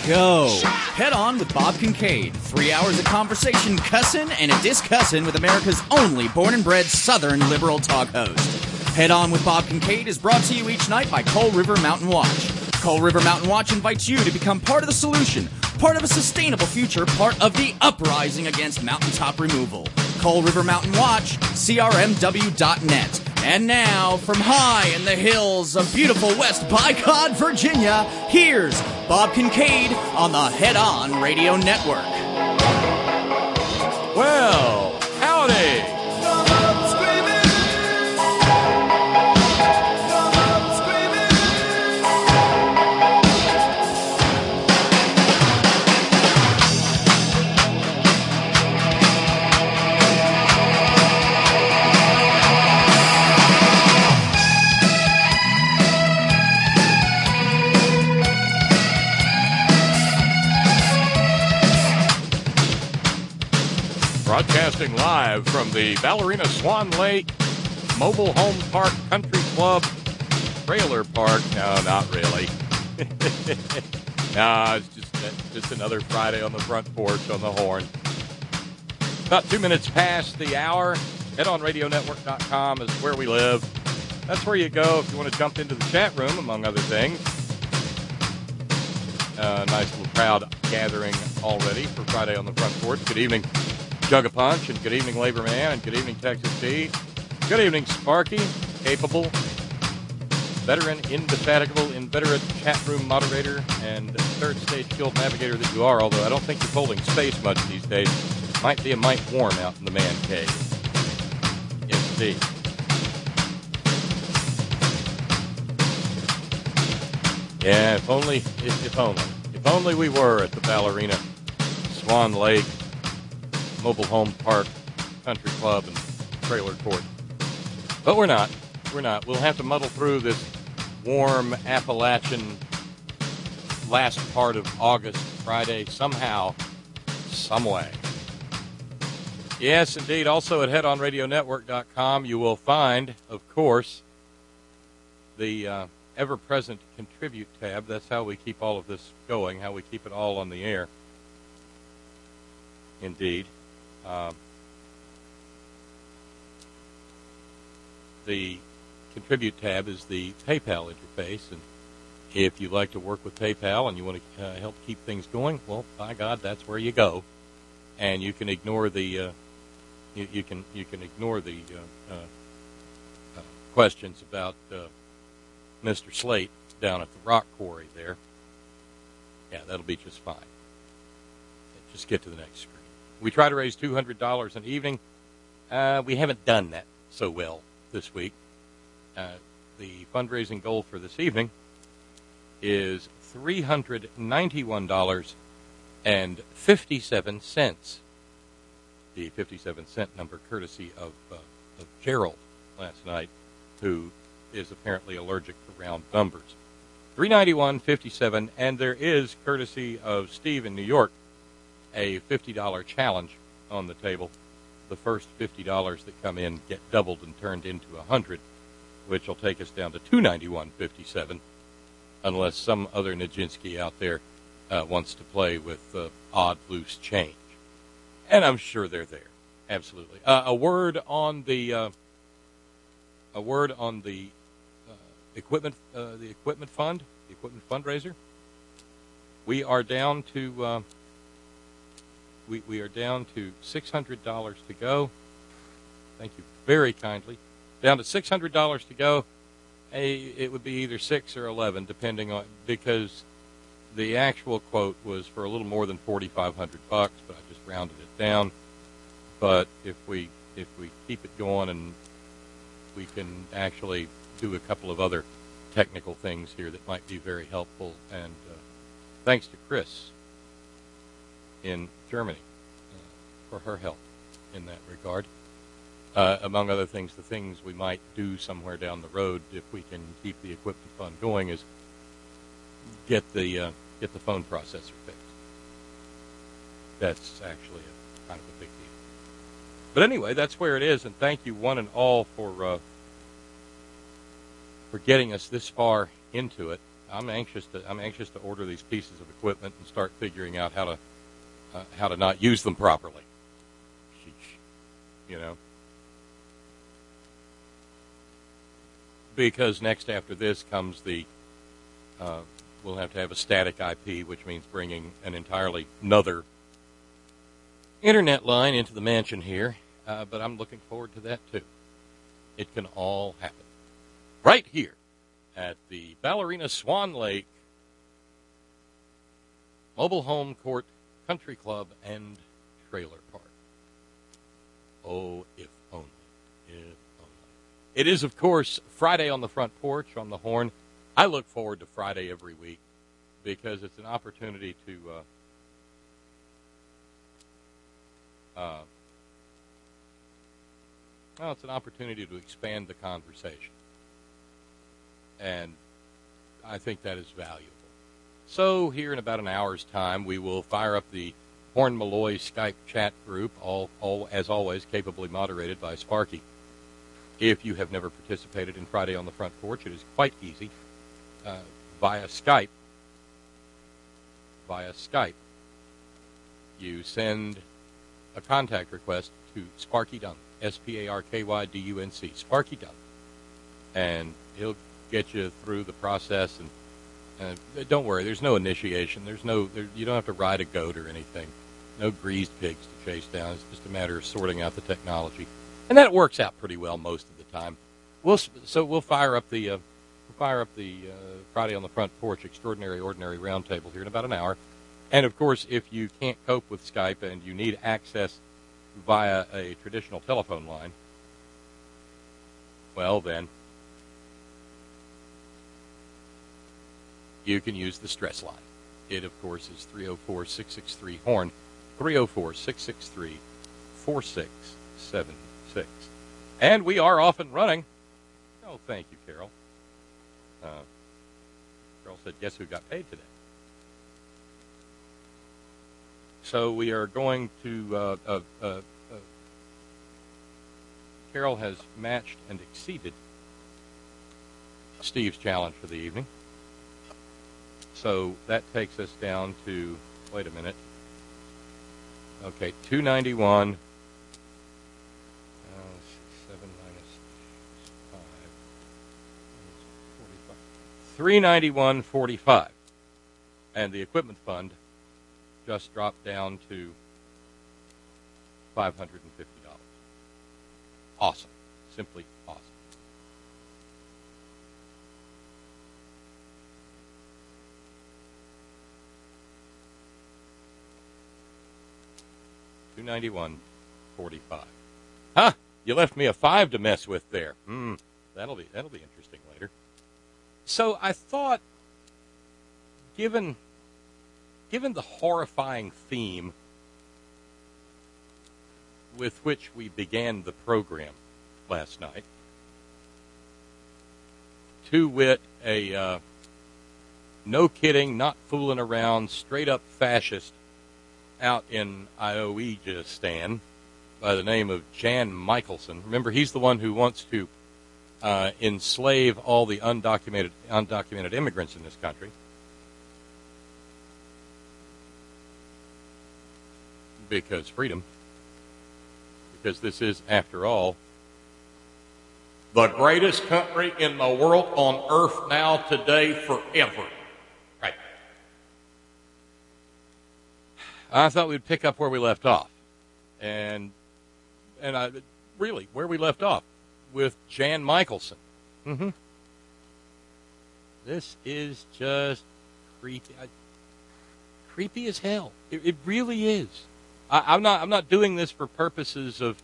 go. Head On with Bob Kincaid. 3 hours of conversation, cussin' and a discussin' with America's only born and bred Southern liberal talk host. Head On with Bob Kincaid is brought to you each night by Coal River Mountain Watch. Coal River Mountain Watch invites you to become part of the solution, part of a sustainable future, part of the uprising against mountaintop removal. Coal River Mountain Watch, crmw.net. And now, from high in the hills of beautiful West Bicod, Virginia, here's Bob Kincaid on the Head On Radio Network. Well, howdy. Broadcasting live from the Ballerina Swan Lake Mobile Home Park Country Club Trailer Park. No, not really. No, it's just another Friday on the front porch on the Horn. About 2 minutes past the hour. HeadOnRadioNetwork.com is where we live. That's where you go if you want to jump into the chat room, among other things. Nice little crowd gathering already for Friday on the front porch. Good evening, Jug a Punch, and good evening, Labor Man, and good evening, Texas Pete. Good evening, Sparky, capable, veteran, indefatigable, inveterate chat room moderator, and third stage guild navigator that you are, although I don't think you're holding space much these days. Might be a mite warm out in the man cave. Yes, indeed. Yeah, if only we were at the Ballerina Swan Lake Mobile Home Park Country Club and Trailer Court. But we're not. We'll have to muddle through this warm Appalachian last part of August Friday somehow, some way. Yes, indeed. Also at HeadOnRadioNetwork.com you will find, of course, the ever-present Contribute tab. That's how we keep all of this going, how we keep it all on the air. Indeed. The Contribute tab is the PayPal interface, and if you'd like to work with PayPal and you want to help keep things going, well, by God, that's where you go. And you can ignore the you can ignore the questions about Mr. Slate down at the rock quarry there. Yeah, that'll be just fine. Just get to the next screen. We try to raise $200 an evening. We haven't done that so well this week. The fundraising goal for this evening is $391.57. The 57-cent number courtesy of Gerald last night, who is apparently allergic to round numbers. $391.57, and there is, courtesy of Steve in New York, a $50 challenge on the table. The first $50 that come in get doubled and turned into $100, which will take us down to $291.57, unless some other Nijinsky out there wants to play with odd loose change. And I'm sure they're there. Absolutely. A word on the equipment fund, the equipment fundraiser. We are down to we are down to $600 to go. Thank you very kindly. Down to $600 to go. It would be either 6 or 11, depending on, because the actual quote was for a little more than $4,500, but I just rounded it down. But if we keep it going, and we can actually do a couple of other technical things here that might be very helpful, and thanks to Chris in Germany for her help in that regard. Among other things, the things we might do somewhere down the road if we can keep the equipment fund going is get the phone processor fixed. That's actually kind of a big deal. But anyway, that's where it is, and thank you one and all for getting us this far into it. I'm anxious to order these pieces of equipment and start figuring out how to not use them properly. You know, because next after this comes we'll have to have a static IP, which means bringing an entirely another internet line into the mansion here. But I'm looking forward to that too. It can all happen right here at the Ballerina Swan Lake Mobile Home Court Country Club and Trailer Park. Oh, if only. If only. It is, of course, Friday on the Front Porch on the Horn. I look forward to Friday every week because it's an opportunity to it's an opportunity to expand the conversation. And I think that is valuable. So here in about an hour's time, we will fire up the Horn Malloy Skype chat group, all as always, capably moderated by Sparky. If you have never participated in Friday on the Front Porch, it is quite easy. Via Skype, you send a contact request to Sparky Dunk, SparkyDunc, Sparky Dunk, and he'll get you through the process. And don't worry, there's no initiation. You don't have to ride a goat or anything. No greased pigs to chase down. It's just a matter of sorting out the technology, and that works out pretty well most of the time. We'll fire up the Friday on the Front Porch Extraordinary Ordinary Roundtable here in about an hour. And of course, if you can't cope with Skype and you need access via a traditional telephone line, well then, you can use the stress line. It, of course, is 304-663-HORN, 304-663-4676. And we are off and running. Oh, thank you, Carol. Carol said, guess who got paid today? So we are going to, Carol has matched and exceeded Steve's challenge for the evening. So that takes us down to, wait a minute. Okay, 291. 7 minus 5. 391.45. And the equipment fund just dropped down to $550. Awesome. Simply awesome. $291.45. Huh? You left me a 5 to mess with there. That'll be interesting later. So I thought, given the horrifying theme with which we began the program last night, to wit, a no kidding, not fooling around, straight up fascist out in Iowejistan by the name of Jan Michelson. Remember, he's the one who wants to enslave all the undocumented immigrants in this country. Because freedom. Because this is, after all, the greatest country in the world on earth now, today, forever. Right. I thought we'd pick up where we left off. And I really, where we left off, with Jan Michelson. Mm-hmm. This is just creepy. Creepy as hell. It really is. I'm not doing this for purposes of.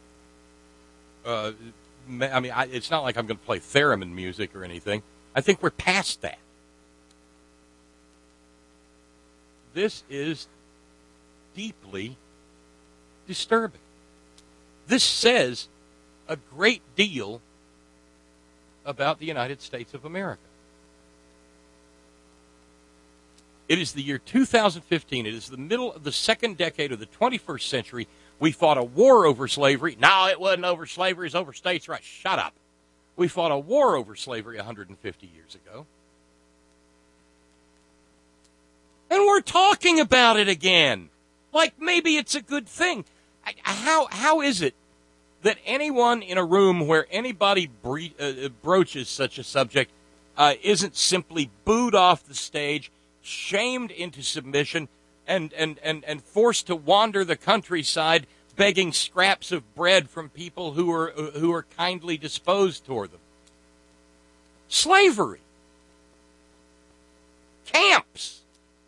It's not like I'm going to play theremin music or anything. I think we're past that. This is deeply disturbing. This says a great deal about the United States of America. It is the year 2015. It is the middle of the second decade of the 21st century. We fought a war over slavery. No, it wasn't over slavery. It's over states' rights. Shut up. We fought a war over slavery 150 years ago. And we're talking about it again. Like maybe it's a good thing. How is it that anyone in a room where anybody broaches such a subject isn't simply booed off the stage, shamed into submission, and forced to wander the countryside begging scraps of bread from people who are kindly disposed toward them? Slavery. Camps.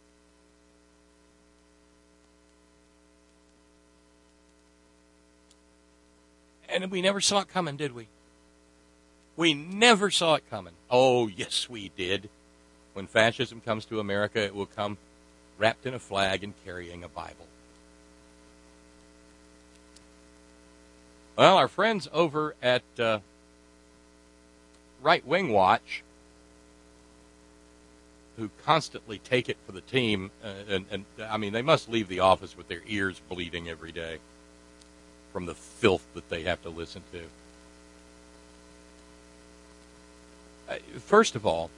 And we never saw it coming, did we? We never saw it coming. Oh, yes, we did. When fascism comes to America, it will come wrapped in a flag and carrying a Bible. Well, our friends over at Right Wing Watch, who constantly take it for the team, and I mean, they must leave the office with their ears bleeding every day from the filth that they have to listen to. First of all,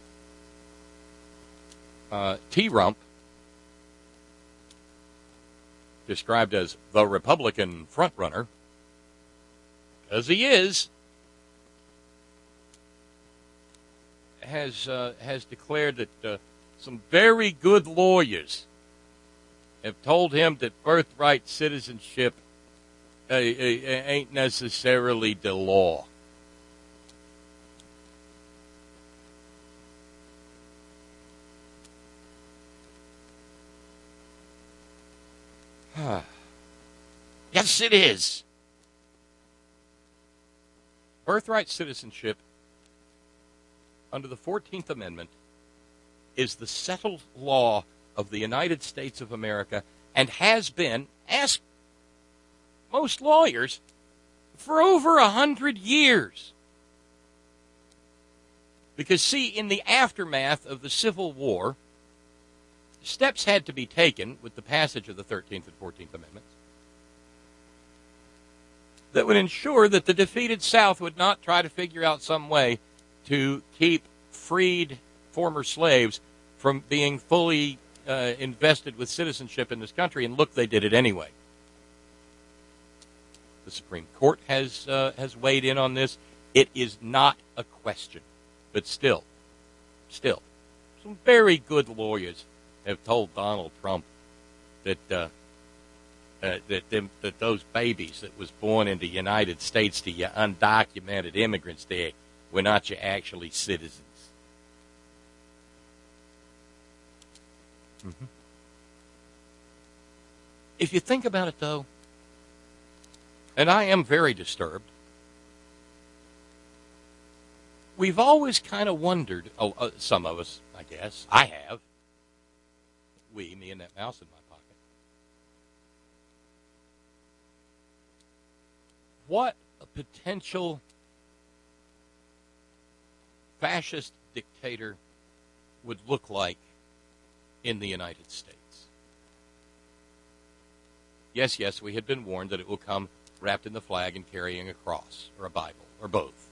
T-Rump, described as the Republican frontrunner, as he is, has declared that some very good lawyers have told him that birthright citizenship ain't necessarily the law. Yes, it is. Birthright citizenship under the 14th Amendment is the settled law of the United States of America and has been, ask most lawyers, for over 100 years. Because, see, in the aftermath of the Civil War, steps had to be taken with the passage of the 13th and 14th Amendments that would ensure that the defeated South would not try to figure out some way to keep freed former slaves from being fully invested with citizenship in this country. And look, they did it anyway. The Supreme Court has weighed in on this. It is not a question. But still, some very good lawyers have told Donald Trump that that those babies that was born in the United States to you undocumented immigrants there were not your actually citizens. Mm-hmm. If you think about it, though, and I am very disturbed, we've always kind of wondered, some of us, I guess, I have, me and that mouse in my pocket, what a potential fascist dictator would look like in the United States. Yes, we had been warned that it will come wrapped in the flag and carrying a cross or a Bible or both.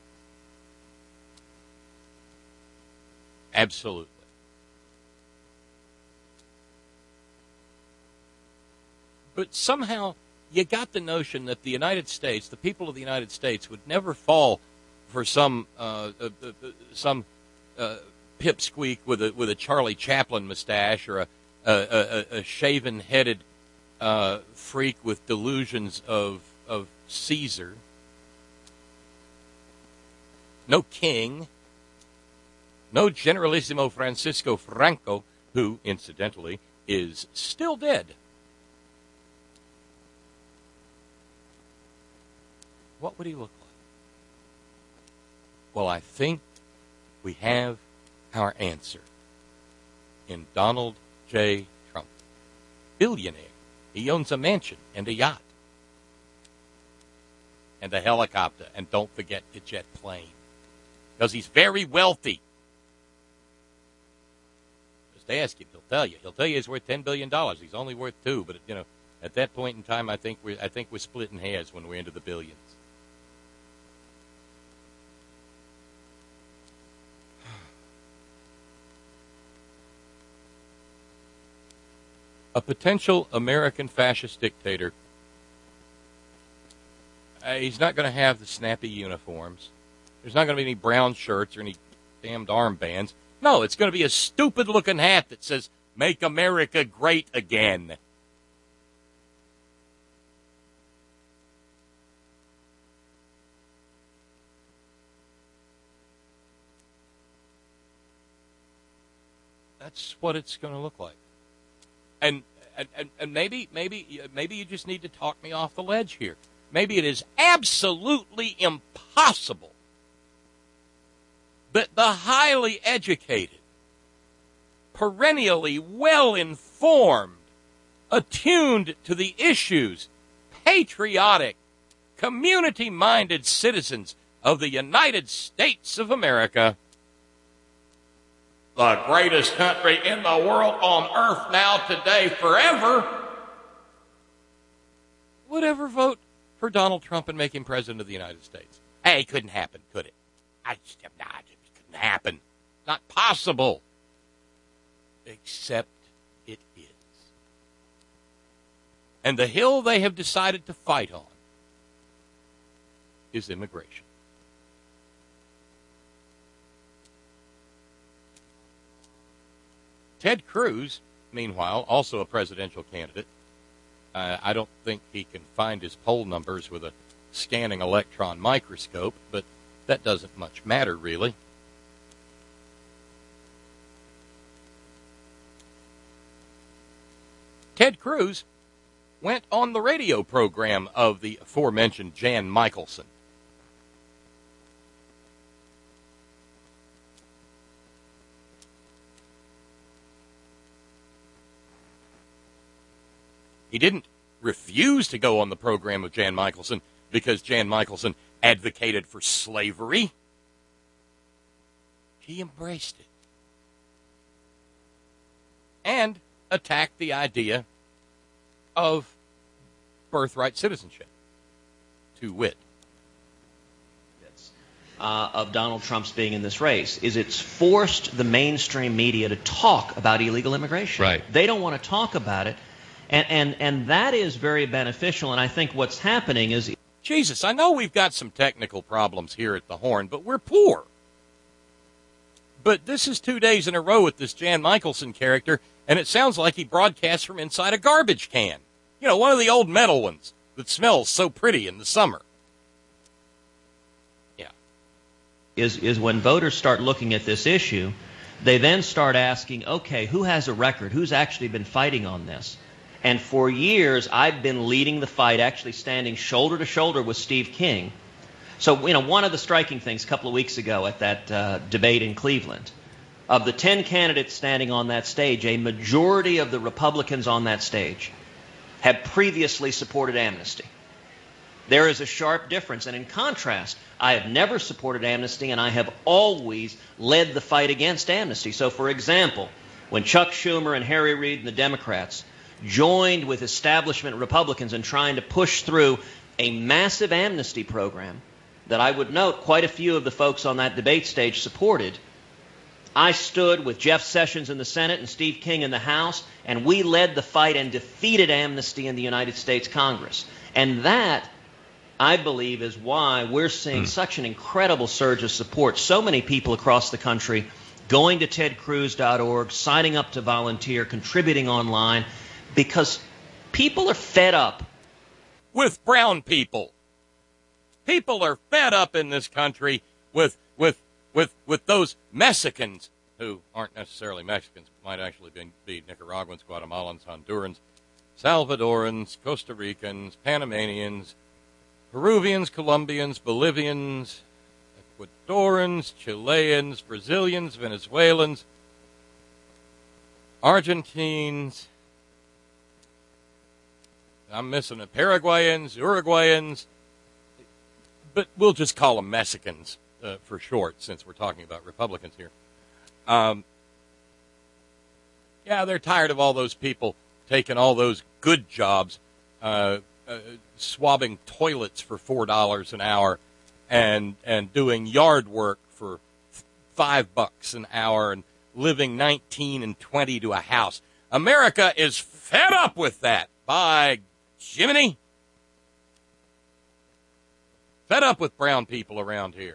Absolutely. But somehow you got the notion that the United States, the people of the United States, would never fall for some pipsqueak with a Charlie Chaplin mustache or a shaven-headed freak with delusions of Caesar. No king. No Generalissimo Francisco Franco, who, incidentally, is still dead. What would he look like? Well, I think we have our answer in Donald J. Trump. Billionaire. He owns a mansion and a yacht. And a helicopter. And don't forget the jet plane. Because he's very wealthy. Just ask him. He'll tell you. He'll tell you he's worth $10 billion. He's only worth $2 billion. But, you know, at that point in time, I think we're splitting hairs when we're into the billions. a potential American fascist dictator. He's not going to have the snappy uniforms. There's not going to be any brown shirts or any damned armbands. No, it's going to be a stupid-looking hat that says, "Make America Great Again." That's what it's going to look like. And maybe you just need to talk me off the ledge here. Maybe it is absolutely impossible that the highly educated, perennially well-informed, attuned to the issues, patriotic, community-minded citizens of the United States of America, the greatest country in the world on earth now, today, forever, would ever vote for Donald Trump and make him president of the United States. Hey, it couldn't happen, could it? It couldn't happen. Not possible. Except it is. And the hill they have decided to fight on is immigration. Ted Cruz, meanwhile, also a presidential candidate. I don't think he can find his poll numbers with a scanning electron microscope, but that doesn't much matter, really. Ted Cruz went on the radio program of the aforementioned Jan Michelson. He didn't refuse to go on the program of Jan Michelson because Jan Michelson advocated for slavery. He embraced it and attacked the idea of birthright citizenship, to wit. Of Donald Trump's being in this race is it's forced the mainstream media to talk about illegal immigration. Right. They don't want to talk about it. And that is very beneficial, and I think what's happening is... Jesus, I know we've got some technical problems here at the Horn, but we're poor. But this is 2 days in a row with this Jan Michelson character, and it sounds like he broadcasts from inside a garbage can. You know, one of the old metal ones that smells so pretty in the summer. Yeah. Is when voters start looking at this issue, they then start asking, okay, who has a record? Who's actually been fighting on this? And for years, I've been leading the fight, actually standing shoulder to shoulder with Steve King. So, you know, one of the striking things a couple of weeks ago at that debate in Cleveland, of the 10 candidates standing on that stage, a majority of the Republicans on that stage have previously supported amnesty. There is a sharp difference. And in contrast, I have never supported amnesty, and I have always led the fight against amnesty. So, for example, when Chuck Schumer and Harry Reid and the Democrats joined with establishment Republicans in trying to push through a massive amnesty program that I would note quite a few of the folks on that debate stage supported, I stood with Jeff Sessions in the Senate and Steve King in the House, and we led the fight and defeated amnesty in the United States Congress. And that, I believe, is why we're seeing such an incredible surge of support. So many people across the country going to tedcruz.org, signing up to volunteer, contributing online, because people are fed up with brown people. People are fed up in this country with those Mexicans who aren't necessarily Mexicans, might actually be Nicaraguans, Guatemalans, Hondurans, Salvadorans, Costa Ricans, Panamanians, Peruvians, Colombians, Bolivians, Ecuadorans, Chileans, Brazilians, Venezuelans, Argentines. I'm missing it. Paraguayans, Uruguayans, but we'll just call them Mexicans for short, since we're talking about Republicans here. Yeah, they're tired of all those people taking all those good jobs, swabbing toilets for $4 an hour, and doing yard work for $5 an hour, and living 19 and 20 to a house. America is fed up with that. By Jiminy. Fed up with brown people around here.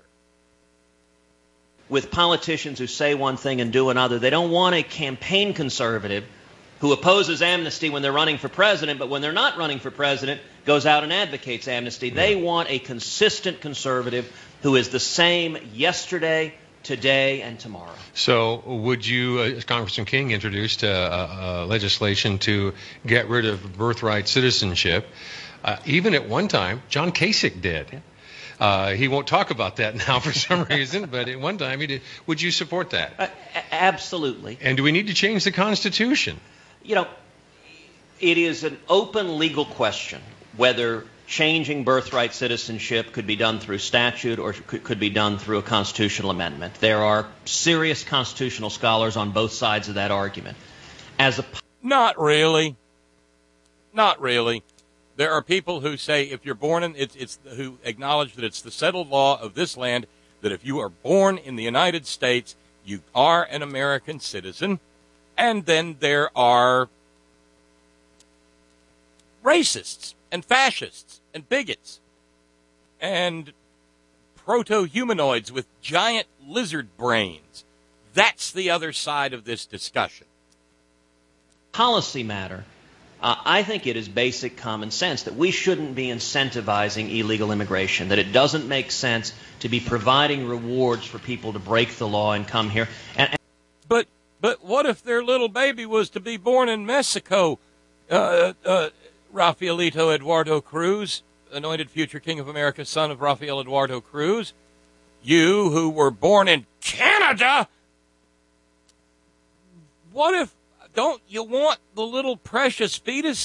With politicians who say one thing and do another. They don't want a campaign conservative who opposes amnesty when they're running for president, but when they're not running for president, goes out and advocates amnesty. They want a consistent conservative who is the same yesterday, today, and tomorrow. So would you, as Congressman King introduced legislation to get rid of birthright citizenship, even at one time, John Kasich did. He won't talk about that now for some reason, but at one time he did. Would you support that? Absolutely. And do we need to change the Constitution? You know, it is an open legal question whether changing birthright citizenship could be done through statute or could be done through a constitutional amendment. There are serious constitutional scholars on both sides of that argument. Not really. Not really. There are people who say if you're born in who acknowledge that it's the settled law of this land that if you are born in the United States, you are an American citizen. And then there are racists and fascists and bigots and proto-humanoids with giant lizard brains. That's the other side of this discussion. Policy matter. I think it is basic common sense that we shouldn't be incentivizing illegal immigration, that it doesn't make sense to be providing rewards for people to break the law and come here. But what if their little baby was to be born in Mexico? Rafaelito Eduardo Cruz, anointed future king of America, son of Rafael Eduardo Cruz. You who were born in Canada, what if, don't you want the little precious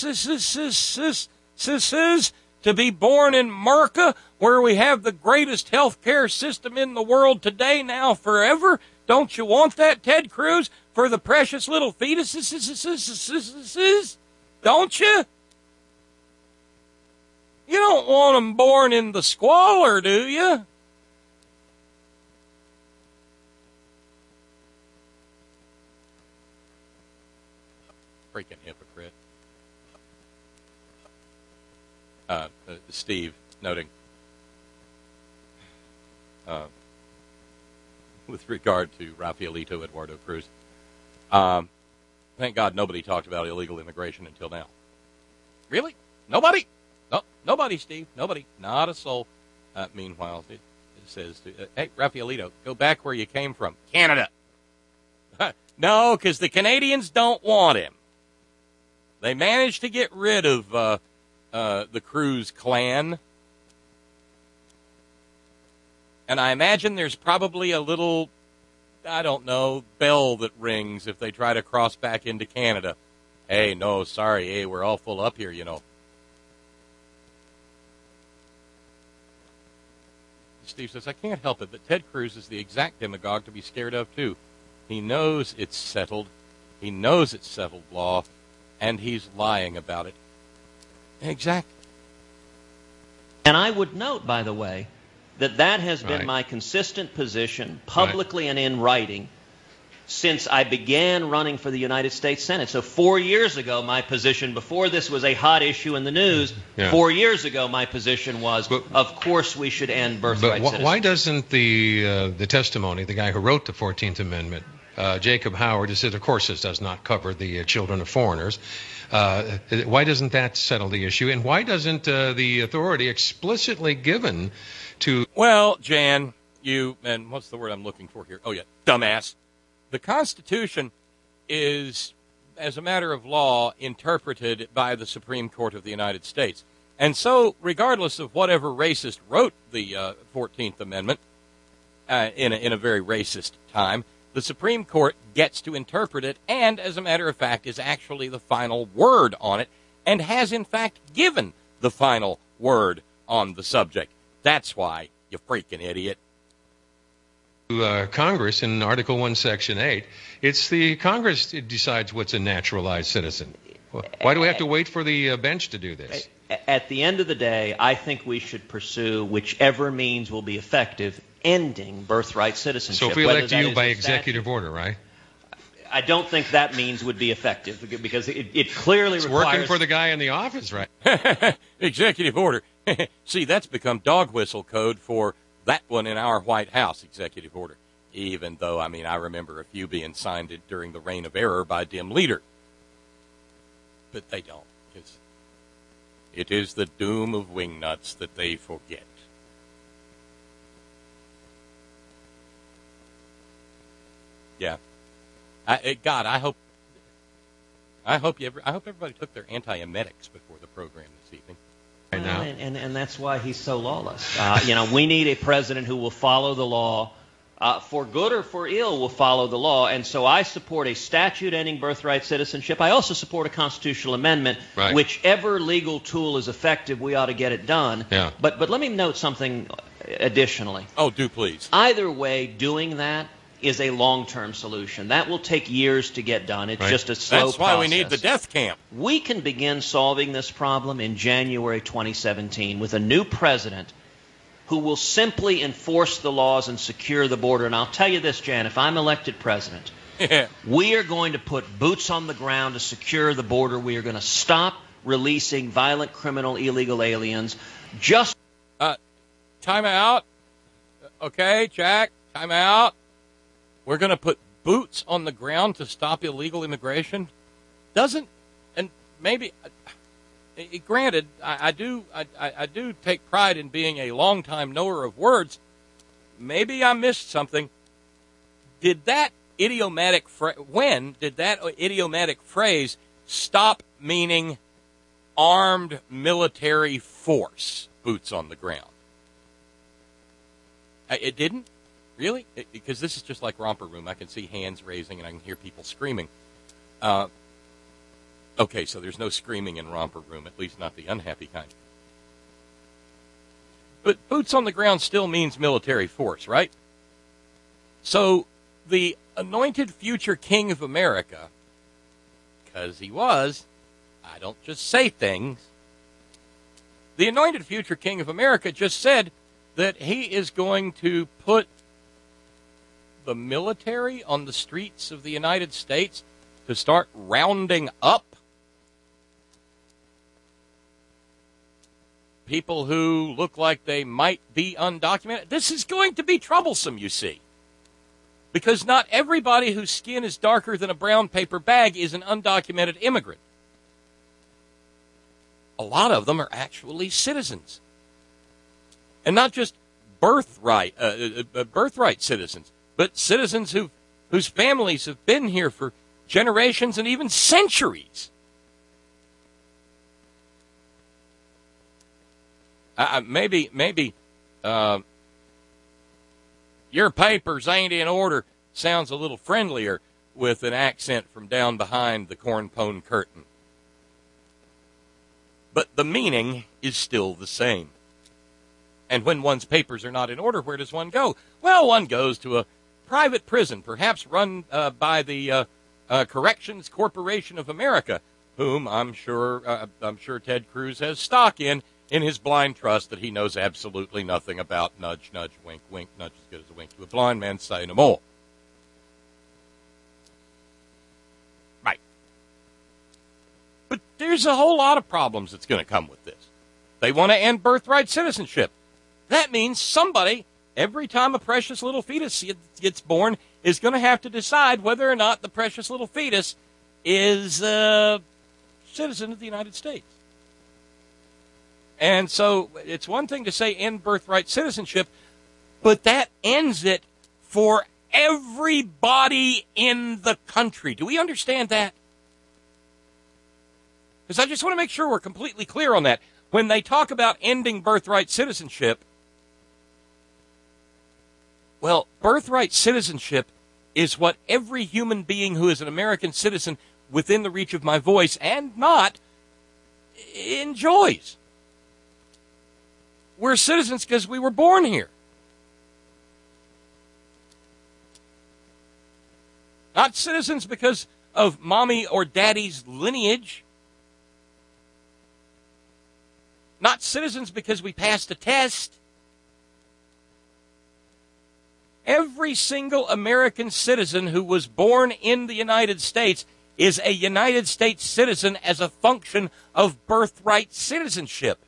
fetuses to be born in America, where we have the greatest health care system in the world today, now forever? Don't you want that, Ted Cruz, for the precious little fetuses? Don't you? You don't want them born in the squalor, do you? Freaking hypocrite. Steve noting, with regard to Rafaelito Eduardo Cruz, thank God nobody talked about illegal immigration until now. Really? Nobody? No, nobody, Steve. Nobody. Not a soul. Meanwhile, it says, hey, Rafaelito, go back where you came from. Canada. No, because the Canadians don't want him. They managed to get rid of the Cruz clan. And I imagine there's probably a little, I don't know, bell that rings if they try to cross back into Canada. Hey, no, sorry. Hey, we're all full up here, you know. Steve says, I can't help it, but Ted Cruz is the exact demagogue to be scared of, too. He knows it's settled. He knows it's settled law, and he's lying about it. Exactly. And I would note, by the way, that has been my consistent position, publicly and in writing, since I began running for the United States Senate. So 4 years ago, my position, before this was a hot issue in the news, 4 years ago, my position was, of course we should end birthright citizenship. Why doesn't the testimony, the guy who wrote the 14th Amendment, Jacob Howard, said, of course this does not cover the children of foreigners. Why doesn't that settle the issue? And why doesn't the authority explicitly given to... Well, Jan, and what's the word I'm looking for here? Oh, yeah, dumbass. The Constitution is, as a matter of law, interpreted by the Supreme Court of the United States. And so, regardless of whatever racist wrote the 14th Amendment in a very racist time, the Supreme Court gets to interpret it and, as a matter of fact, is actually the final word on it and has, in fact, given the final word on the subject. That's why, you freaking idiot. Congress in Article 1, Section 8, it's the Congress that decides what's a naturalized citizen. Why do we have to wait for the bench to do this? At the end of the day, I think we should pursue whichever means will be effective ending birthright citizenship. So if we elect you by executive order, right? I don't think that means would be effective because it clearly It's requires... working for the guy in the office, right? Executive order. See, that's become dog whistle code for that one in our White House, executive order. Even though, I mean, I remember a few being signed during the reign of error by dim leader. But they don't. It is the doom of wingnuts that they forget. Yeah. God, I hope everybody took their antiemetics before the program this evening. Right now. And that's why he's so lawless. We need a president who will follow the law, for good or for ill, will follow the law. And so I support a statute ending birthright citizenship. I also support a constitutional amendment. Right. Whichever legal tool is effective, we ought to get it done. Yeah. But let me note something additionally. Oh, do please. Either way, doing that is a long-term solution. That will take years to get done. It's just a slow process. That's why we need the death camp. We can begin solving this problem in January 2017 with a new president who will simply enforce the laws and secure the border. And I'll tell you this, Jan, if I'm elected president, we are going to put boots on the ground to secure the border. We are going to stop releasing violent, criminal, illegal aliens. Time out. Okay, Jack, time out. We're going to put boots on the ground to stop illegal immigration? Granted, I do take pride in being a longtime knower of words. Maybe I missed something. When did that idiomatic phrase stop meaning armed military force, boots on the ground? It didn't? Really? Because this is just like Romper Room. I can see hands raising and I can hear people screaming. Okay, so there's no screaming in Romper Room, at least not the unhappy kind. But boots on the ground still means military force, right? So the anointed future king of America, because he was, I don't just say things, the anointed future king of America just said that he is going to put the military on the streets of the United States to start rounding up people who look like they might be undocumented. This is going to be troublesome, you see, because not everybody whose skin is darker than a brown paper bag is an undocumented immigrant. A lot of them are actually citizens, and not just birthright citizens, but citizens whose families have been here for generations and even centuries. Maybe your papers ain't in order sounds a little friendlier with an accent from down behind the corn-pone curtain. But the meaning is still the same. And when one's papers are not in order, where does one go? Well, one goes to a private prison, perhaps run by the Corrections Corporation of America, whom I'm sure Ted Cruz has stock in his blind trust that he knows absolutely nothing about. Nudge, nudge, wink, wink, nudge as good as a wink to a blind man, say no more. Right. But there's a whole lot of problems that's going to come with this. They want to end birthright citizenship. That means somebody, every time a precious little fetus gets born, is going to have to decide whether or not the precious little fetus is a citizen of the United States. And so it's one thing to say end birthright citizenship, but that ends it for everybody in the country. Do we understand that? Because I just want to make sure we're completely clear on that. When they talk about ending birthright citizenship, well, birthright citizenship is what every human being who is an American citizen within the reach of my voice and not enjoys. We're citizens because we were born here. Not citizens because of mommy or daddy's lineage. Not citizens because we passed a test. every single American citizen who was born in the United States is a United States citizen as a function of birthright citizenship.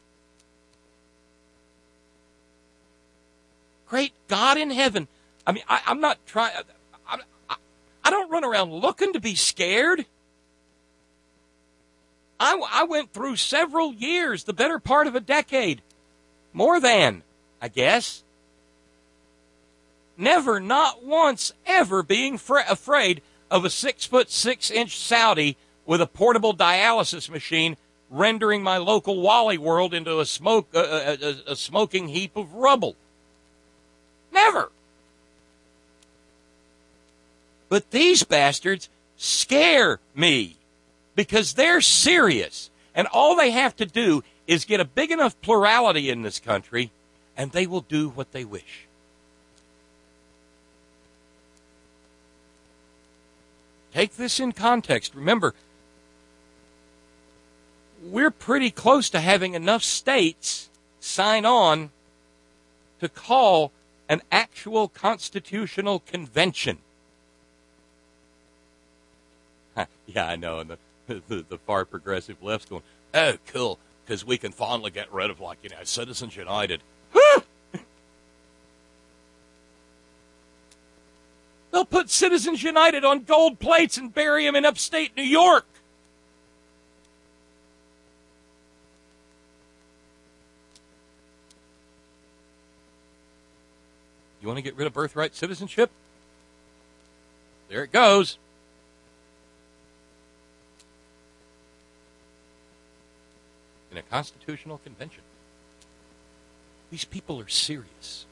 Great God in heaven. I mean, I'm not trying. I don't run around looking to be scared. I went through several years, the better part of a decade, more than, I guess, never, not once, ever being afraid of a 6'6" Saudi with a portable dialysis machine rendering my local Wally World into a smoking heap of rubble. Never. But these bastards scare me because they're serious. And all they have to do is get a big enough plurality in this country, and they will do what they wish. Take this in context. Remember, we're pretty close to having enough states sign on to call an actual constitutional convention. Yeah, I know. And the far progressive left's going, oh, cool, because we can finally get rid of, Citizens United. They'll put Citizens United on gold plates and bury them in upstate New York. You want to get rid of birthright citizenship? There it goes. In a constitutional convention. These people are serious.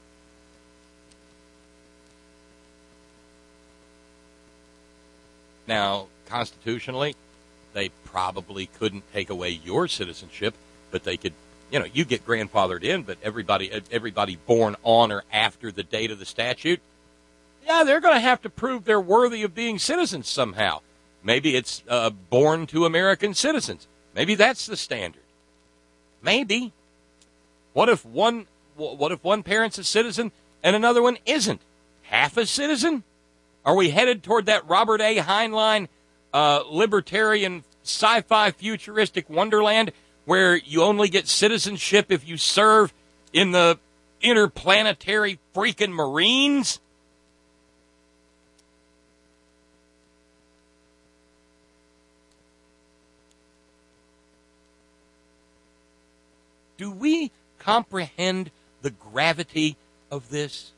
Now, constitutionally, they probably couldn't take away your citizenship, but they could, you get grandfathered in, but everybody born on or after the date of the statute, yeah, they're going to have to prove they're worthy of being citizens somehow. Maybe it's born to American citizens. Maybe that's the standard. Maybe. What if one parent's a citizen and another one isn't? Half a citizen? Are we headed toward that Robert A. Heinlein libertarian sci-fi futuristic wonderland where you only get citizenship if you serve in the interplanetary freaking Marines? Do we comprehend the gravity of this?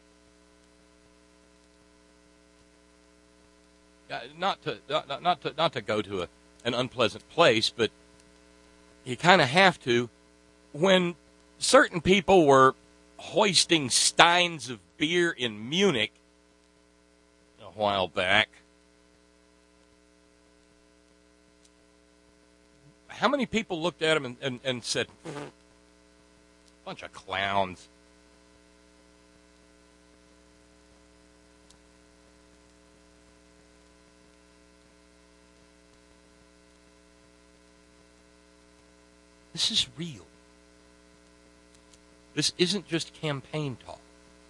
Not to go to an unpleasant place, but you kind of have to. When certain people were hoisting steins of beer in Munich a while back, how many people looked at them and said, bunch of clowns? This is real. This isn't just campaign talk.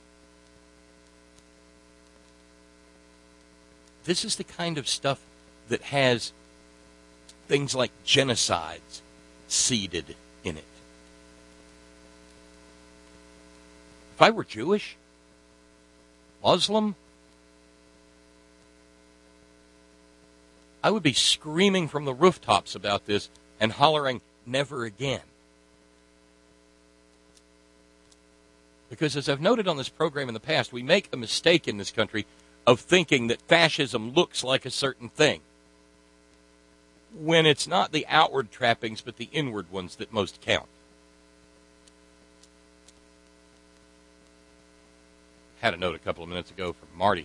This is the kind of stuff that has things like genocides seeded in it. If I were Jewish, Muslim, I would be screaming from the rooftops about this and hollering, never again. Because as I've noted on this program in the past, we make a mistake in this country of thinking that fascism looks like a certain thing, when it's not the outward trappings but the inward ones that most count. Had a note a couple of minutes ago from Marty.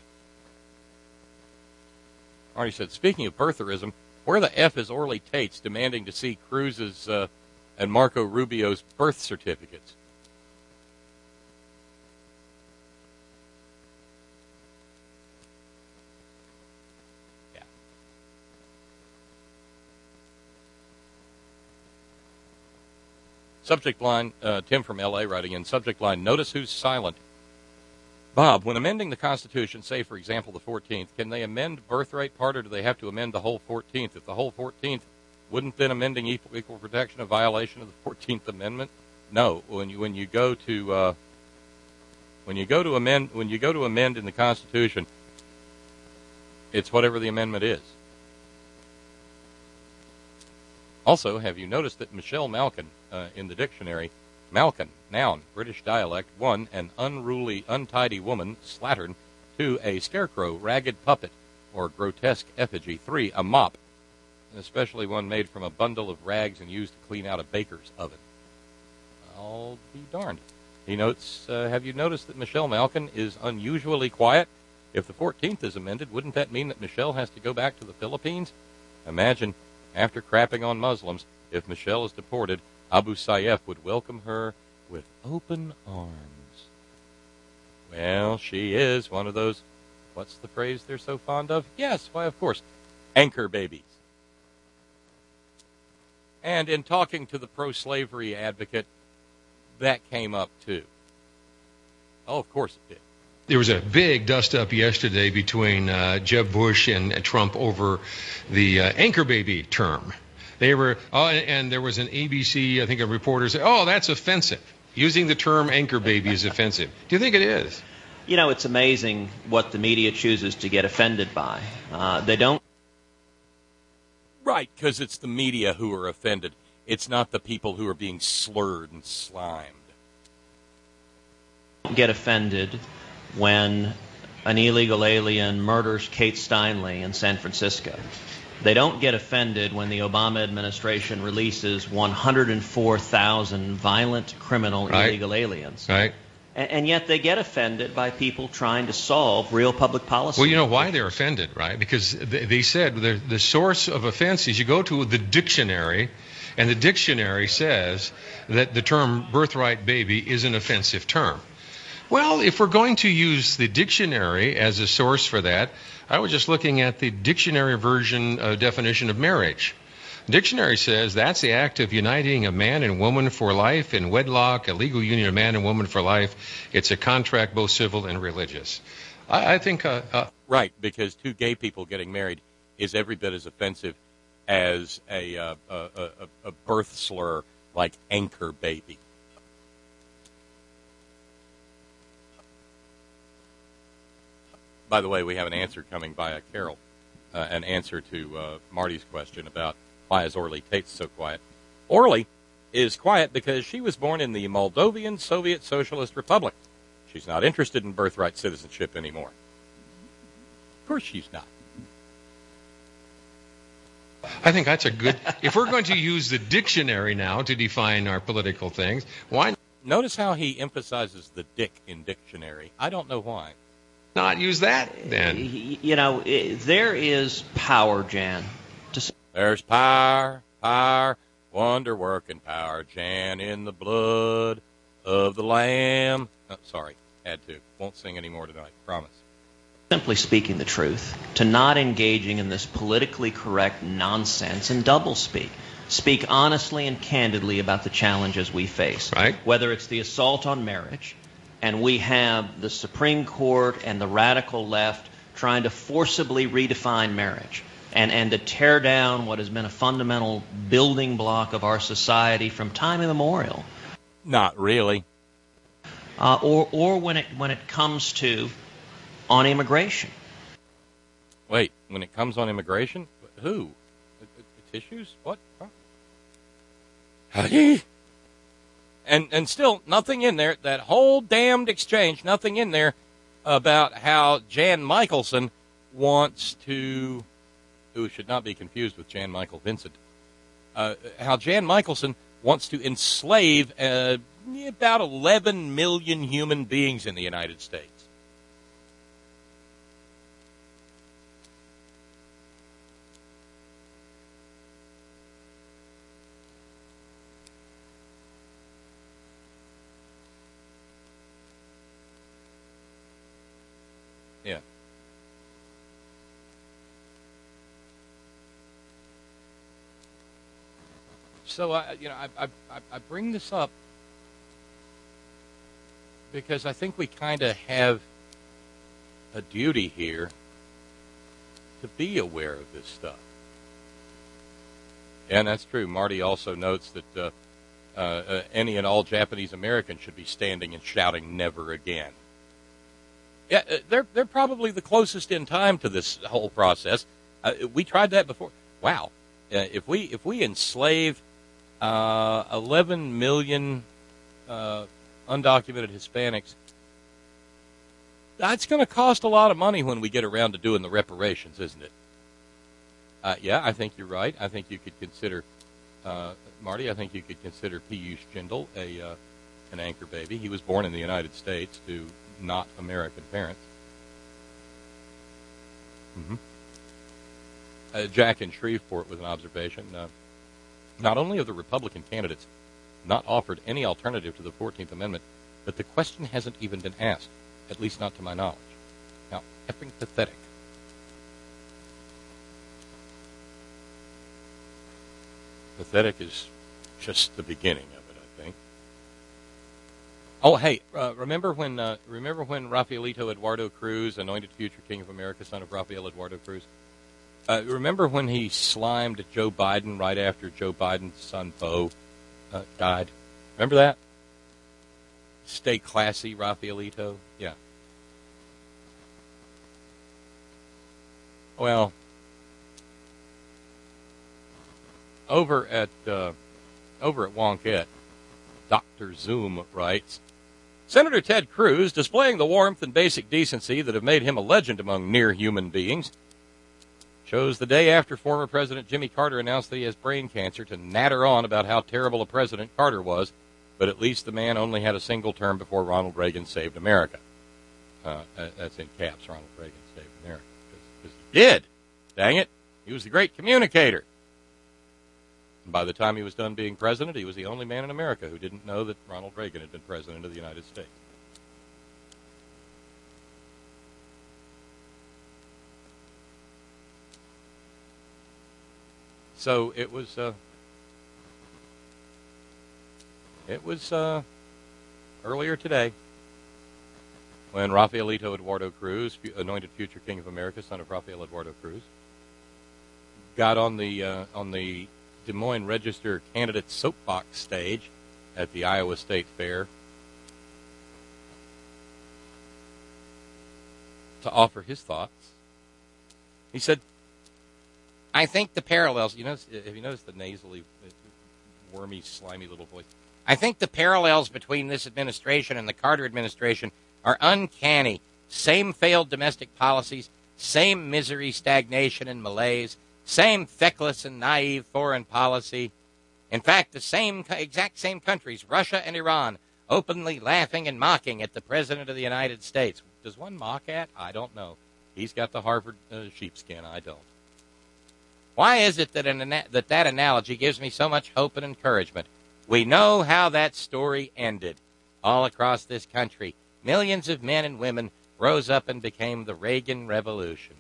Marty said, speaking of birtherism, where the F is Orly Tate's demanding to see Cruz's and Marco Rubio's birth certificates? Yeah. Subject line, Tim from L.A. writing in, subject line, notice who's silent. Bob, when amending the Constitution, say, for example, the 14th, can they amend birthright part, or do they have to amend the whole 14th? If the whole 14th, wouldn't then amending equal protection a violation of the 14th Amendment? No. When you go to amend in the Constitution, it's whatever the amendment is. Also, have you noticed that Michelle Malkin, in the dictionary, Malkin, noun, British dialect, 1, an unruly, untidy woman, slattern, 2, a scarecrow, ragged puppet, or grotesque effigy, 3, a mop, especially one made from a bundle of rags and used to clean out a baker's oven. I'll be darned. He notes, have you noticed that Michelle Malkin is unusually quiet? If the 14th is amended, wouldn't that mean that Michelle has to go back to the Philippines? Imagine, after crapping on Muslims, if Michelle is deported, Abu Sayyaf would welcome her with open arms. Well, she is one of those, what's the phrase they're so fond of? Yes, why, of course, anchor babies. And in talking to the pro-slavery advocate, that came up too. Oh, of course it did. There was a big dust-up yesterday between Jeb Bush and Trump over the anchor baby term. They were, and there was an ABC, I think, a reporter said, "Oh, that's offensive. Using the term anchor baby is offensive." Do you think it is? You know, it's amazing what the media chooses to get offended by. They don't. Right, because it's the media who are offended. It's not the people who are being slurred and slimed. Get offended when an illegal alien murders Kate Steinle in San Francisco. They don't get offended when the Obama administration releases 104,000 violent criminal illegal aliens. Right. And yet they get offended by people trying to solve real public policy. Well, you know why they're offended, right? Because they said the source of offense is you go to the dictionary, and the dictionary says that the term birthright baby is an offensive term. Well, if we're going to use the dictionary as a source for that, I was just looking at the dictionary version definition of marriage. The dictionary says that's the act of uniting a man and woman for life in wedlock, a legal union of man and woman for life. It's a contract both civil and religious. I think... right, because two gay people getting married is every bit as offensive as a birth slur like anchor baby. By the way, we have an answer coming via Carol, an answer to Marty's question about why is Orly Tate so quiet. Orly is quiet because she was born in the Moldovan Soviet Socialist Republic. She's not interested in birthright citizenship anymore. Of course she's not. I think that's a good... If we're going to use the dictionary now to define our political things, why... Notice how he emphasizes the dick in dictionary. I don't know why. Not use that, then. You know, there is power, Jan. There's power, wonder-working power, Jan, in the blood of the Lamb. Oh, sorry, had to. Won't sing any more tonight, promise. Simply speaking the truth, to not engaging in this politically correct nonsense and doublespeak. Speak honestly and candidly about the challenges we face. Right. Whether it's the assault on marriage, and we have the Supreme Court and the radical left trying to forcibly redefine marriage and to tear down what has been a fundamental building block of our society from time immemorial. Not really. Or when it comes to on immigration. Wait, when it comes on immigration? Who? Tissues? What? Huh? And still nothing in there, that whole damned exchange, nothing in there about how Jan Michelson wants to, who should not be confused with Jan Michael Vincent, how Jan Michelson wants to enslave about 11 million human beings in the United States. Yeah. So I bring this up because I think we kind of have a duty here to be aware of this stuff. And that's true. Marty also notes that any and all Japanese Americans should be standing and shouting "Never again." Yeah, they're probably the closest in time to this whole process. We tried that before. Wow, if we enslave 11 million undocumented Hispanics, that's going to cost a lot of money when we get around to doing the reparations, isn't it? Yeah, I think you're right. I think you could consider, Marty, I think you could consider Piyush Jindal an anchor baby. He was born in the United States to not American parents. Jack in Shreveport with an observation. Not only have the Republican candidates not offered any alternative to the 14th Amendment, but the question hasn't even been asked, at least not to my knowledge. Now, effing pathetic. Pathetic is just the beginning of it, I think. Oh, hey, remember when Rafaelito Eduardo Cruz, anointed future king of America, son of Rafael Eduardo Cruz, remember when he slimed Joe Biden right after Joe Biden's son Beau died? Remember that? Stay classy, Rafaelito. Yeah. Well, over at Wonkette, Dr. Zoom writes, Senator Ted Cruz, displaying the warmth and basic decency that have made him a legend among near human beings, chose the day after former President Jimmy Carter announced that he has brain cancer to natter on about how terrible a president Carter was, but at least the man only had a single term before Ronald Reagan saved America. That's in caps, Ronald Reagan saved America. Because he did. Dang it. He was the great communicator. And by the time he was done being president, he was the only man in America who didn't know that Ronald Reagan had been president of the United States. So it was earlier today when Rafaelito Eduardo Cruz, anointed future king of America, son of Rafael Eduardo Cruz, got on the Des Moines Register candidate soapbox stage at the Iowa State Fair to offer his thoughts. He said, I think the parallels, have you noticed the nasally, wormy, slimy little voice? I think the parallels between this administration and the Carter administration are uncanny. Same failed domestic policies, same misery, stagnation, and malaise, same feckless and naive foreign policy. In fact, the exact same countries, Russia and Iran, openly laughing and mocking at the President of the United States. Does one mock at? I don't know. He's got the Harvard sheepskin. I don't. Why is it that analogy gives me so much hope and encouragement? We know how that story ended. All across this country, millions of men and women rose up and became the Reagan Revolution.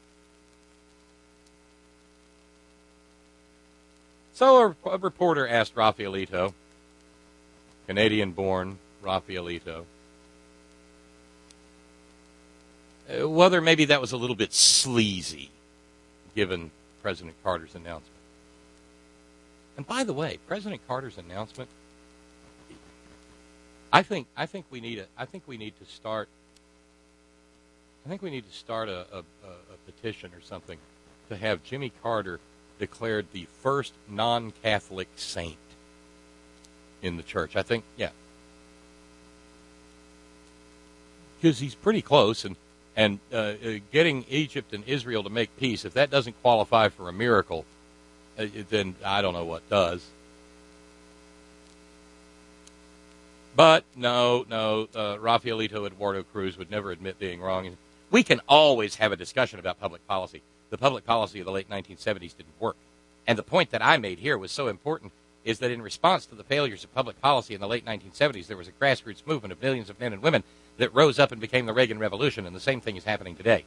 So a reporter asked Rafaelito, Canadian-born Rafaelito, whether maybe that was a little bit sleazy, given President Carter's announcement. And by the way, President Carter's announcement, I think we need to start a petition or something to have Jimmy Carter declared the first non-Catholic saint in the church. I think, yeah. Because he's pretty close, and getting Egypt and Israel to make peace, if that doesn't qualify for a miracle, then I don't know what does. But no, Rafaelito Eduardo Cruz would never admit being wrong. We can always have a discussion about public policy. The public policy of the late 1970s didn't work. And the point that I made here was so important is that in response to the failures of public policy in the late 1970s, there was a grassroots movement of millions of men and women that rose up and became the Reagan Revolution, and the same thing is happening today.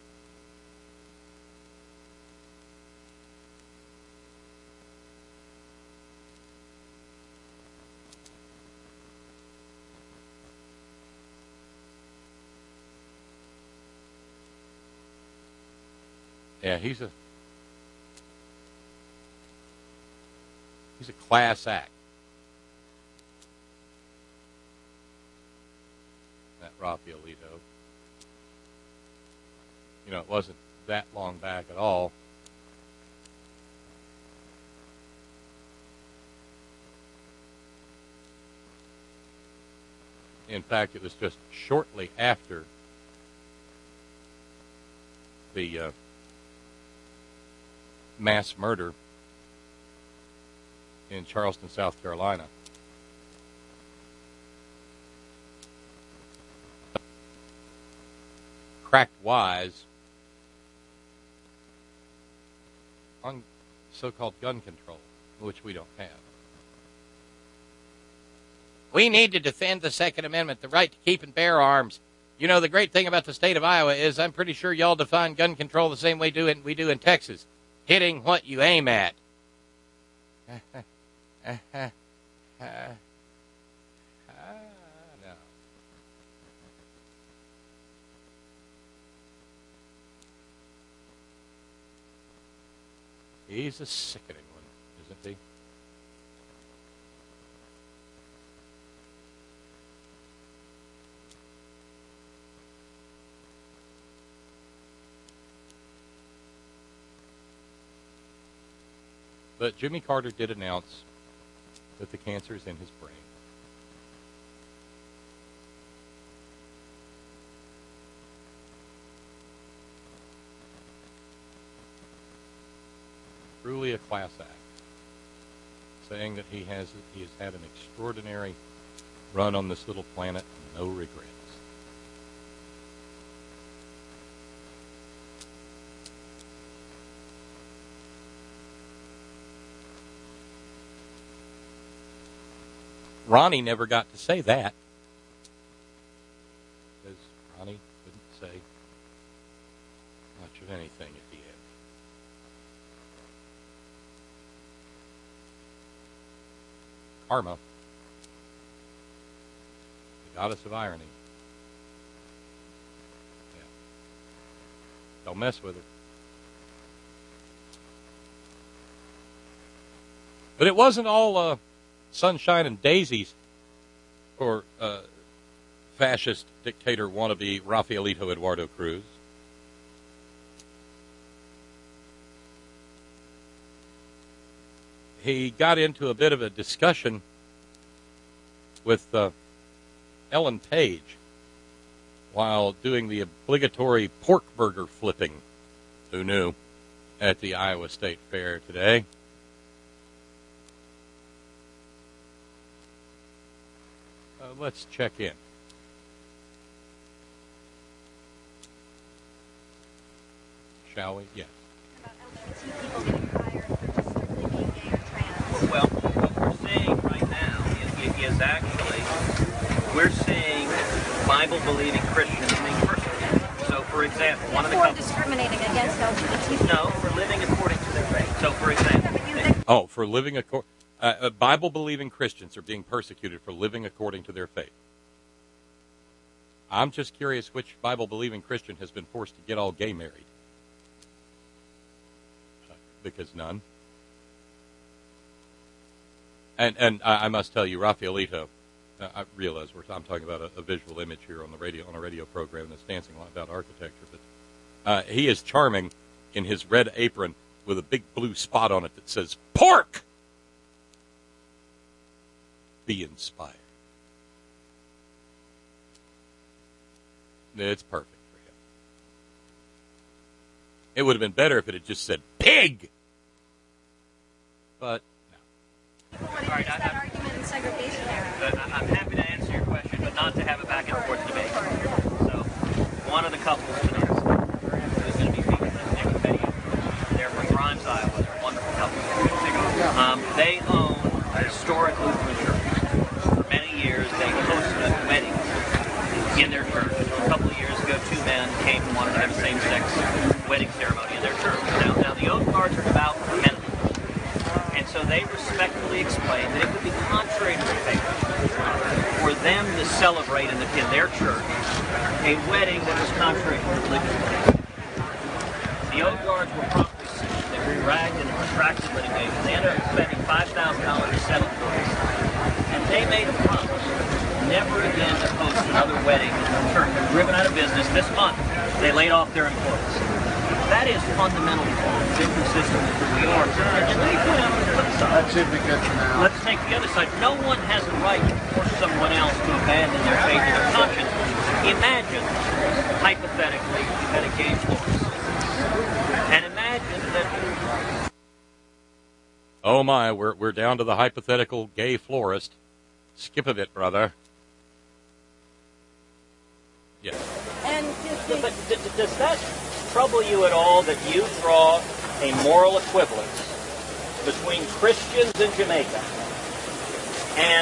Yeah, he's a class act. That Rafaelito. You know, it wasn't that long back at all. In fact, it was just shortly after the mass murder in Charleston, South Carolina. Cracked wise on so-called gun control, which we don't have. We need to defend the Second Amendment, the right to keep and bear arms. You know, the great thing about the state of Iowa is I'm pretty sure y'all define gun control the same way we do in Texas. Hitting what you aim at. No. He's a sickening one, isn't he? But Jimmy Carter did announce that the cancer is in his brain. Truly a class act, saying that he has had an extraordinary run on this little planet, no regrets. Ronnie never got to say that, because Ronnie couldn't say much of anything at the end. Karma, the goddess of irony. Yeah. Don't mess with her. But it wasn't all sunshine and daisies for fascist dictator wannabe Rafaelito Eduardo Cruz. He got into a bit of a discussion with Ellen Page while doing the obligatory pork burger flipping, who knew, at the Iowa State Fair today. Let's check in. Shall we? Yes. Well, what we're seeing right now is actually, we're seeing Bible-believing Christians being persecuted. So, for example, one of the couples... discriminating against LGBT. No, for living according to their faith. So, for example... for living according... Bible-believing Christians are being persecuted for living according to their faith. I'm just curious which Bible-believing Christian has been forced to get all gay married. Because none. And I must tell you, Rafaelito, I realize I'm talking about a visual image here on a radio program that's dancing a lot about architecture, but he is charming in his red apron with a big blue spot on it that says pork. Be inspired. It's perfect for him. It would have been better if it had just said pig. But no. What is that argument in segregation era? I'm happy to answer your question, but not to have a back and forth debate. So, one of the couples tonight who's going to be featured in the next video, they're from Grimes, Iowa. They're a wonderful couple. They own a historic Lutheran church. For many years, they hosted weddings in their church. A couple of years ago, two men came and wanted to have a same-sex wedding ceremony in their church. Now the oath cards are devout men. And so they respectfully explained that it would be contrary to their faith for them to celebrate in their church a wedding that was contrary to their religious faith. The The old guards were promptly sued. They were dragged into protracted litigation. They ended up spending $5,000 to settle the case. And they made a promise never again to host another wedding in the church. They were driven out of business. This month, they laid off their employees. That is fundamentally wrong. It's inconsistent with who we are. And let me point out the flip side. That should be good for now. Let's take the other side. No one has a right to force someone else to abandon their faith and their conscience. Imagine, hypothetically, you had a gay florist. And imagine that... Oh, my, we're down to the hypothetical gay florist. Skip a bit, brother. Yes. And But does that trouble you at all that you draw a moral equivalence between Christians in Jamaica and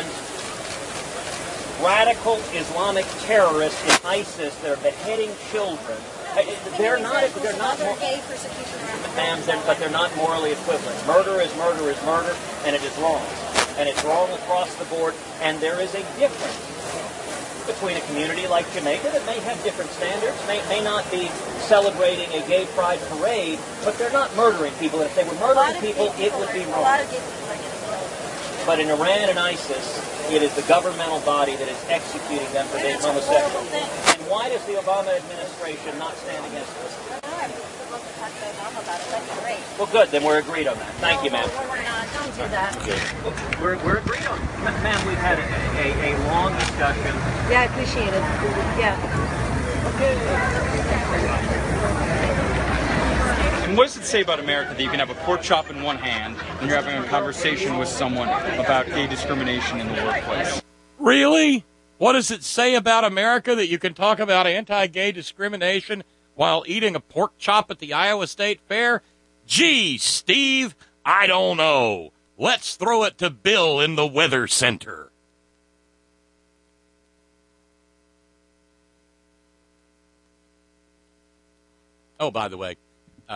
radical Islamic terrorists in ISIS that are beheading children? They're not other gay persecution around ma'am, but they're not morally equivalent. Murder is murder is murder, and it is wrong. And it's wrong across the board, and there is a difference between a community like Jamaica that may have different standards, may not be celebrating a gay pride parade, but they're not murdering people. And if they were murdering people, it would be A lot of wrong. gay people are getting killed. But in Iran and ISIS, it is the governmental body that is executing them for being It's a homosexual. horrible thing. And why does the Obama administration not stand against this? I don't know. I would love to talk to Obama about it. That'd be great. Well, good. Then we're agreed on that. Thank you, ma'am. We're not. Don't do that. We're agreed on it. Ma'am, we've had a long discussion. Yeah, I appreciate it. Yeah. And what does it say about America that you can have a pork chop in one hand and you're having a conversation with someone about gay discrimination in the workplace? Really? What does it say about America that you can talk about anti-gay discrimination while eating a pork chop at the Iowa State Fair? Gee, Steve, I don't know. Let's throw it to Bill in the Weather Center. Oh, by the way,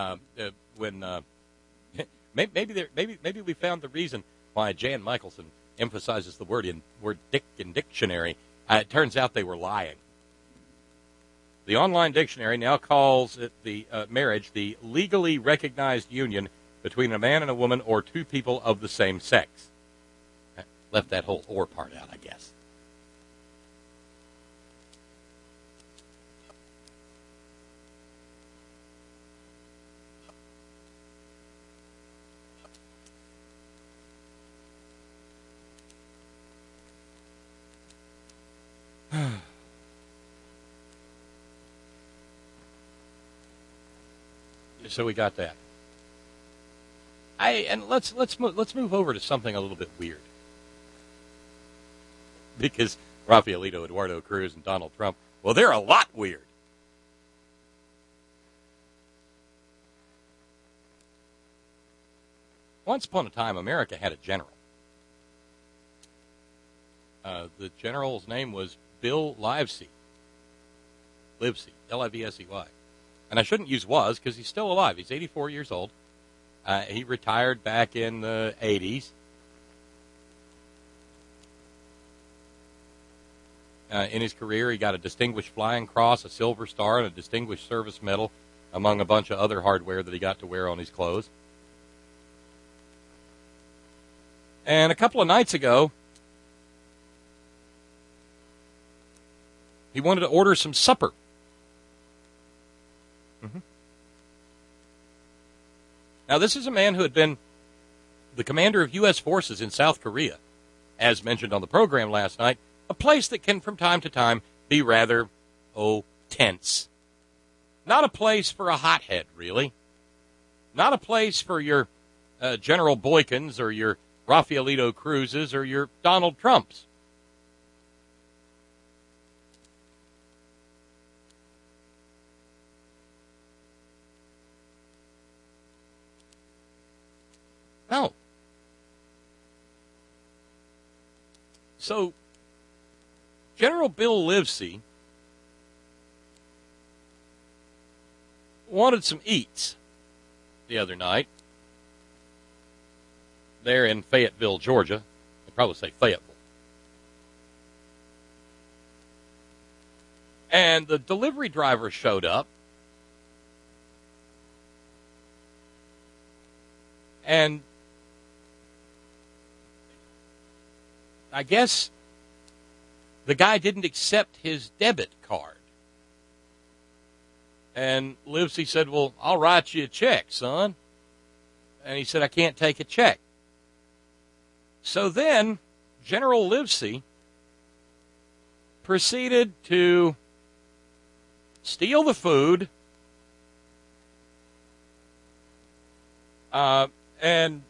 maybe we found the reason why Jan Michelson emphasizes the word dick in dictionary. It turns out they were lying. The online dictionary now calls it the marriage the legally recognized union between a man and a woman or two people of the same sex. Left that whole "or" part out, I guess. So we got that. And let's move over to something a little bit weird, because Rafaelito, Eduardo Cruz, and Donald Trump, well, they're a lot weird. Once upon a time, America had a general. The general's name was Bill Livesey. Livesey, L-I-V-S-E-Y. And I shouldn't use was because he's still alive. He's 84 years old. He retired back in the 80s. In his career, he got a Distinguished Flying Cross, a Silver Star, and a Distinguished Service Medal, among a bunch of other hardware that he got to wear on his clothes. And a couple of nights ago, he wanted to order some supper. Mm-hmm. Now, this is a man who had been the commander of U.S. forces in South Korea, as mentioned on the program last night, a place that can, from time to time, be rather, tense. Not a place for a hothead, really. Not a place for your General Boykins or your Rafaelito Cruzes or your Donald Trumps. No. So, General Bill Livesey wanted some eats the other night there in Fayetteville, Georgia. I'd probably say Fayetteville. And the delivery driver showed up. And I guess the guy didn't accept his debit card. And Livesey said, well, I'll write you a check, son. And he said, I can't take a check. So then General Livesey proceeded to steal the food and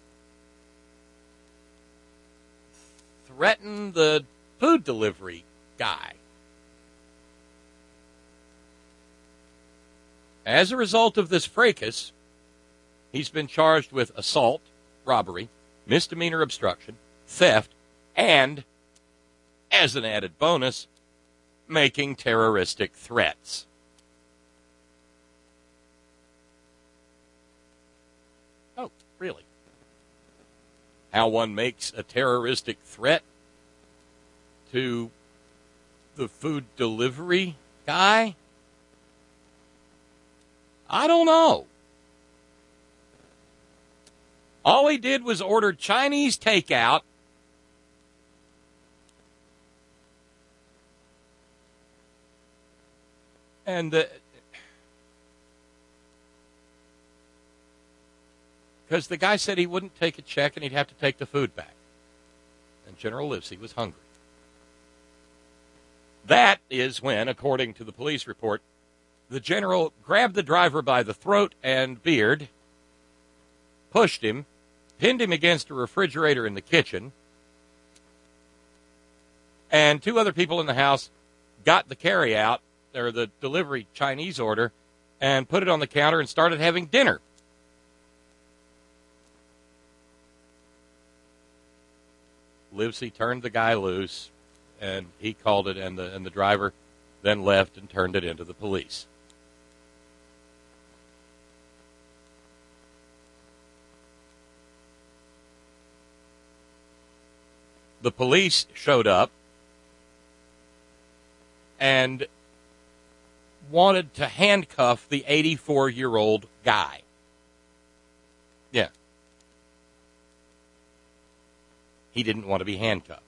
threaten the food delivery guy. As a result of this fracas, he's been charged with assault, robbery, misdemeanor obstruction, theft, and, as an added bonus, making terroristic threats. Oh, really? How one makes a terroristic threat to the food delivery guy? I don't know. All he did was order Chinese takeout and because the guy said he wouldn't take a check and he'd have to take the food back. And General Livesey was hungry. That is when, according to the police report, the general grabbed the driver by the throat and beard, pushed him, pinned him against a refrigerator in the kitchen, and two other people in the house got the carryout, or the delivery Chinese order, and put it on the counter and started having dinner. Livesey turned the guy loose, and he called it, and the driver then left and turned it into the police. The police showed up and wanted to handcuff the 84-year-old guy. Yeah. He didn't want to be handcuffed.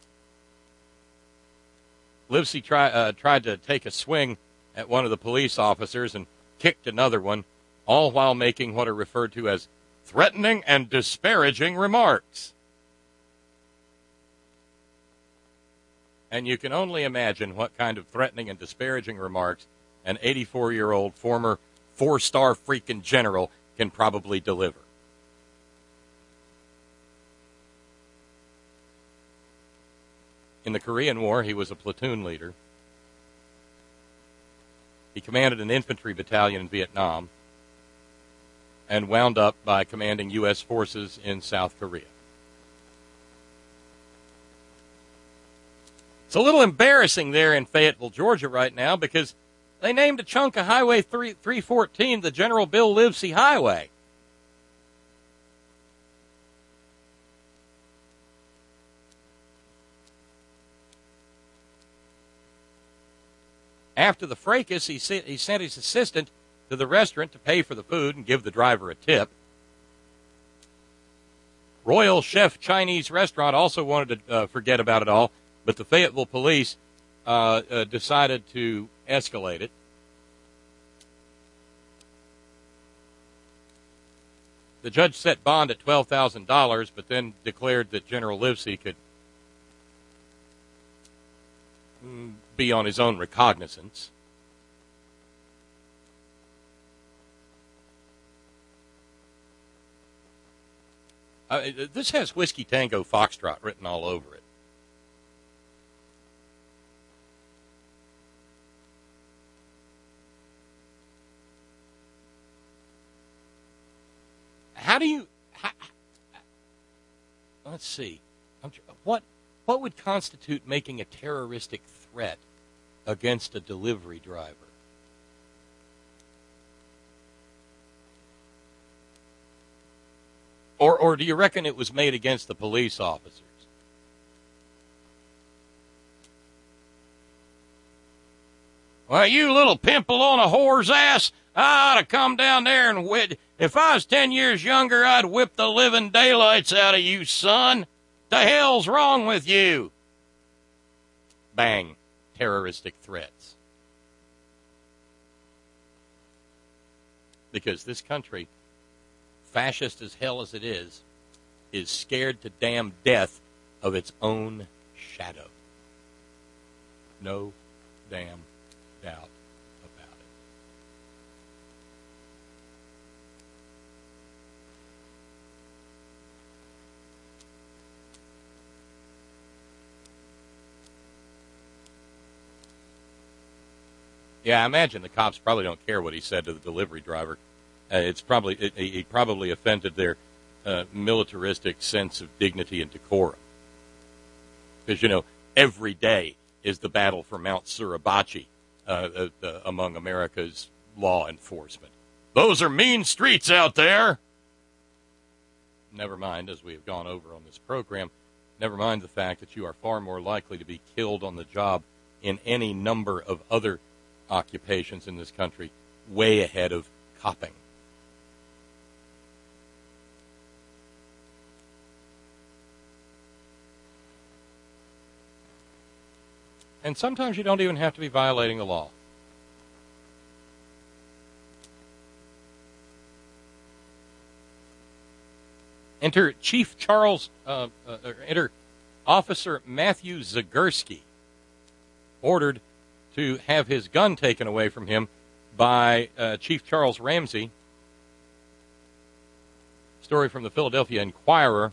Livesey tried to take a swing at one of the police officers and kicked another one, all while making what are referred to as threatening and disparaging remarks. And you can only imagine what kind of threatening and disparaging remarks an 84-year-old former four-star freaking general can probably deliver. In the Korean War, he was a platoon leader. He commanded an infantry battalion in Vietnam and wound up by commanding U.S. forces in South Korea. It's a little embarrassing there in Fayetteville, Georgia right now because they named a chunk of Highway 314 the General Bill Livesey Highway. After the fracas, he sent his assistant to the restaurant to pay for the food and give the driver a tip. Royal Chef Chinese Restaurant also wanted to forget about it all, but the Fayetteville police decided to escalate it. The judge set bond at $12,000, but then declared that General Livesey could be on his own recognizance. This has Whiskey Tango Foxtrot written all over it. Let's see. What would constitute making a terroristic threat against a delivery driver? Or do you reckon it was made against the police officers? Well, you little pimple on a whore's ass, I ought to come down there and if I was 10 years younger, I'd whip the living daylights out of you, son. The hell's wrong with you? Bang. Terroristic threats. Because this country, fascist as hell as it is scared to damn death of its own shadow. No damn doubt about it. Yeah, I imagine the cops probably don't care what he said to the delivery driver. He probably offended their militaristic sense of dignity and decorum. Because, every day is the battle for Mount Suribachi among America's law enforcement. Those are mean streets out there. Never mind, as we have gone over on this program, never mind the fact that you are far more likely to be killed on the job in any number of other occupations in this country, way ahead of copping. And sometimes you don't even have to be violating the law. Enter Officer Matthew Zagurski, ordered to have his gun taken away from him by Chief Charles Ramsey. Story from the Philadelphia Inquirer.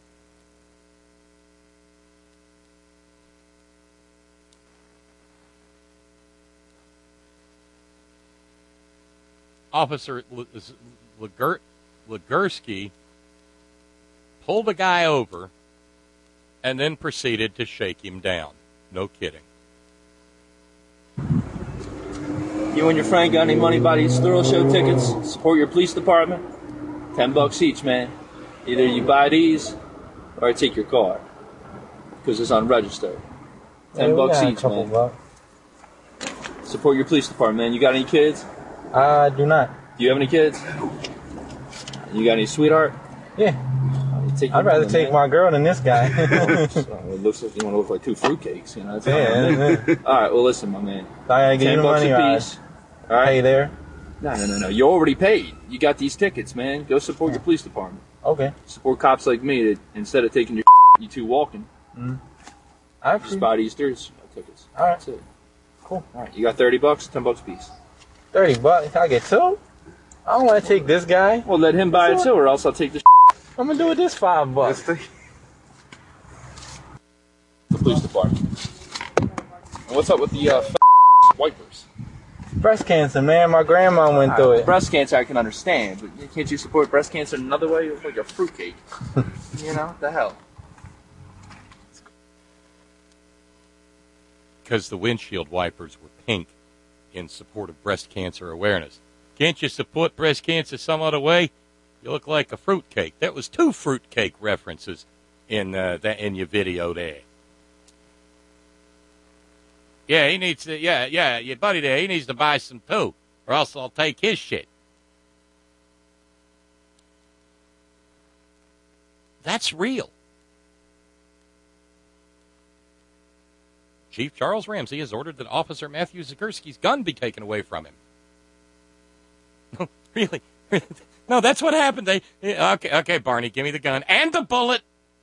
Officer Zagurski pulled the guy over and then proceeded to shake him down. No kidding. You and your friend got any money by these thrill show tickets? Support your police department? $10 each, man. Either you buy these or I take your car because it's unregistered. $10 each, man. Bucks. Support your police department, man. You got any kids? I do not. Do you have any kids? You got any sweetheart? Yeah. I'd rather take my girl than this guy. It looks like you want to look like two fruitcakes, That's yeah. All right, well, listen, my man. I get you money $10 a piece. All right. Pay there? No. You already paid. You got these tickets, man. Go support your police department. Okay. Support cops like me that instead of taking your you two walking. Mm-hmm. Just buy these thrill show tickets. All right. That's it. Cool. All right, you got $30, $10 a piece. $30? I get two? I don't want to take this guy. Well, let him buy it too, or else I'll take the I'm going to do it this $5. The police department. And what's up with the wipers? Breast cancer, man. My grandma went through it. Breast cancer I can understand, but can't you support breast cancer in another way? You look like a fruitcake. What the hell? Because the windshield wipers were pink in support of breast cancer awareness. Can't you support breast cancer some other way? You look like a fruitcake. That was 2 fruitcake references in your video there. Yeah, he needs to. Yeah, your buddy there. He needs to buy some too, or else I'll take his shit. That's real. Chief Charles Ramsey has ordered that Officer Matthew Zagurski's gun be taken away from him. No, really? No, that's what happened. Okay, Barney, give me the gun and the bullet.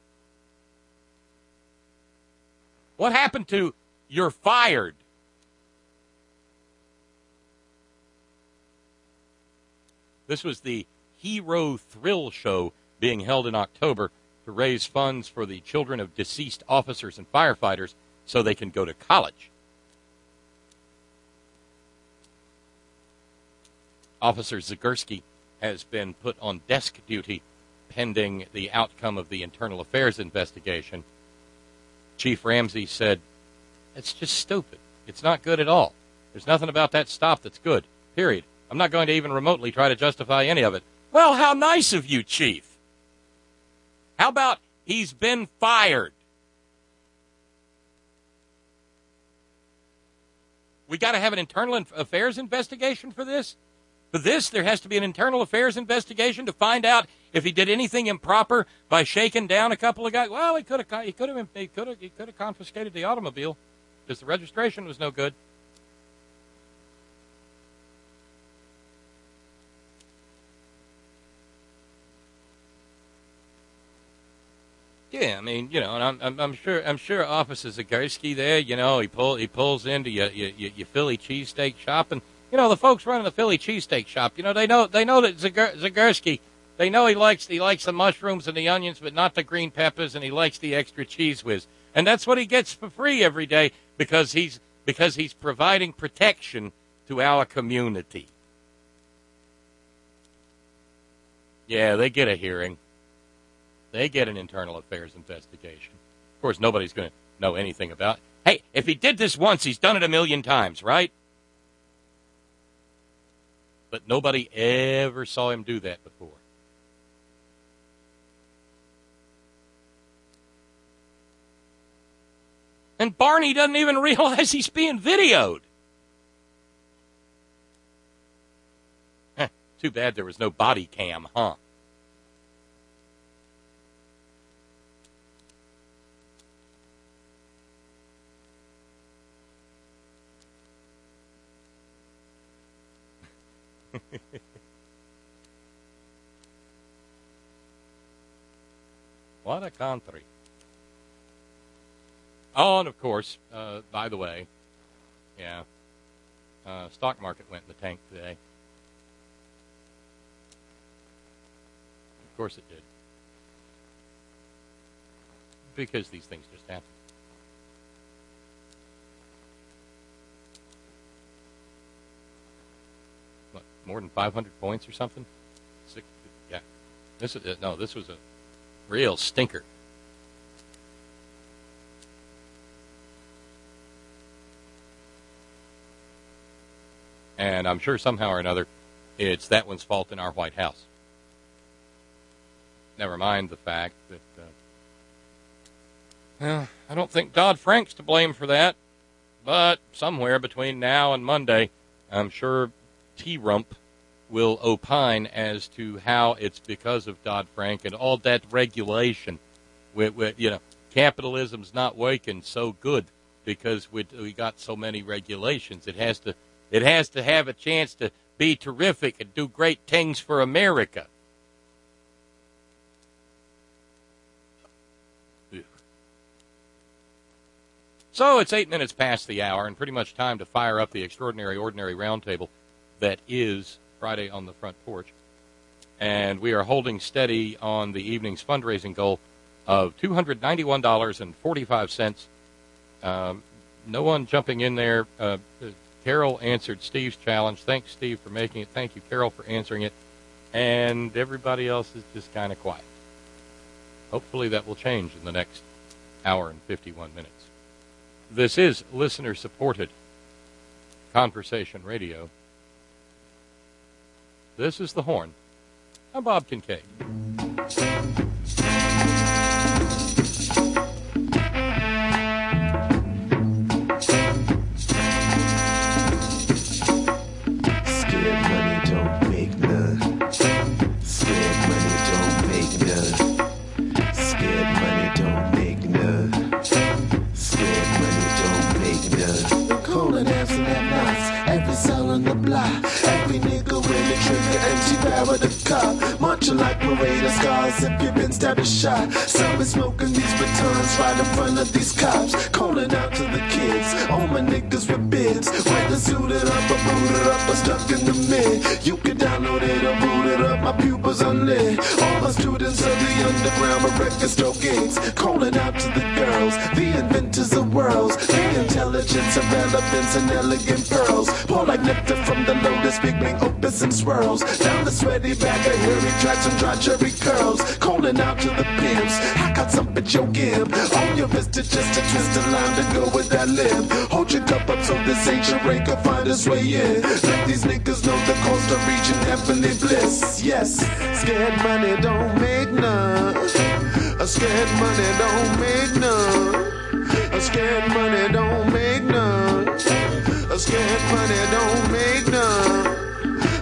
What happened to "you're fired"? This was the Hero Thrill Show being held in October to raise funds for the children of deceased officers and firefighters so they can go to college. Officer Zagurski has been put on desk duty pending the outcome of the internal affairs investigation. Chief Ramsey said, "It's just stupid. It's not good at all. There's nothing about that stop that's good, period. I'm not going to even remotely try to justify any of it." Well, how nice of you, Chief. How about he's been fired? We got to have an internal affairs investigation for this? For this, there has to be an internal affairs investigation to find out if he did anything improper by shaking down a couple of guys. Well, he could have confiscated the automobile because the registration was no good. Yeah, I mean, you know, and I'm sure Officer Zagorski there, you know, he pulls into your Philly cheesesteak shop, and you know the folks running the Philly cheesesteak shop, you know, they know that Zagorski, they know he likes the mushrooms and the onions, but not the green peppers, and he likes the extra cheese whiz, and that's what he gets for free every day because he's providing protection to our community. Yeah, they get a hearing. They get an internal affairs investigation. Of course, nobody's going to know anything about it. Hey, if he did this once, he's done it a million times, right? But nobody ever saw him do that before. And Barney doesn't even realize he's being videoed. Too bad there was no body cam, huh? What a country. Oh, and of course, by the way, yeah, stock market went in the tank today. Of course it did. Because these things just happen. What, more than 500 points or something? Yeah. This was a real stinker. And I'm sure somehow or another it's that one's fault in our White House. Never mind the fact that, I don't think Dodd-Frank's to blame for that. But somewhere between now and Monday, I'm sure T-Rump will opine as to how it's because of Dodd-Frank and all that regulation. Capitalism's not working so good because we got so many regulations. It has to have a chance to be terrific and do great things for America. So it's 8 minutes past the hour and pretty much time to fire up the Extraordinary Ordinary Roundtable that is Friday on the Front Porch. And we are holding steady on the evening's fundraising goal of $291.45. No one jumping in there. Carol answered Steve's challenge. Thanks, Steve, for making it. Thank you, Carol, for answering it. And everybody else is just kind of quiet. Hopefully that will change in the next hour and 51 minutes. This is listener-supported conversation radio. This is The Horn. I'm Bob Kincaid. Every nigga with a trigger and she power the car. Marching like parade of scars if you've been stabbed or shot. Some is smoking these batons right in front of these cops. Calling out to the kids, all my niggas with bids. Whether suited up or booted up or stuck in the mid. You can download it or boot it up, my pupils unlit. All my students of the underground with record store gigs. Calling out to the girls, the inventors of worlds. The intelligence of relevance and elegant pearls. Pour like nectar from the lotus, big bling opus and swirls. Down the sweaty back of hairy tracks and dry cherry curls. Calling out to the pimps, I got something at your gib. On your wrist is just a twisted line to go with that lip. Hold your cup up so this ancient rain can find its way in. Let these niggas know the cost of reaching heavenly bliss. Yes, scared money don't make none. A scared money don't make none. A scared money don't make none. A scared money don't make none. A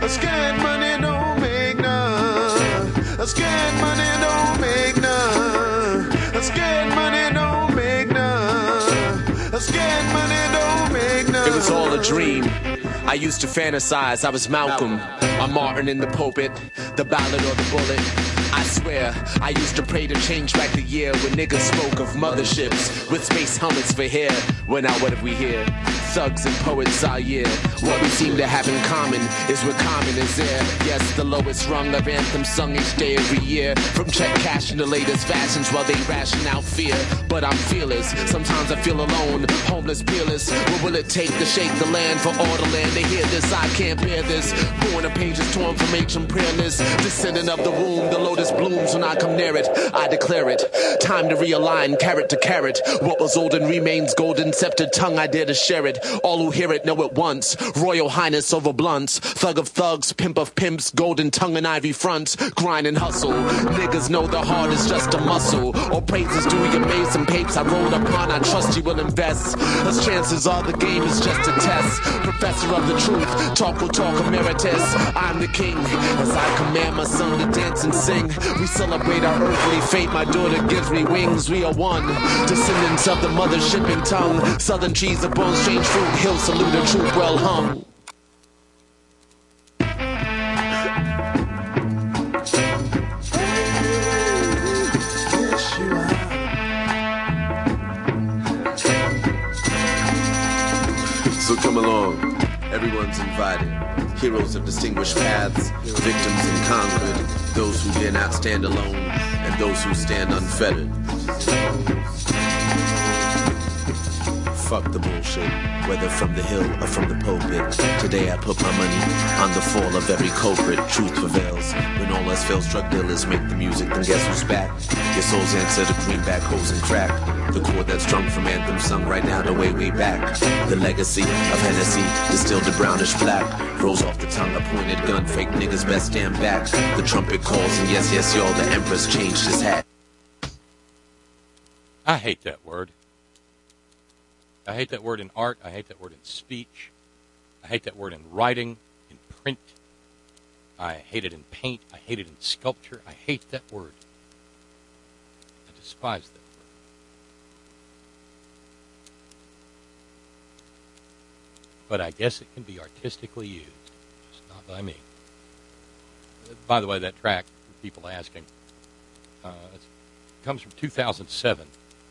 Scared money don't make none. Scared money don't make none. Scared money don't make none. Scared money don't make none. It was all a dream. I used to fantasize I was Malcolm, or Martin in the pulpit, the ballad or the bullet. I swear, I used to pray to change back the year when niggas spoke of motherships with space helmets for hair. Well, now what have we here? Thugs and poets are yeah. What we seem to have in common is we're common as air. Yes, the lowest rung of anthems sung each day every year. From check cashing the latest fashions while they ration out fear. But I'm fearless, sometimes I feel alone, homeless, peerless. What will it take to shake the land for all the land to hear this? I can't bear this. Born of pages torn from ancient prayerless. Descendant of the womb, the lotus blooms when I come near it. I declare it. Time to realign, carrot to carrot. What was olden remains golden. Sceptered tongue, I dare to share it. All who hear it know it once. Royal Highness over blunts. Thug of thugs, pimp of pimps. Golden tongue and ivy fronts. Grind and hustle. Niggas know the heart is just a muscle. All praises due your maze and papes I rolled upon. I trust you will invest. As chances are the game is just a test. Professor of the truth. Talk will talk emeritus. I'm the king. As I command my son to dance and sing. We celebrate our earthly fate. My daughter gives me wings. We are one. Descendants of the mothership and tongue. Southern trees upon strange fruit. Hill salute a troop well hung. So come along. Everyone's invited. Heroes of distinguished paths, victims and conquered, those who dare not stand alone, and those who stand unfettered. Fuck the bullshit, whether from the hill or from the pulpit. Today I put my money on the fall of every culprit. Truth prevails. When all else fails, drug dealers make the music, then guess who's back? Your soul's answer to greenback, hoes and crack. The chord that's strung from anthem sung right now the way back. The legacy of Hennessy, distilled to brownish black. Rolls off the tongue, a pointed gun, fake niggas best stand back. The trumpet calls and yes, yes, y'all, the empress changed his hat. I hate that word. I hate that word in art. I hate that word in speech. I hate that word in writing, in print. I hate it in paint. I hate it in sculpture. I hate that word. I despise that word. But I guess it can be artistically used, just not by me. By the way, that track, for people asking, it comes from 2007.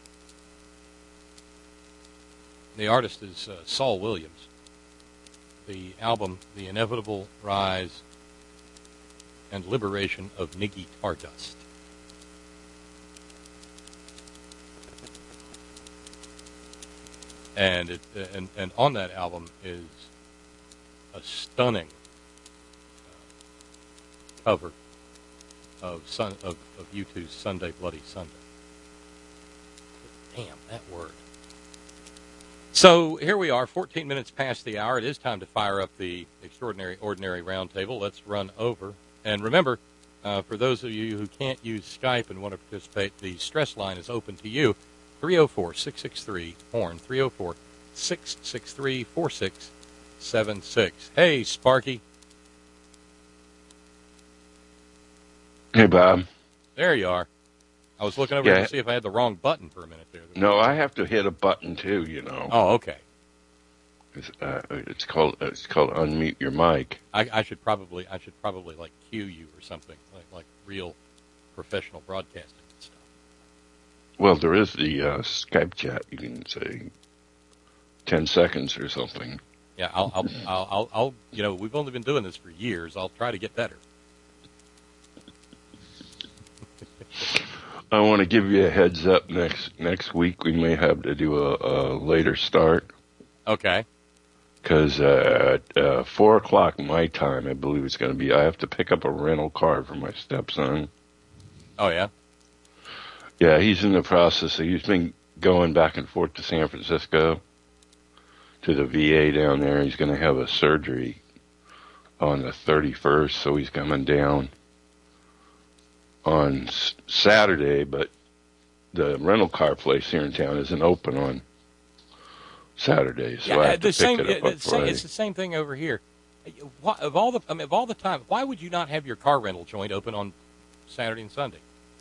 The artist is Saul Williams. The album, The Inevitable Rise and Liberation of Niggy Tardust. And on that album is a stunning cover of U2's Sunday Bloody Sunday. Damn, that word. So here we are, 14 minutes past the hour. It is time to fire up the Extraordinary Ordinary Roundtable. Let's run over. And remember, for those of you who can't use Skype and want to participate, the stress line is open to you. 304-663-HORN, 304-663-4676. Hey, Sparky. Hey, Bob. There you are. I was looking over to see if I had the wrong button for a minute there. No, I have to hit a button too, you know. Oh, okay. It's called unmute your mic. I should probably like cue you or something like real professional broadcasting and stuff. Well, there is the Skype chat. You can say 10 seconds or something. Yeah, I'll you know, we've only been doing this for years. I'll try to get better. I want to give you a heads up. Next week we may have to do a later start. Okay. Because at 4 o'clock my time, I believe it's going to be, I have to pick up a rental car for my stepson. Oh, yeah? Yeah, he's in the process. He's been going back and forth to San Francisco, to the VA down there. He's going to have a surgery on the 31st, so he's coming down on Saturday, but the rental car place here in town isn't open on Saturday, so I have to pick it up Friday. It's the same thing over here. Of all the time, why would you not have your car rental joint open on Saturday and Sunday?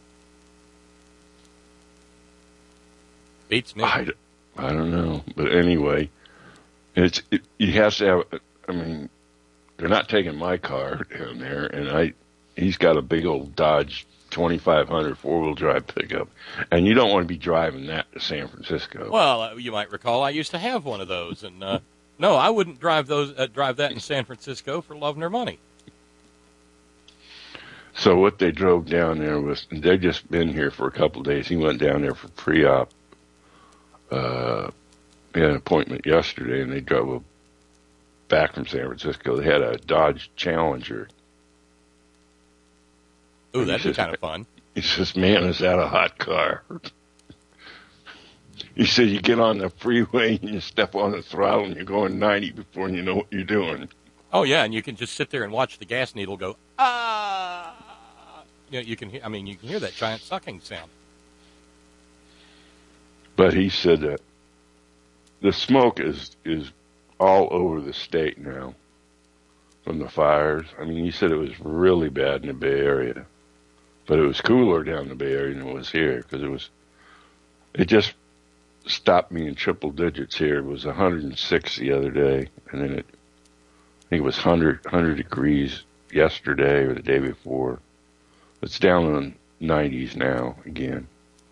Beats me. I don't know, but anyway, you have to have. I mean, they're not taking my car down there, and he's got a big old Dodge 2500 four-wheel drive pickup, and you don't want to be driving that to San Francisco. Well, you might recall I used to have one of those, and no, I wouldn't drive that in San Francisco for love nor money. So what they drove down there was, they've just been here for a couple of days. He went down there for pre-op. He had an appointment yesterday, and they drove back from San Francisco. They had a Dodge Challenger. Ooh, that'd be kind of fun. He says, man, is that a hot car? He said, you get on the freeway and you step on the throttle and you're going 90 before you know what you're doing. Oh, yeah, and you can just sit there and watch the gas needle go, ah. You know, you can hear that giant sucking sound. But he said that the smoke is all over the state now from the fires. I mean, he said it was really bad in the Bay Area, but it was cooler down in the Bay Area than it was here, because it just stopped me in triple digits here. It was 106 the other day, and then I think it was 100 degrees yesterday or the day before. It's down in the 90s now again.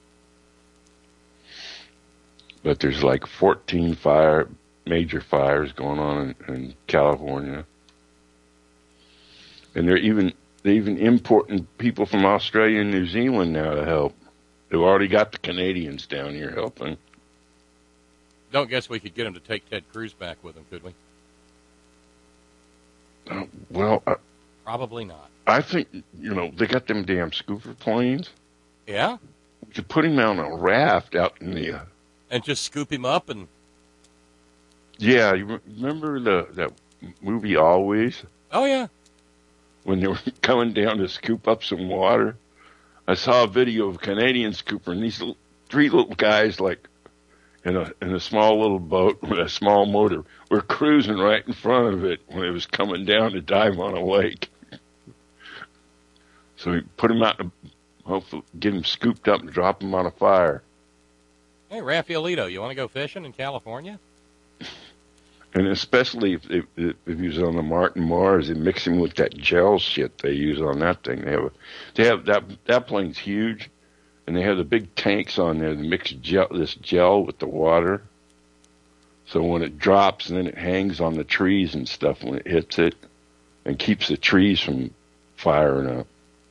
But there's like 14 major fires going on in California. And they're even importing people from Australia and New Zealand now to help. They've already got the Canadians down here helping. Don't guess we could get them to take Ted Cruz back with them, could we? Probably not. I think, they got them damn scooper planes. Yeah? You could put him on a raft out in the... and just scoop him up and... Yeah, you remember that movie Always? Oh, yeah. When they were coming down to scoop up some water? I saw a video of a Canadian scooper, and these three little guys, like, in a small little boat with a small motor, were cruising right in front of it when it was coming down to dive on a lake. So we put him out, hopefully get him scooped up and drop him on a fire. Hey, Rafaelito, you want to go fishing in California? And especially if he was on the Martin Mars and mix him with that gel shit they use on that thing. They have that plane's huge, and they have the big tanks on there that mix this gel with the water. So when it drops, and then it hangs on the trees and stuff when it hits it, and keeps the trees from firing up.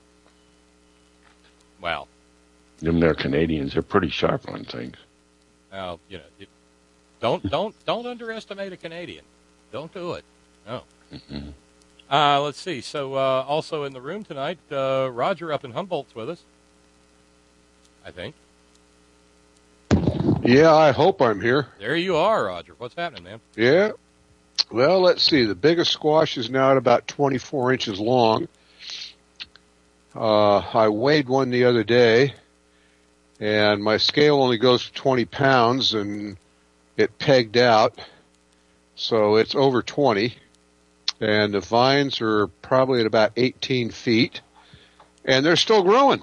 Wow. They're Canadians. They're pretty sharp on things. Well, don't underestimate a Canadian. Don't do it. No. Mm-hmm. Let's see. So also in the room tonight, Roger up in Humboldt's with us, I think. Yeah, I hope I'm here. There you are, Roger. What's happening, man? Yeah. Well, let's see. The biggest squash is now at about 24 inches long. I weighed one the other day, and my scale only goes to 20 pounds, and it pegged out, so it's over 20. And the vines are probably at about 18 feet, and they're still growing.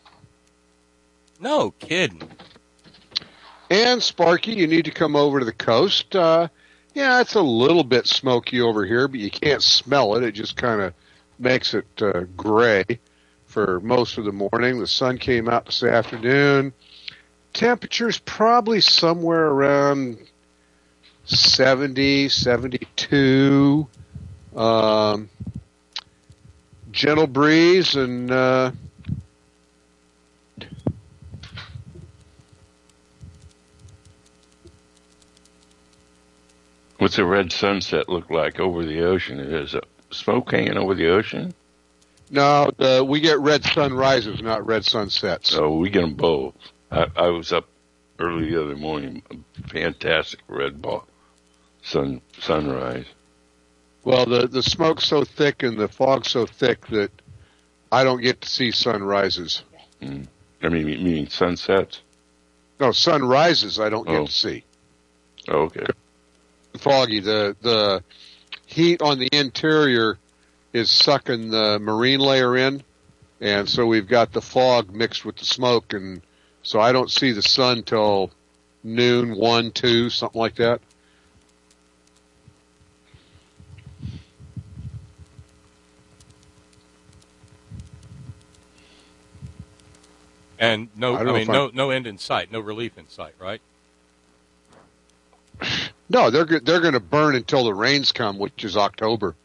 No kidding. And, Sparky, you need to come over to the coast. Yeah, it's a little bit smoky over here, but you can't smell it. It just kind of makes it gray for most of the morning. The sun came out this afternoon. Temperature's probably somewhere around 70, 72. Gentle breeze and what's a red sunset look like over the ocean? Is it smoke hanging over the ocean? No, we get red sunrises, not red sunsets. Oh, we get them both. I was up early the other morning. Fantastic red ball sunrise. Well, the smoke's so thick and the fog's so thick that I don't get to see sunrises. Mm. I mean, meaning sunsets? No, sunrises I don't get to see. Oh, okay. Foggy. The heat on the interior is sucking the marine layer in, and so we've got the fog mixed with the smoke, and so I don't see the sun till noon, 1, 2, something like that. And no end in sight, no relief in sight, right? No, they're going to burn until the rains come, which is October.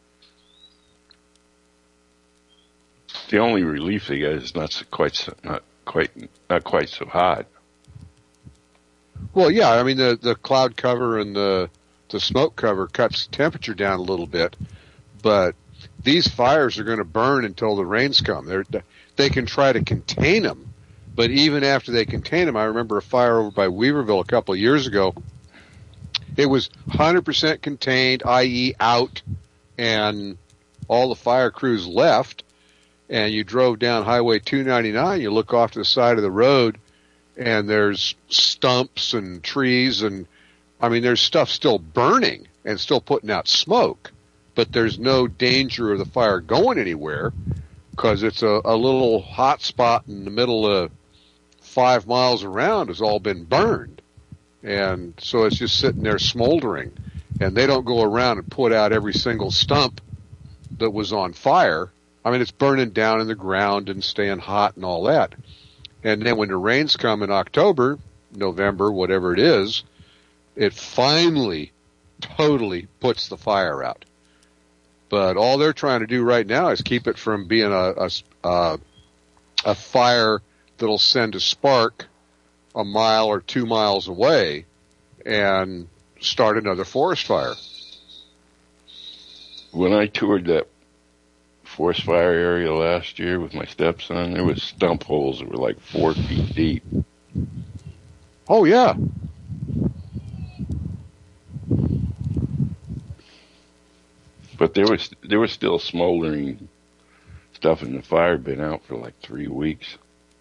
The only relief they get is not quite so hot. Well, yeah, I mean the cloud cover and the smoke cover cuts the temperature down a little bit, but these fires are going to burn until the rains come. They can try to contain them, but even after they contain them, I remember a fire over by Weaverville a couple of years ago. It was 100% contained, i.e. out, and all the fire crews left, and you drove down Highway 299, you look off to the side of the road, and there's stumps and trees, and, I mean, there's stuff still burning and still putting out smoke, but there's no danger of the fire going anywhere, because it's a little hot spot in the middle of 5 miles around has all been burned. And so it's just sitting there smoldering, and they don't go around and put out every single stump that was on fire. I mean, it's burning down in the ground and staying hot and all that. And then when the rains come in October, November, whatever it is, it finally totally puts the fire out. But all they're trying to do right now is keep it from being a fire that'll send a spark a mile or 2 miles away and start another forest fire. When I toured that forest fire area last year with my stepson, there was stump holes that were like 4 feet deep. Oh, yeah. But there was still smoldering stuff in the fire. Been out for like 3 weeks.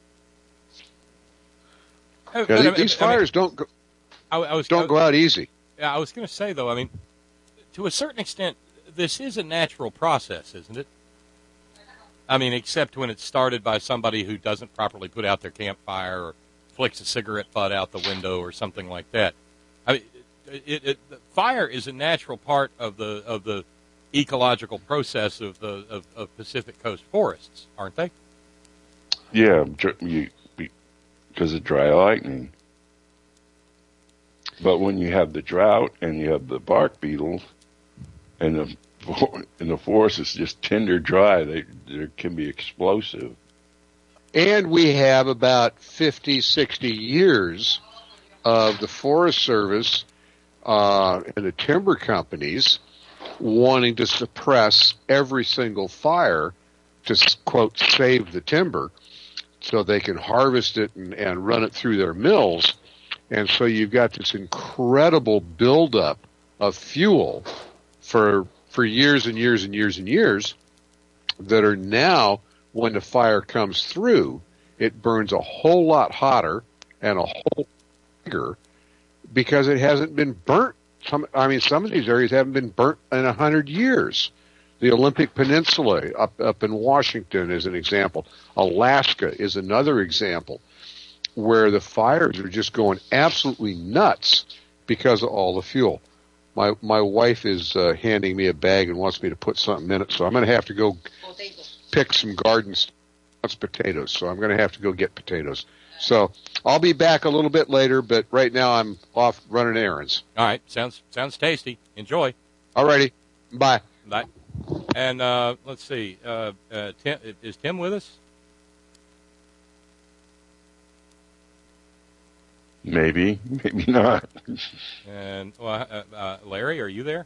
Yeah, these fires don't go out easy. Yeah, I was going to say, though, I mean, to a certain extent, this is a natural process, isn't it? I mean, except when it's started by somebody who doesn't properly put out their campfire or flicks a cigarette butt out the window or something like that. I mean, the fire is a natural part of the ecological process of Pacific Coast forests, aren't they? Yeah, because of dry lightning. But when you have the drought and you have the bark beetles and the forest is just tinder dry, they can be explosive. And we have about 50, 60 years of the Forest Service and the timber companies wanting to suppress every single fire to, quote, save the timber so they can harvest it and run it through their mills. And so you've got this incredible buildup of fuel for years and years and years and years that are now, when the fire comes through, it burns a whole lot hotter and a whole bigger because it hasn't been burnt. Some of these areas haven't been burnt in 100 years. The Olympic Peninsula up in Washington is an example. Alaska is another example where the fires are just going absolutely nuts because of all the fuel. My wife is handing me a bag and wants me to put something in it, so I'm going to have to go pick some garden potatoes. So I'm going to have to go get potatoes. So I'll be back a little bit later, but right now I'm off running errands. All right, sounds tasty. Enjoy. All righty, bye. Bye. And let's see, Tim, is Tim with us? Maybe, maybe not. And Larry, are you there?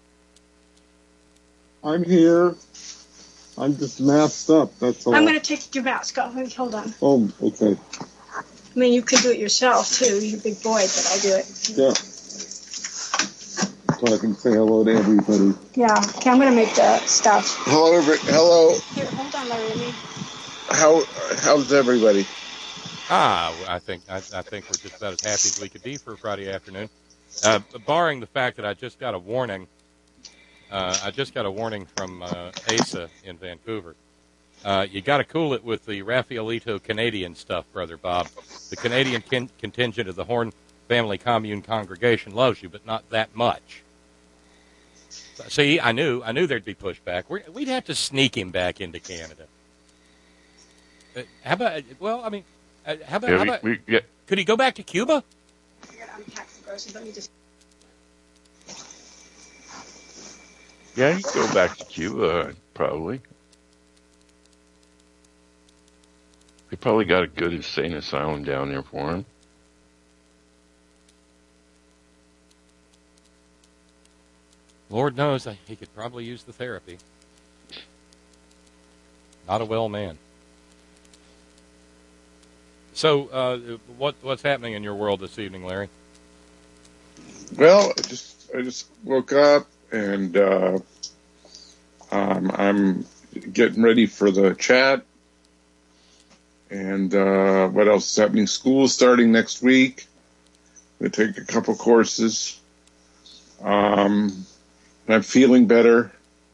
I'm here. I'm just masked up, that's all. I'm going to take your mask off. Hold on. Oh, okay. I mean, you can do it yourself, too. You're a big boy, but I'll do it. Yeah. So I can say hello to everybody. Yeah. Okay, I'm going to make the stuff. Hello. Here, hold on, Larry. How's everybody? I think we're just about as happy as we could be for a Friday afternoon. Barring the fact that I just got a warning I just got a warning from Asa in Vancouver. You got to cool it with the Rafaelito Canadian stuff, Brother Bob. The Canadian contingent of the Horn Family Commune congregation loves you, but not that much. See, I knew there'd be pushback. We'd have to sneak him back into Canada. How about? Well, I mean, how about? Could he go back to Cuba? Yeah, he'd go back to Cuba, probably. They probably got a good insane asylum down there for him. Lord knows he could probably use the therapy. Not a well man. So, what's happening in your world this evening, Larry? Well, I just woke up and I'm getting ready for the chat. And what else is happening? School's starting next week. I'm going to take a couple courses. I'm feeling better.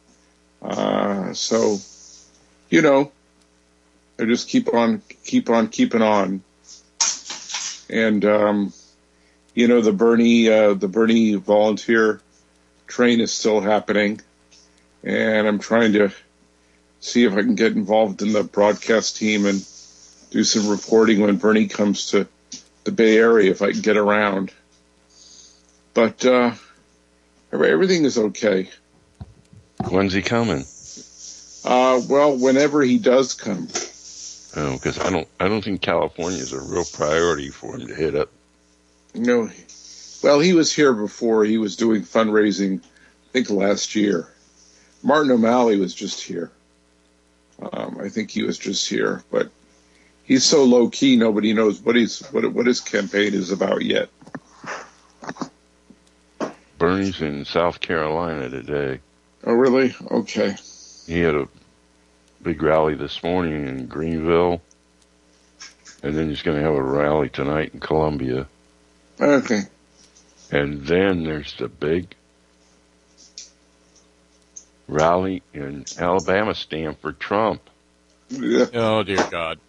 So, you know, I just keep on keeping on. And, you know, the Bernie volunteer train is still happening. And I'm trying to see if I can get involved in the broadcast team and do some reporting when Bernie comes to the Bay Area, if I can get around. But everything is okay. When's he coming? Well, whenever he does come. Oh, because I don't think California is a real priority for him to hit up. No. Well, he was here before. He was doing fundraising, I think, last year. Martin O'Malley was just here. I think he was just here, but he's so low key, nobody knows what his campaign is about yet. Bernie's in South Carolina today. Oh, really? Okay. He had a big rally this morning in Greenville, and then he's going to have a rally tonight in Columbia. Okay. And then there's the big rally in Alabama stand for Trump. Yeah. Oh, dear God.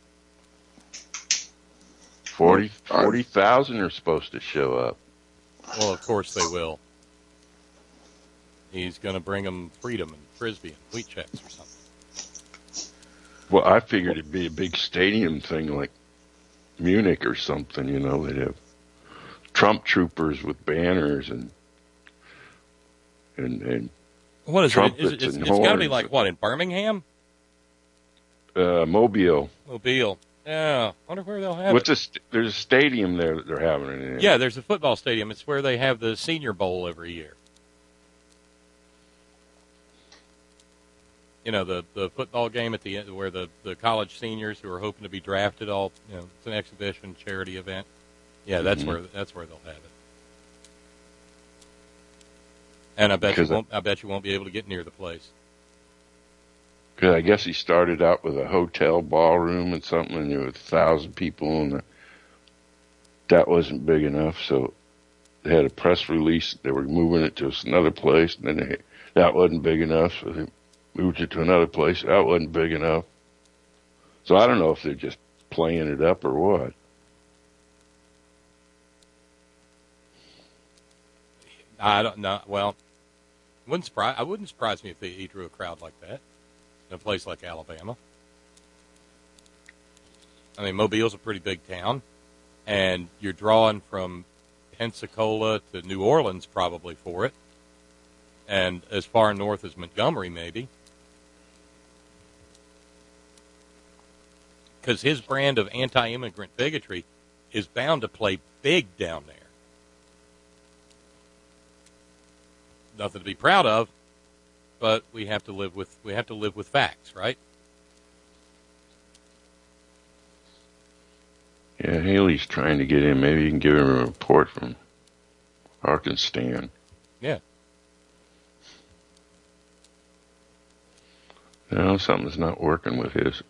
40,000 are supposed to show up. Well, of course they will. He's going to bring them freedom and Frisbee and wheat checks or something. Well, I figured it'd be a big stadium thing like Munich or something, you know. They'd have Trump troopers with banners and what is trumpets it? It's and got to be horns. like, what, in Birmingham? Mobile. Mobile. Yeah. I wonder where they'll have it. There's a stadium there that they're having it in. Yeah, there's a football stadium. It's where they have the Senior Bowl every year. You know, the football game at the end where the college seniors who are hoping to be drafted all, you know, it's an exhibition charity event. Yeah, that's where they'll have it. And I bet you won't be able to get near the place. Because I guess he started out with a hotel ballroom and something, and there was 1,000 people, and that wasn't big enough, so they had a press release. They were moving it to another place, and then that wasn't big enough, so they moved it to another place. That wasn't big enough. So I don't know if they're just playing it up or what. I don't know. Well, I wouldn't surprise me if he drew a crowd like that in a place like Alabama. I mean, Mobile's a pretty big town, and you're drawing from Pensacola to New Orleans probably for it, and as far north as Montgomery maybe. Because his brand of anti-immigrant bigotry is bound to play big down there. Nothing to be proud of, but we have to live with facts, right? Yeah, Haley's trying to get in. Maybe you can give him a report from Arkansas. Yeah. No, something's not working with his.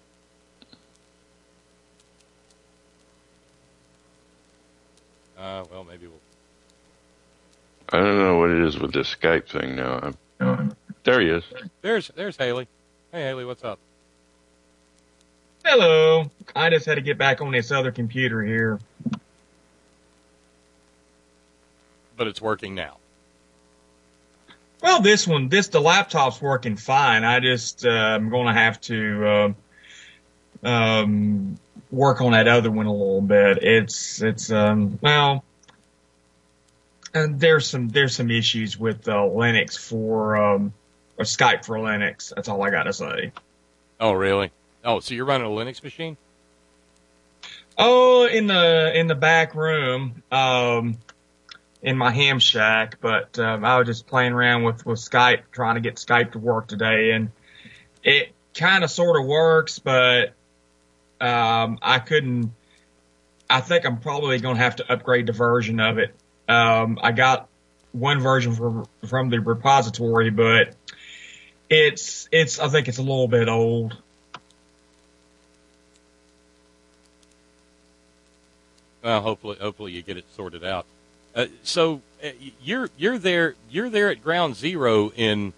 Well, maybe we'll. I don't know what it is with this Skype thing now. There he is. There's Haley. Hey, Haley, what's up? Hello. I just had to get back on this other computer here. But it's working now. Well, the laptop's working fine. I just, I'm going to have to, work on that other one a little bit. And there's some issues with, Linux or Skype for Linux. That's all I got to say. Oh, really? Oh, so you're running a Linux machine? Oh, in the back room, in my ham shack, but I was just playing around with Skype, trying to get Skype to work today, and it kind of sort of works, but I think I'm probably going to have to upgrade the version of it. I got one version from the repository, but I think it's a little bit old. Well, hopefully you get it sorted out. So you're there at Ground Zero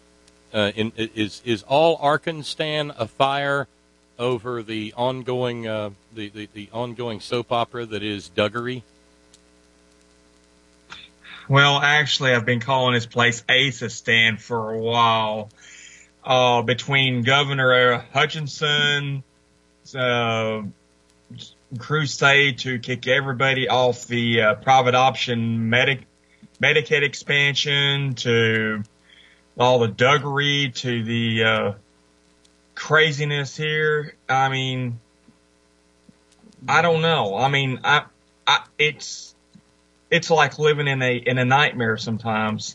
is all Arkansas afire over the ongoing the ongoing soap opera that is Duggery? Well, actually, I've been calling this place Ace-istan for a while. Between Governor Hutchinson, crusade to kick everybody off the private option Medicaid expansion, to all the Duggery, to the craziness here. I mean, I don't know. I mean, it's like living in a nightmare sometimes.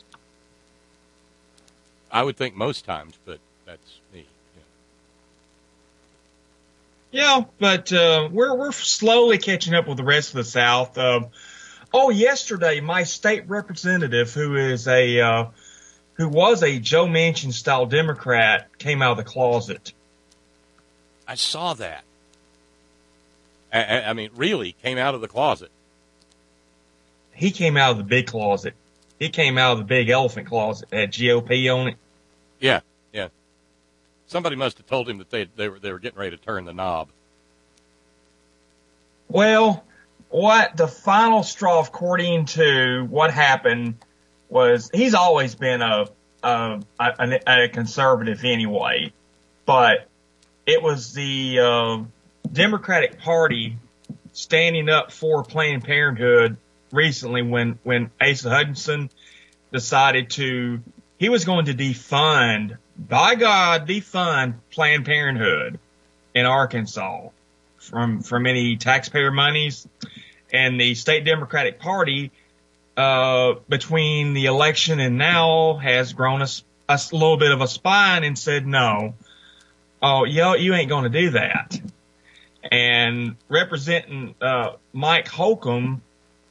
I would think most times, but that's me. Yeah, but we're slowly catching up with the rest of the South. Yesterday, my state representative, who was a Joe Manchin style Democrat, came out of the closet. I saw that. I mean, really came out of the closet. He came out of the big closet. He came out of the big elephant closet that had GOP on it. Yeah. Somebody must have told him that they were getting ready to turn the knob. Well, what the final straw, according to what happened, was he's always been a conservative anyway, but it was the Democratic Party standing up for Planned Parenthood recently when Asa Hutchinson decided he was going to defund Planned Parenthood in Arkansas from any taxpayer monies. And the state Democratic Party, between the election and now, has grown a little bit of a spine and said, no, you ain't going to do that. And representing Mike Holcomb,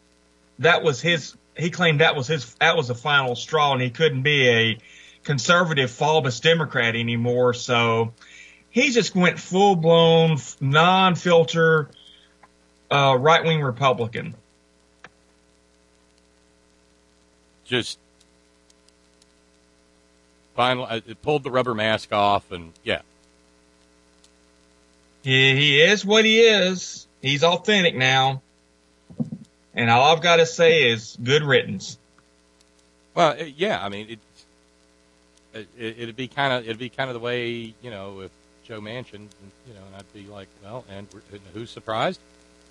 he claimed that was the final straw, and he couldn't be a conservative Falbus Democrat anymore. So he just went full blown, non-filter, right wing Republican. Just finally, it pulled the rubber mask off, and yeah. He is what he is. He's authentic now. And all I've got to say is good riddance. Well, yeah, I mean, it'd be kind of the way, if Joe Manchin, and I'd be like, well, and who's surprised?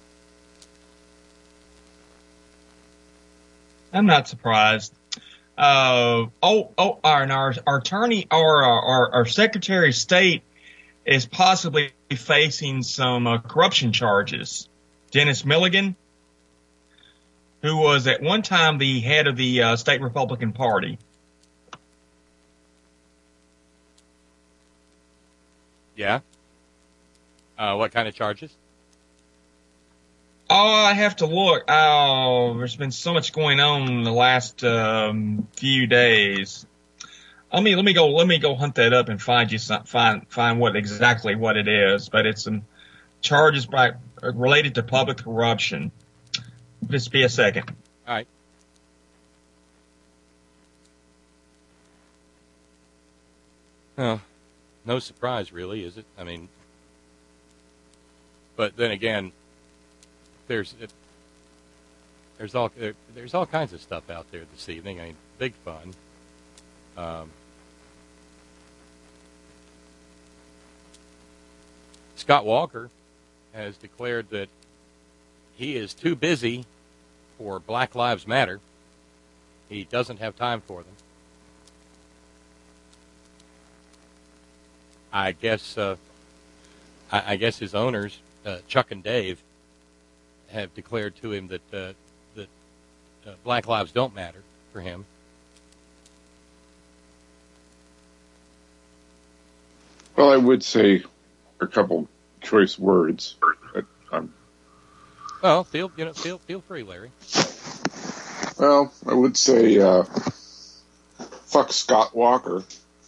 I'm not surprised. Our attorney, our Secretary of State is possibly facing some corruption charges. Dennis Milligan, who was at one time the head of the state Republican Party. Yeah. What kind of charges? Oh, I have to look. Oh, there's been so much going on in the last few days. Let me go hunt that up and find exactly what it is. But it's some charges related to public corruption. Just be a second. All right. Well, no surprise, really, is it? I mean, but then again, there's all kinds of stuff out there this evening. I mean, big fun. Scott Walker has declared that he is too busy for Black Lives Matter. He doesn't have time for them. I guess his owners, Chuck and Dave, have declared to him that Black lives don't matter for him. Well, I would say a couple choice words. Well, feel free, Larry. Well, I would say fuck Scott Walker.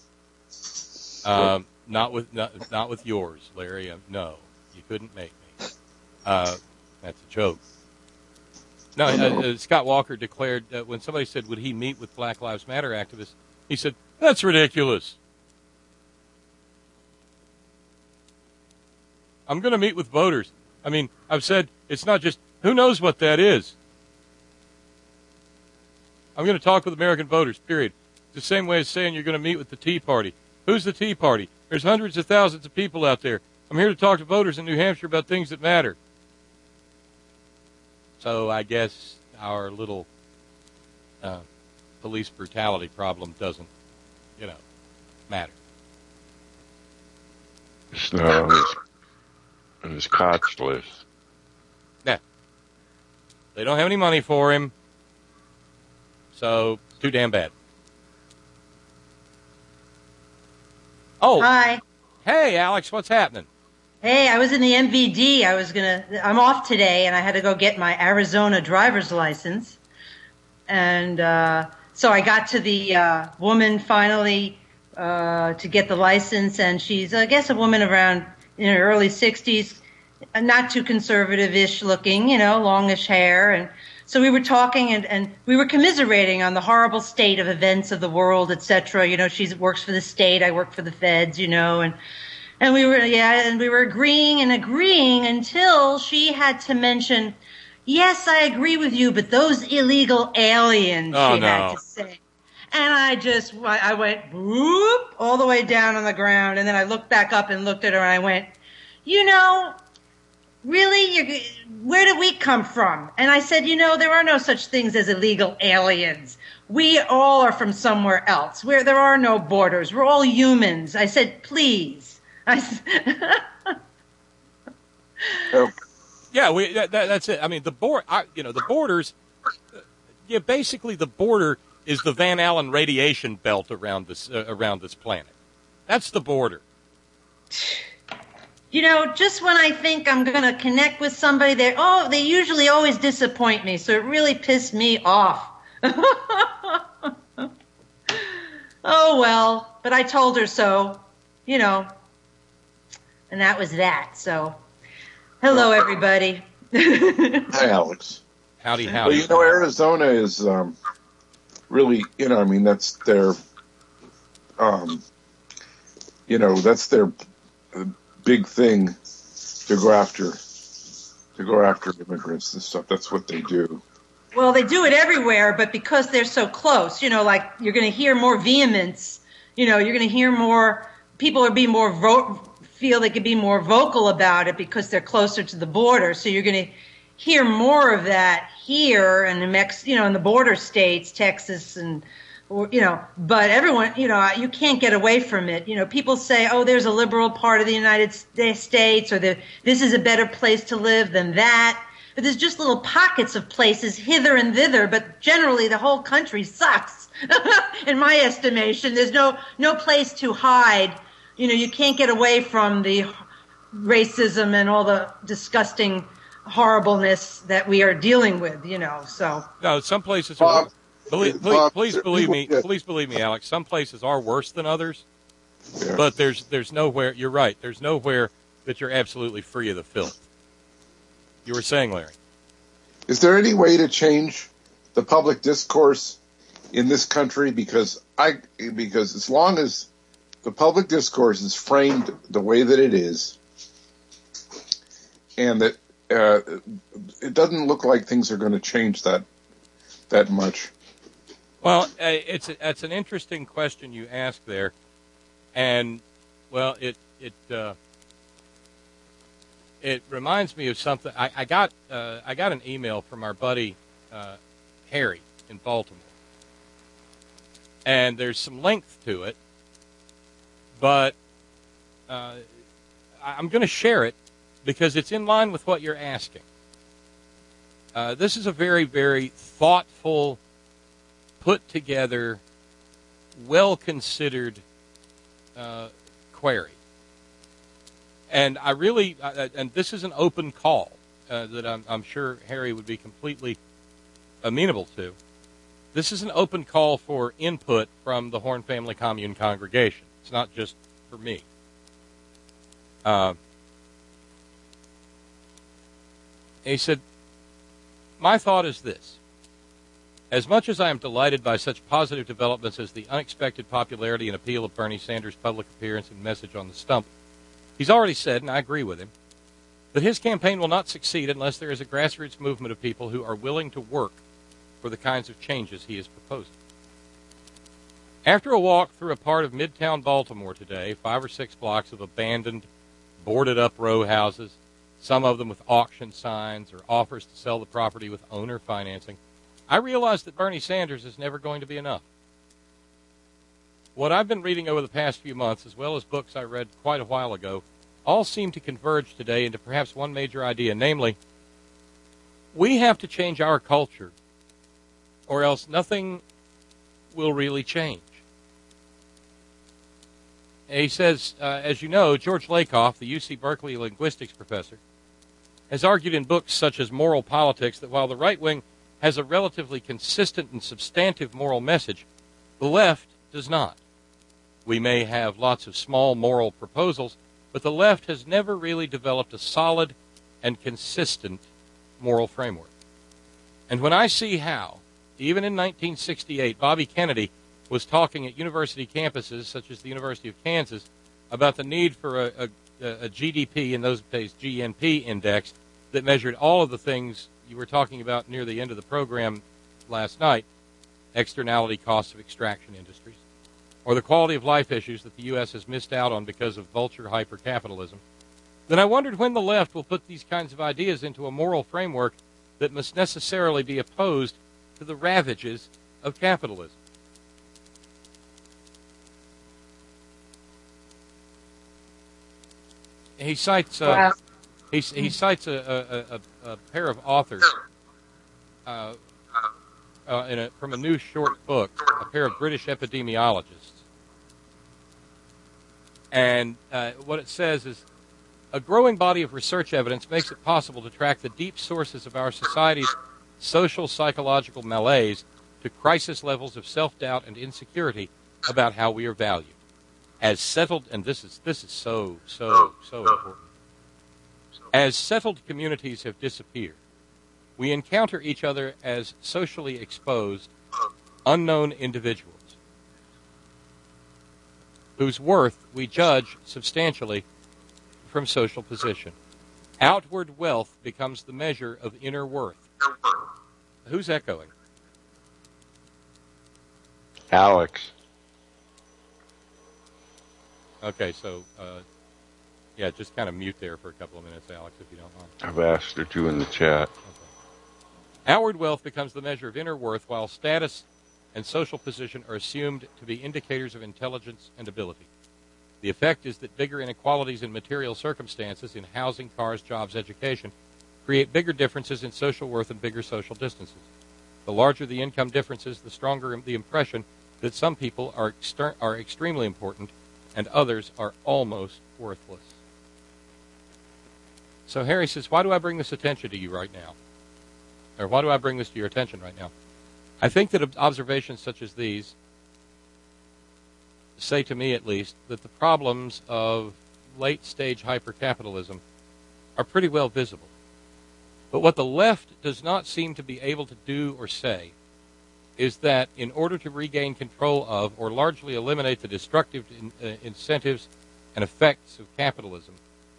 Not with yours, Larry. No, you couldn't make me. That's a joke. No, Scott Walker declared when somebody said, would he meet with Black Lives Matter activists, he said, that's ridiculous. I'm going to meet with voters. I mean, I've said it's not just, who knows what that is? I'm going to talk with American voters, period. It's the same way as saying you're going to meet with the Tea Party. Who's the Tea Party? There's hundreds of thousands of people out there. I'm here to talk to voters in New Hampshire about things that matter. So I guess our little police brutality problem doesn't, matter. It's not on his COTS list. Yeah. They don't have any money for him, so too damn bad. Oh. Hi. Hey, Alex, what's happening? Hey, I was in the MVD. I'm off today, and I had to go get my Arizona driver's license. And so I got to the woman finally to get the license, and she's, I guess, a woman around in her early 60s, not too conservative-ish looking, longish hair. And so we were talking, and we were commiserating on the horrible state of events of the world, etc. She works for the state, I work for the feds, And we were agreeing until she had to mention, yes, I agree with you, but those illegal aliens, she had to say. And I went whoop all the way down on the ground, and then I looked back up and looked at her, and I went, really, where did we come from? And I said, there are no such things as illegal aliens. We all are from somewhere else, where there are no borders. We're all humans. I said, please. Yeah, that's it. I mean, the borders. Yeah, basically, the border is the Van Allen radiation belt around this planet. That's the border. Just when I think I'm going to connect with somebody, they usually always disappoint me. So it really pissed me off. Oh well, but I told her so. And that was that. So, hello, everybody. Hi, Alex. Howdy. Well, Arizona is really, that's their, that's their big thing to go after immigrants and stuff. That's what they do. Well, they do it everywhere, but because they're so close, like you're going to hear more vehemence. You're going to hear more. People are being more feel they could be more vocal about it because they're closer to the border. So you're going to hear more of that here and in the border states, Texas but everyone, you can't get away from it. People say, oh, there's a liberal part of the United States, or this is a better place to live than that. But there's just little pockets of places hither and thither, but generally the whole country sucks. In my estimation, there's no place to hide. You can't get away from the racism and all the disgusting horribleness that we are dealing with, so. No, some places are, please believe me, Alex, some places are worse than others, but there's nowhere, you're right, there's nowhere that you're absolutely free of the filth. You were saying, Larry. Is there any way to change the public discourse in this country? Because as long as the public discourse is framed the way that it is, and that it doesn't look like things are going to change that much. Well, it's an interesting question you ask there, and well, it reminds me of something. I got an email from our buddy Harry in Baltimore, and there's some length to it, but I'm going to share it because it's in line with what you're asking. This is a very, very thoughtful, put together, well-considered query. And I really, and this is an open call that I'm sure Harry would be completely amenable to. This is an open call for input from the Horn Family Commune congregation. It's not just for me. He said, my thought is this. As much as I am delighted by such positive developments as the unexpected popularity and appeal of Bernie Sanders' public appearance and message on the stump, he's already said, and I agree with him, that his campaign will not succeed unless there is a grassroots movement of people who are willing to work for the kinds of changes he is proposing. After a walk through a part of Midtown Baltimore today, 5 or 6 blocks of abandoned, boarded-up row houses, some of them with auction signs or offers to sell the property with owner financing, I realized that Bernie Sanders is never going to be enough. What I've been reading over the past few months, as well as books I read quite a while ago, all seem to converge today into perhaps one major idea, namely, we have to change our culture, or else nothing will really change. He says, as you know, George Lakoff, the UC Berkeley linguistics professor, has argued in books such as Moral Politics that while the right wing has a relatively consistent and substantive moral message, the left does not. We may have lots of small moral proposals, but the left has never really developed a solid and consistent moral framework. And when I see how, even in 1968, Bobby Kennedy was talking at university campuses, such as the University of Kansas, about the need for a GDP, in those days GNP index, that measured all of the things you were talking about near the end of the program last night, externality costs of extraction industries, or the quality of life issues that the U.S. has missed out on because of vulture hypercapitalism, then I wondered when the left will put these kinds of ideas into a moral framework that must necessarily be opposed to the ravages of capitalism. He cites he cites a pair of authors from a new short book, a pair of British epidemiologists. And what it says is, a growing body of research evidence makes it possible to track the deep sources of our society's social psychological malaise to crisis levels of self-doubt and insecurity about how we are valued. As settled, and this is so important. As settled communities have disappeared, we encounter each other as socially exposed, unknown individuals whose worth we judge substantially from social position. Outward wealth becomes the measure of inner worth. Who's echoing? Alex. Okay, so, yeah, just kind of mute there for a couple of minutes, Alex, if you don't mind. I've asked her to in the chat. Okay. Outward wealth becomes the measure of inner worth, while status and social position are assumed to be indicators of intelligence and ability. The effect is that bigger inequalities in material circumstances, in housing, cars, jobs, education, create bigger differences in social worth and bigger social distances. The larger the income differences, the stronger the impression that some people are extremely important and others are almost worthless. So Harry says, why do I bring this attention to you right now? Or why do I bring this to your attention right now? I think that observations such as these say to me, at least, that the problems of late-stage hypercapitalism are pretty well visible. But what the left does not seem to be able to do or say is that in order to regain control of or largely eliminate the destructive incentives and effects of capitalism,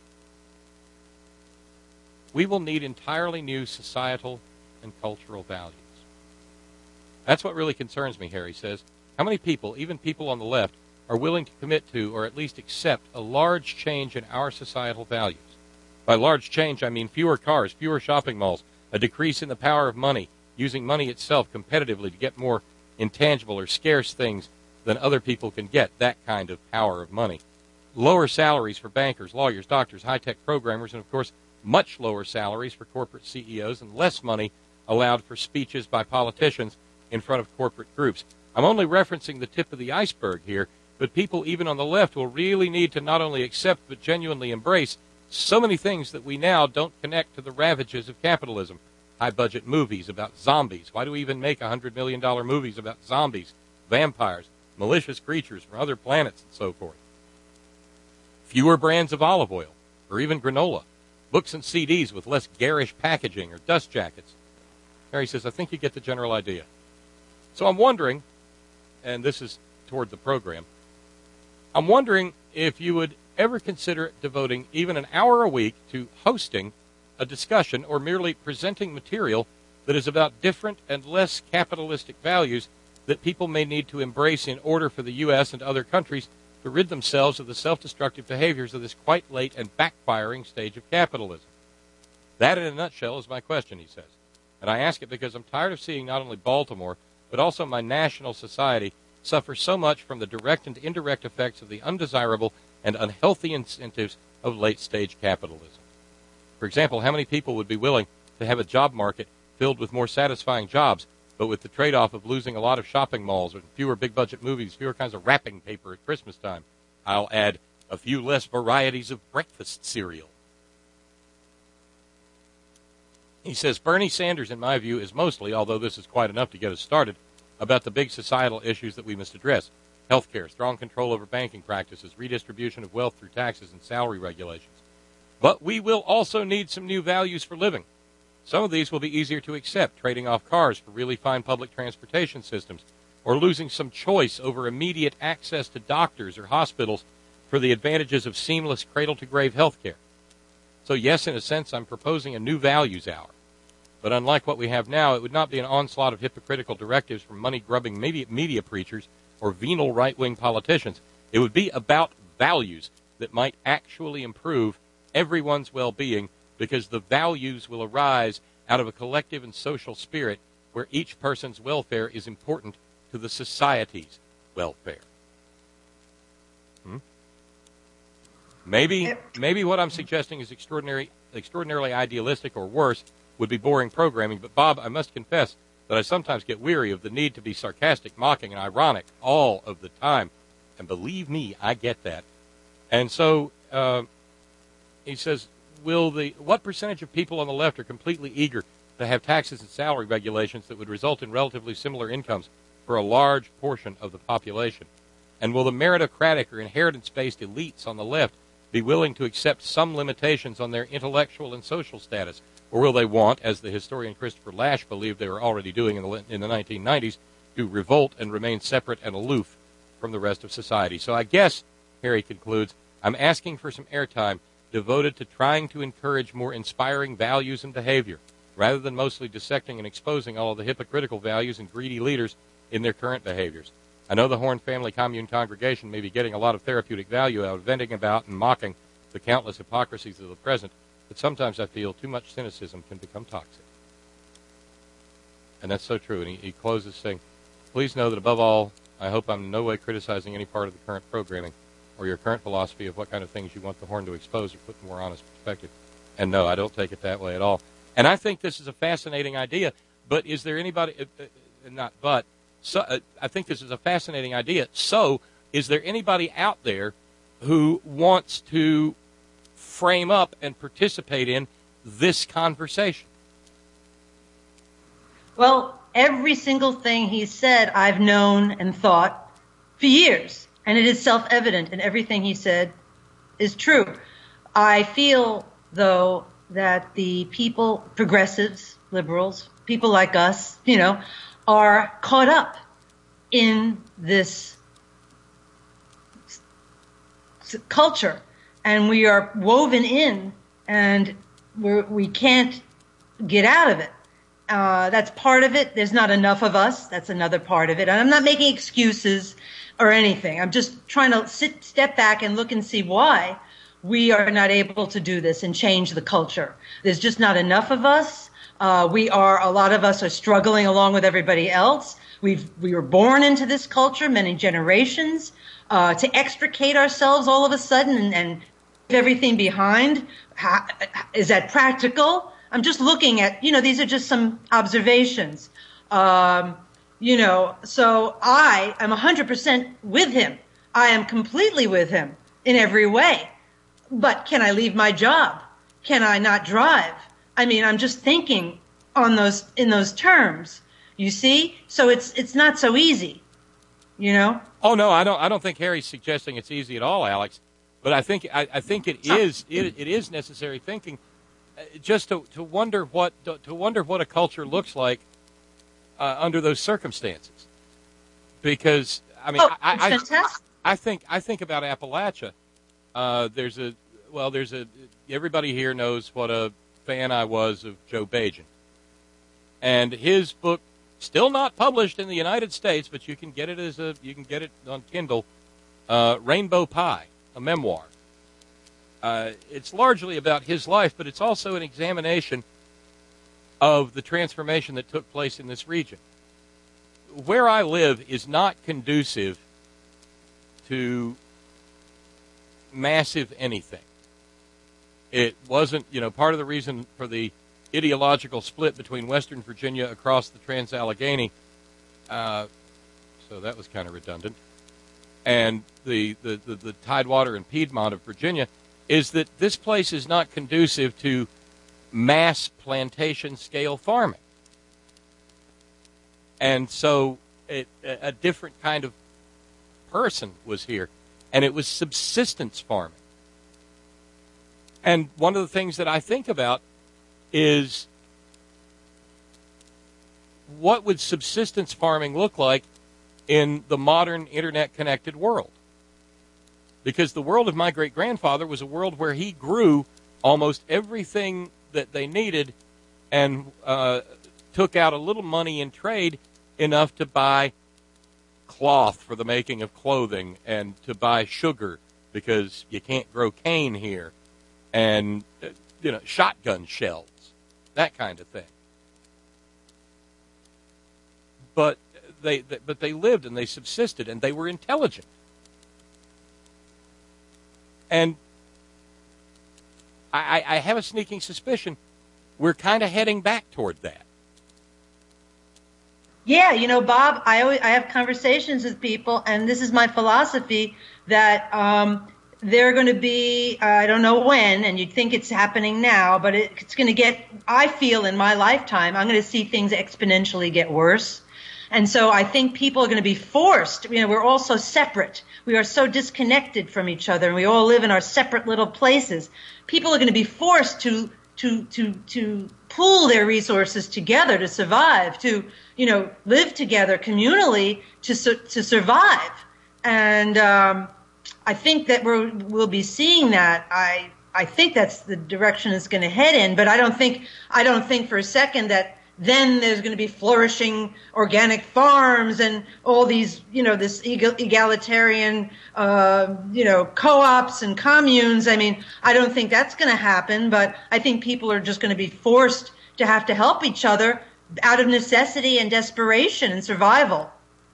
we will need entirely new societal and cultural values. That's what really concerns me, Harry says. How many people, even people on the left, are willing to commit to or at least accept a large change in our societal values? By large change, I mean fewer cars, fewer shopping malls, a decrease in the power of money, using money itself competitively to get more intangible or scarce things than other people can get, that kind of power of money. Lower salaries for bankers, lawyers, doctors, high-tech programmers, and, of course, much lower salaries for corporate CEOs and less money allowed for speeches by politicians in front of corporate groups. I'm only referencing the tip of the iceberg here, but people even on the left will really need to not only accept but genuinely embrace so many things that we now don't connect to the ravages of capitalism. High-budget movies about zombies. Why do we even make $100 million movies about zombies, vampires, malicious creatures from other planets, and so forth? Fewer brands of olive oil, or even granola. Books and CDs with less garish packaging or dust jackets. Harry says, I think you get the general idea. So I'm wondering, and this is toward the program, I'm wondering if you would ever consider devoting even an hour a week to hosting a discussion or merely presenting material that is about different and less capitalistic values that people may need to embrace in order for the U.S. and other countries to rid themselves of the self-destructive behaviors of this quite late and backfiring stage of capitalism. That, in a nutshell, is my question, he says. And I ask it because I'm tired of seeing not only Baltimore, but also my national society suffer so much from the direct and indirect effects of the undesirable and unhealthy incentives of late-stage capitalism. For example, how many people would be willing to have a job market filled with more satisfying jobs, but with the trade-off of losing a lot of shopping malls and fewer big-budget movies, fewer kinds of wrapping paper at Christmas time? I'll add a few less varieties of breakfast cereal. He says, Bernie Sanders, in my view, is mostly, although this is quite enough to get us started, about the big societal issues that we must address. Health care, strong control over banking practices, redistribution of wealth through taxes and salary regulations. But we will also need some new values for living. Some of these will be easier to accept, trading off cars for really fine public transportation systems, or losing some choice over immediate access to doctors or hospitals for the advantages of seamless cradle-to-grave health care. So yes, in a sense, I'm proposing a new values hour. But unlike what we have now, it would not be an onslaught of hypocritical directives from money-grubbing media preachers or venal right-wing politicians. It would be about values that might actually improve everyone's well-being, because the values will arise out of a collective and social spirit where each person's welfare is important to the society's welfare. Maybe what I'm suggesting is extraordinarily idealistic, or worse, would be boring programming. But, Bob, I must confess that I sometimes get weary of the need to be sarcastic, mocking, and ironic all of the time. And believe me, I get that. And so he says, what percentage of people on the left are completely eager to have taxes and salary regulations that would result in relatively similar incomes for a large portion of the population? And will the meritocratic or inheritance-based elites on the left be willing to accept some limitations on their intellectual and social status? Or will they want, as the historian Christopher Lasch believed they were already doing in the 1990s, to revolt and remain separate and aloof from the rest of society? So I guess, Harry concludes, I'm asking for some airtime devoted to trying to encourage more inspiring values and behavior, rather than mostly dissecting and exposing all of the hypocritical values and greedy leaders in their current behaviors. I know the Horn Family Commune congregation may be getting a lot of therapeutic value out of venting about and mocking the countless hypocrisies of the present, but sometimes I feel too much cynicism can become toxic. And that's so true. And he closes saying, please know that above all, I hope I'm in no way criticizing any part of the current programming or your current philosophy of what kind of things you want the Horn to expose or put in more honest perspective. And no, I don't take it that way at all. And I think this is a fascinating idea, but is there anybody, I think this is a fascinating idea. So is there anybody out there who wants to frame up and participate in this conversation? Well, every single thing he said I've known and thought for years, and it is self-evident, and everything he said is true. I feel, though, that the people, progressives, liberals, people like us, are caught up in this culture, and we are woven in, and we can't get out of it. That's part of it. There's not enough of us. That's another part of it. And I'm not making excuses or anything. I'm just trying to step back and look and see why we are not able to do this and change the culture. There's just not enough of us. A lot of us are struggling along with everybody else. We were born into this culture, many generations. To extricate ourselves all of a sudden and leave everything behind, is that practical? I'm just looking at, these are just some observations. So I am 100% with him. I am completely with him in every way. But can I leave my job? Can I not drive? I mean, I'm just thinking in those terms, you see? So it's not so easy, Oh no, I don't think Harry's suggesting it's easy at all, Alex. But I think it is necessary thinking, just to wonder what a culture looks like under those circumstances. Because I mean, I think about Appalachia. Everybody here knows what a fan I was of Joe Bajan, and his book. Still not published in the United States, but you can get it on Kindle. Rainbow Pie, a memoir. It's largely about his life, but it's also an examination of the transformation that took place in this region. Where I live is not conducive to massive anything. It wasn't, part of the reason for the ideological split between Western Virginia across the Trans-Allegheny, so that was kind of redundant, and the Tidewater and Piedmont of Virginia, is that this place is not conducive to mass plantation scale farming. And so a different kind of person was here, and it was subsistence farming. And one of the things that I think about is, what would subsistence farming look like in the modern internet-connected world? Because the world of my great-grandfather was a world where he grew almost everything that they needed and took out a little money in trade, enough to buy cloth for the making of clothing and to buy sugar because you can't grow cane here, and shotgun shells, that kind of thing. But they lived and they subsisted and they were intelligent. And I have a sneaking suspicion we're kind of heading back toward that. Yeah, Bob, I have conversations with people, and this is my philosophy, that they're going to be, I don't know when, and you'd think it's happening now, but it's going to get, I feel in my lifetime, I'm going to see things exponentially get worse. And so I think people are going to be forced, we're all so separate. We are so disconnected from each other, and we all live in our separate little places. People are going to be forced to pool their resources together to survive, to, live together communally to survive. And I think that we'll be seeing that. I think that's the direction it's going to head in, but I don't think for a second that then there's going to be flourishing organic farms and all these, this egalitarian, co-ops and communes. I mean, I don't think that's going to happen, but I think people are just going to be forced to have to help each other out of necessity and desperation and survival.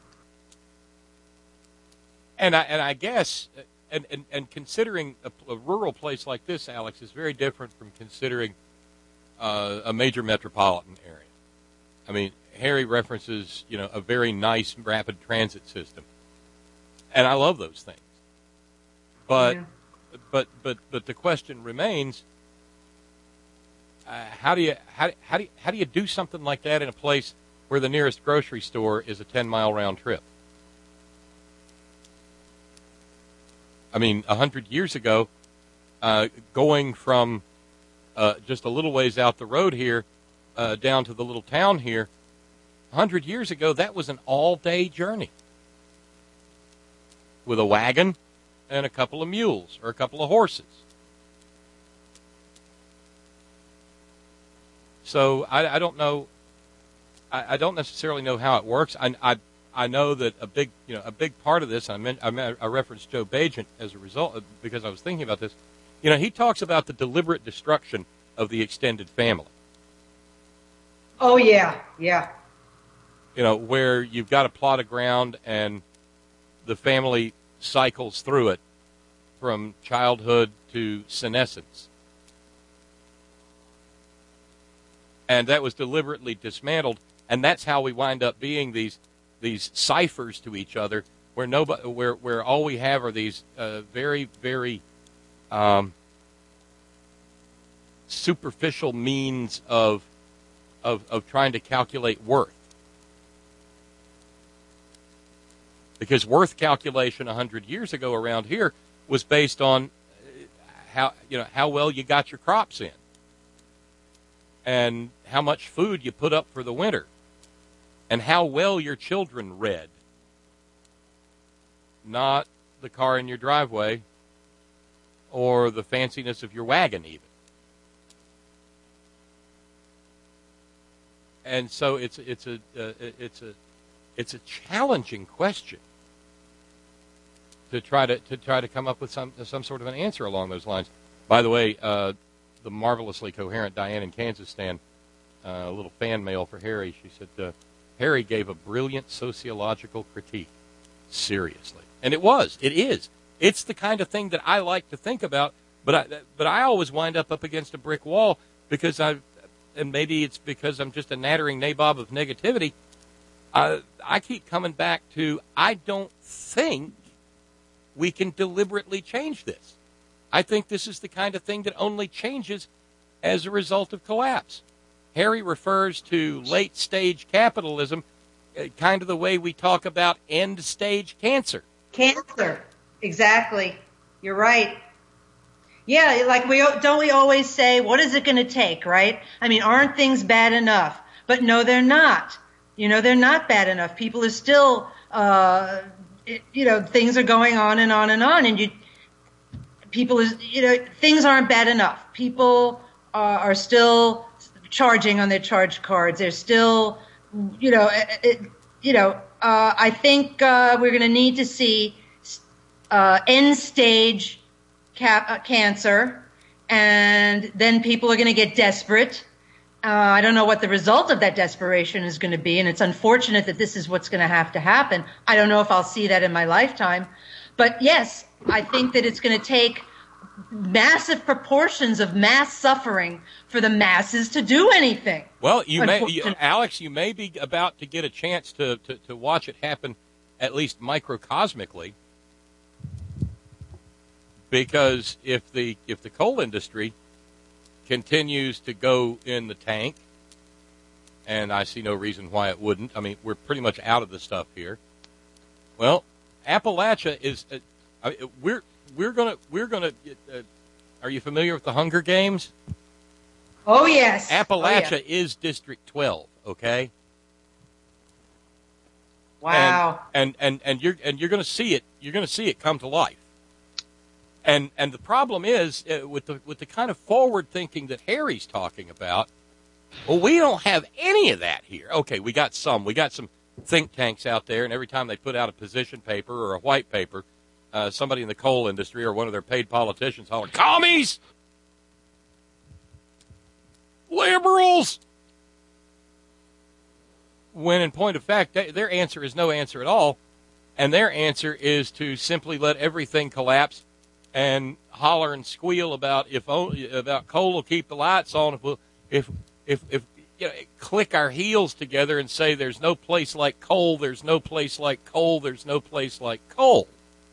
And I guess, and considering a rural place like this, Alex, is very different from considering a major metropolitan area. I mean, Harry references, a very nice rapid transit system, and I love those things. But the question remains: how do you do something like that in a place where the nearest grocery store is a 10-mile round trip? I mean, 100 years ago, going from just a little ways out the road here down to the little town here, 100 years ago, that was an all-day journey with a wagon and a couple of mules or a couple of horses. So I don't know. I don't necessarily know how it works. I know that a big part of this. I referenced Joe Bagent as a result because I was thinking about this. He talks about the deliberate destruction of the extended family. Oh yeah, yeah. Where you've got a plot of ground and the family cycles through it from childhood to senescence. And that was deliberately dismantled, and that's how we wind up being these ciphers to each other, where all we have are these very, very superficial means of trying to calculate worth. Because worth calculation 100 years ago around here was based on how well you got your crops in and how much food you put up for the winter and how well your children read. Not the car in your driveway or the fanciness of your wagon even. And so it's a challenging question to try to come up with some sort of an answer along those lines. By the way, the marvelously coherent Diane in Kansas Stan, a little fan mail for Harry. She said Harry gave a brilliant sociological critique. Seriously, and it is. It's the kind of thing that I like to think about, but I always wind up against a brick wall because and maybe it's because I'm just a nattering nabob of negativity. I keep coming back to I don't think we can deliberately change this. I think this is the kind of thing that only changes as a result of collapse. Harry refers to late-stage capitalism, kind of the way we talk about end-stage cancer. Cancer, exactly. You're right. Yeah, like we always say, what is it going to take, right? I mean, aren't things bad enough? But no, they're not. They're not bad enough. People are still, things are going on and on and on, and things aren't bad enough. People are still charging on their charge cards. They're still, I think we're going to need to see end stage cancer, and then people are going to get desperate. I don't know what the result of that desperation is going to be, and it's unfortunate that this is what's going to have to happen. I don't know if I'll see that in my lifetime. But yes, I think that it's going to take massive proportions of mass suffering for the masses to do anything. Well, Alex, you may be about to get a chance to watch it happen, at least microcosmically, because if the coal industry continues to go in the tank, and I see no reason why it wouldn't. I mean, we're pretty much out of the stuff here. Well, Appalachia is. We're gonna. Are you familiar with the Hunger Games? Oh yes. Appalachia is District 12. Okay. Wow. And you're going to see it. You're going to see it come to life. And the problem is with the kind of forward thinking that Harry's talking about. Well, we don't have any of that here. Okay, we got some. We got some think tanks out there, and every time they put out a position paper or a white paper, somebody in the coal industry or one of their paid politicians holler, "Commies! Liberals!" When in point of fact, their answer is no answer at all, and their answer is to simply let everything collapse and holler and squeal about about coal will keep the lights on if click our heels together and say there's no place like coal, there's no place like coal, there's no place like coal.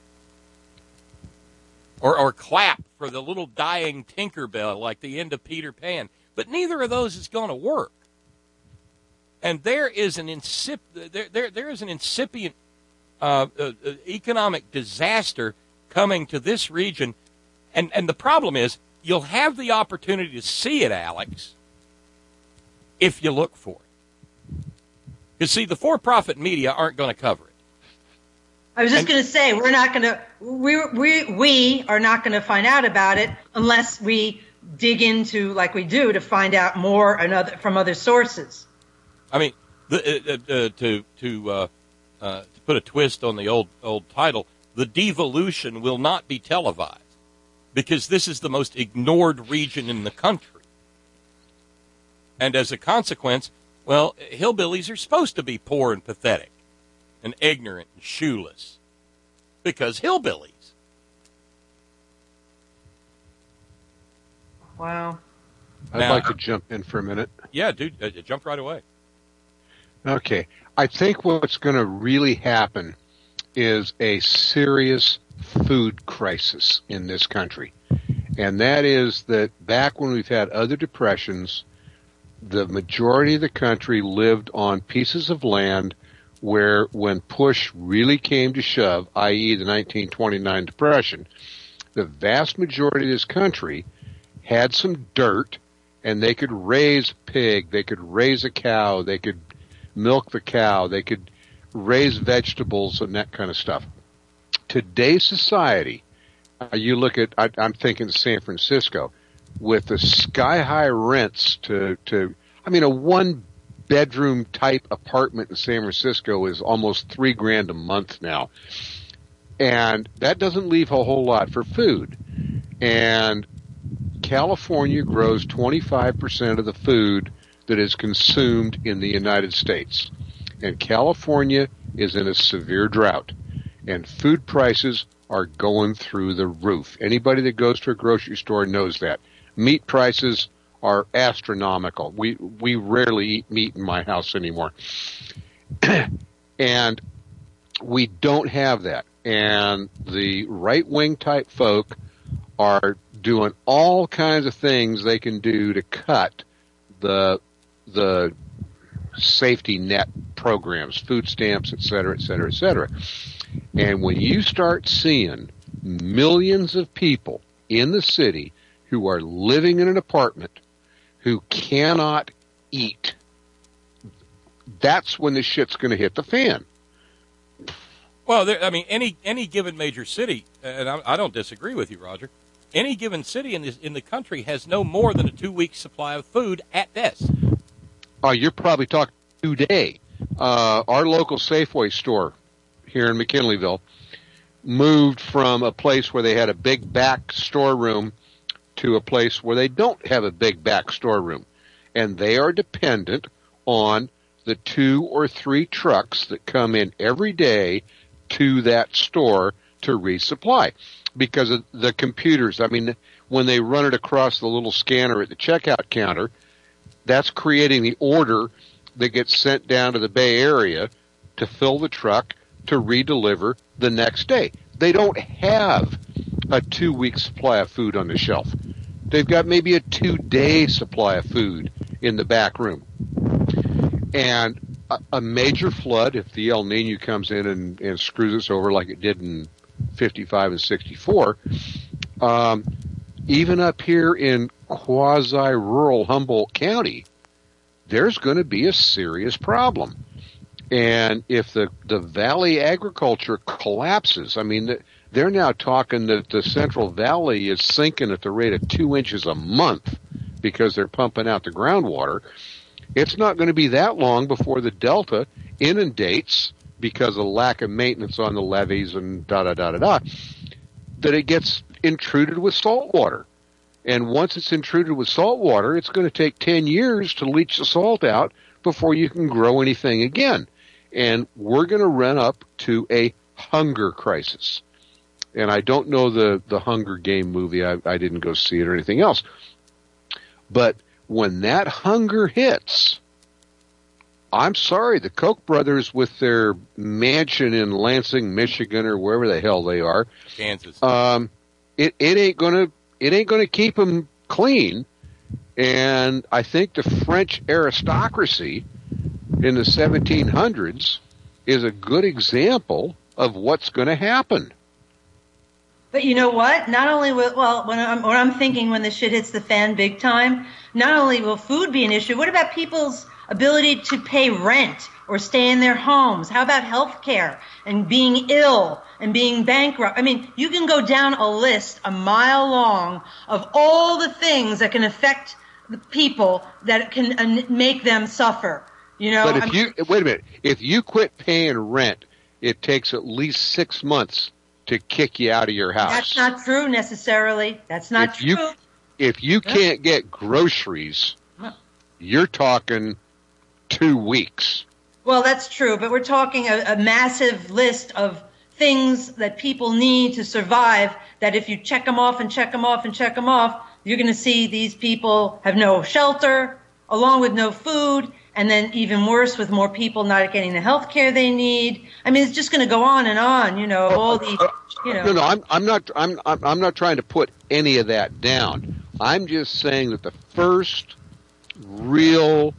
Or clap for the little dying Tinkerbell like the end of Peter Pan. But neither of those is going to work. And there is an incipient economic disaster coming to this region. And the problem is you'll have the opportunity to see it, Alex, if you look for it. Because, see, the for-profit media aren't going to cover it. I was just going to say, we're not going to, we are not going to find out about it unless we dig into, like we do, to find out more from other sources. I mean, to put a twist on the old title, the devolution will not be televised because this is the most ignored region in the country. And as a consequence, well, hillbillies are supposed to be poor and pathetic and ignorant and shoeless because hillbillies. Wow. I'd like to jump in for a minute. Yeah, dude, jump right away. Okay. I think what's going to really happen is a serious food crisis in this country. And that is that back when we've had other depressions, the majority of the country lived on pieces of land where when push really came to shove, i.e. the 1929 Depression, the vast majority of this country had some dirt and they could raise a pig, they could raise a cow, they could milk the cow, they could raise vegetables and that kind of stuff. Today's society, you look at, I'm thinking San Francisco, with the sky-high rents to a one-bedroom type apartment in San Francisco is almost $3,000 a month now. And that doesn't leave a whole lot for food. And California grows 25% of the food that is consumed in the United States. And California is in a severe drought. And food prices are going through the roof. Anybody that goes to a grocery store knows that. Meat prices are astronomical. We rarely eat meat in my house anymore. And we don't have that. And the right-wing type folk are doing all kinds of things they can do to cut the safety net programs, food stamps, et cetera, et cetera, et cetera. And when you start seeing millions of people in the city who are living in an apartment who cannot eat, that's when the shit's going to hit the fan. Well, any given major city, and I don't disagree with you, Roger, any given city in the country has no more than a 2-week supply of food at best. Oh, you're probably talking today. Our local Safeway store here in McKinleyville moved from a place where they had a big back storeroom to a place where they don't have a big back storeroom. And they are dependent on the 2 or 3 trucks that come in every day to that store to resupply. Because of the computers, when they run it across the little scanner at the checkout counter, that's creating the order that gets sent down to the Bay Area to fill the truck to redeliver the next day. They don't have a 2-week supply of food on the shelf. They've got maybe a 2-day supply of food in the back room. And a major flood, if the El Nino comes in and screws us over like it did in 55 and 64, even up here in quasi-rural Humboldt County, there's going to be a serious problem. And if the valley agriculture collapses, they're now talking that the Central Valley is sinking at the rate of 2 inches a month because they're pumping out the groundwater. It's not going to be that long before the Delta inundates because of lack of maintenance on the levees and that it gets intruded with salt water. And once it's intruded with salt water, it's going to take 10 years to leach the salt out before you can grow anything again. And we're going to run up to a hunger crisis. And I don't know the Hunger Game movie. I didn't go see it or anything else. But when that hunger hits, I'm sorry, the Koch brothers with their mansion in Lansing, Michigan, or wherever the hell they are, Kansas, it ain't gonna keep them clean. And I think the French aristocracy in the 1700s is a good example of what's going to happen. But you know what? Not only when I'm thinking when the shit hits the fan big time, not only will food be an issue, what about people's ability to pay rent or stay in their homes? How about health care and being ill and being bankrupt? I mean, you can go down a list a mile long of all the things that can affect the people that can make them suffer. You know, but wait a minute, if you quit paying rent, it takes at least 6 months to kick you out of your house. That's not true necessarily. That's not true. If you can't get groceries, you're talking 2 weeks. Well, that's true, but we're talking a massive list of things that people need to survive, that if you check them off and check them off and check them off, you're going to see these people have no shelter, along with no food, and then even worse with more people not getting the health care they need. I mean, it's just going to go on and on, you know, all these, you know. No, I'm not trying to put any of that down. I'm just saying that the first real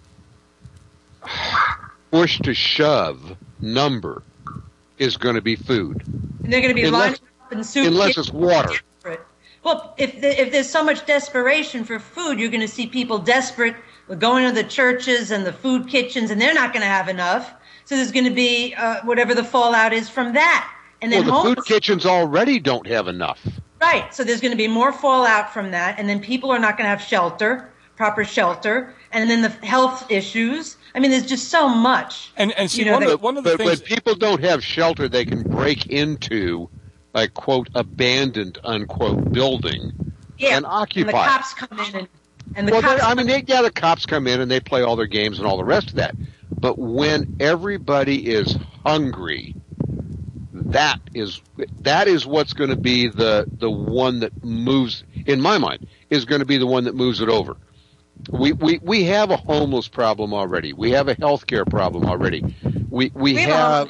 push to shove number is going to be food. And they're going to be lining up in soup. Unless it's water. Well, if there's so much desperation for food, you're going to see people desperate going to the churches and the food kitchens, and they're not going to have enough. So there's going to be whatever the fallout is from that. And then the food kitchens already don't have enough. Right. So there's going to be more fallout from that, and then people are not going to have shelter, proper shelter, and then the health issues. I mean, there's just so much. And see, one of the things. When people don't have shelter, they can break into a, quote, abandoned, unquote, building and occupy. And the cops come in the cops come in and they play all their games and all the rest of that. But when everybody is hungry, that is what's going to be the one that moves, in my mind, is going to be the one that moves it over. We have a homeless problem already. We have a healthcare problem already. We have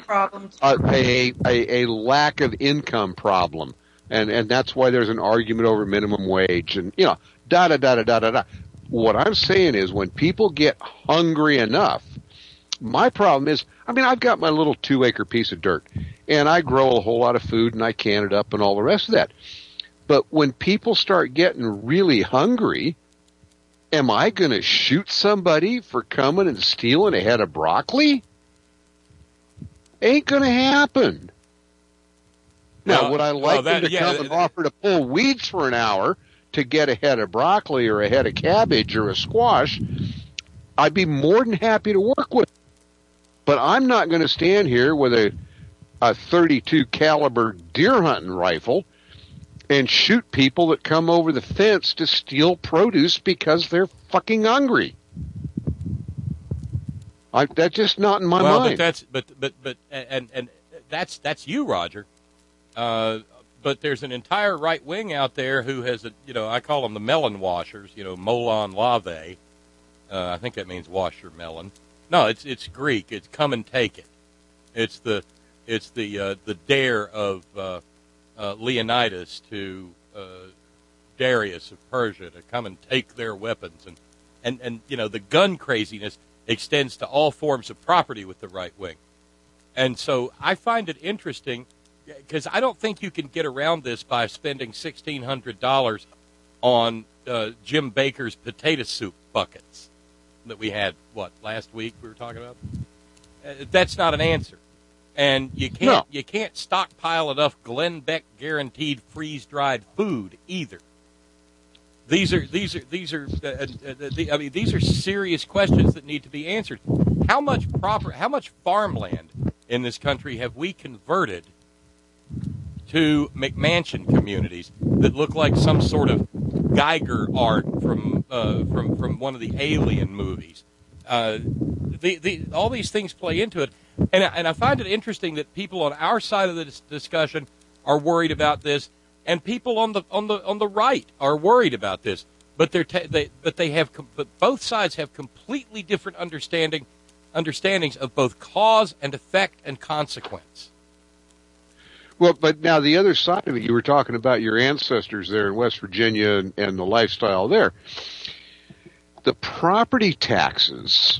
a lack of income problem, and that's why there's an argument over minimum wage and da da da da da da. What I'm saying is, when people get hungry enough, my problem is, I've got my little 2-acre piece of dirt, and I grow a whole lot of food, and I can it up, and all the rest of that. But when people start getting really hungry, am I going to shoot somebody for coming and stealing a head of broccoli? Ain't going to happen. Now, would I like them to come and offer to pull weeds for an hour to get a head of broccoli or a head of cabbage or a squash? I'd be more than happy to work with. But I'm not going to stand here with a 32 caliber deer hunting rifle and shoot people that come over the fence to steal produce because they're fucking hungry. That's just not in my mind. But that's you, Roger. But there's an entire right wing out there who has I call them the melon washers. Molon lave. I think that means wash your melon. No, it's Greek. It's come and take it. It's the dare of Leonidas to Darius of Persia to come and take their weapons, and the gun craziness extends to all forms of property with the right wing. And so I find it interesting because I don't think you can get around this by spending $1,600 on Jim Baker's potato soup buckets that we had, last week we were talking about? That's not an answer. And you can't stockpile enough Glenn Beck guaranteed freeze-dried food either. These are serious questions that need to be answered. How much farmland in this country have we converted to McMansion communities that look like some sort of Geiger art from one of the Alien movies? All these things play into it, and I find it interesting that people on our side of the discussion are worried about this, and people on the right are worried about this. But both sides have completely different understandings of both cause and effect and consequence. Well, but now the other side of it, you were talking about your ancestors there in West Virginia and the lifestyle there. The property taxes,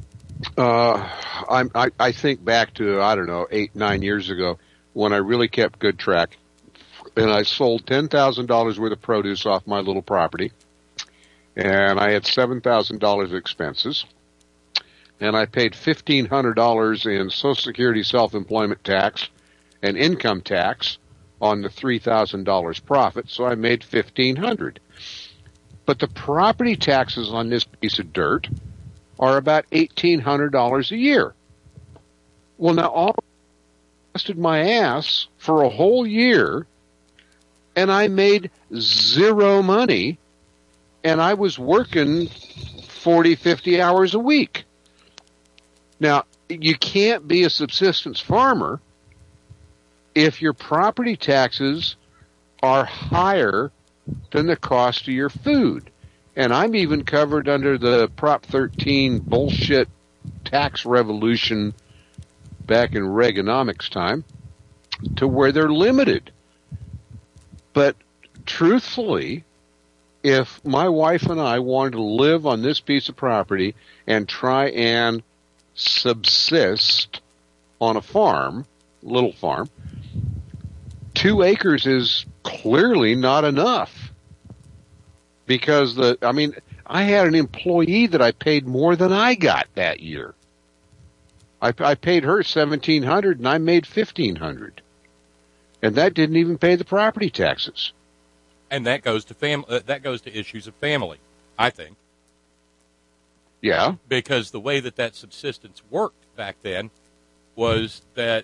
I think back to, 8-9 years ago when I really kept good track, and I sold $10,000 worth of produce off my little property, and I had $7,000 of expenses. and I paid $1,500 in Social Security self-employment tax and income tax on the $3,000 profit, so I made $1,500. But the property taxes on this piece of dirt are about $1,800 a year. Well, now all busted my ass for a whole year, and I made zero money, and I was working 40, 50 hours a week. Now, you can't be a subsistence farmer if your property taxes are higher than the cost of your food. And I'm even covered under the Prop 13 bullshit tax revolution back in Reaganomics time to where they're limited. But truthfully, if my wife and I wanted to live on this piece of property and try and subsist on a farm, little farm, 2 acres is clearly not enough. Because I had an employee that I paid more than I got that year. I paid her $1,700 and I made $1,500. And that didn't even pay the property taxes. And that goes to issues of family, I think. Yeah. Because the way that subsistence worked back then was that,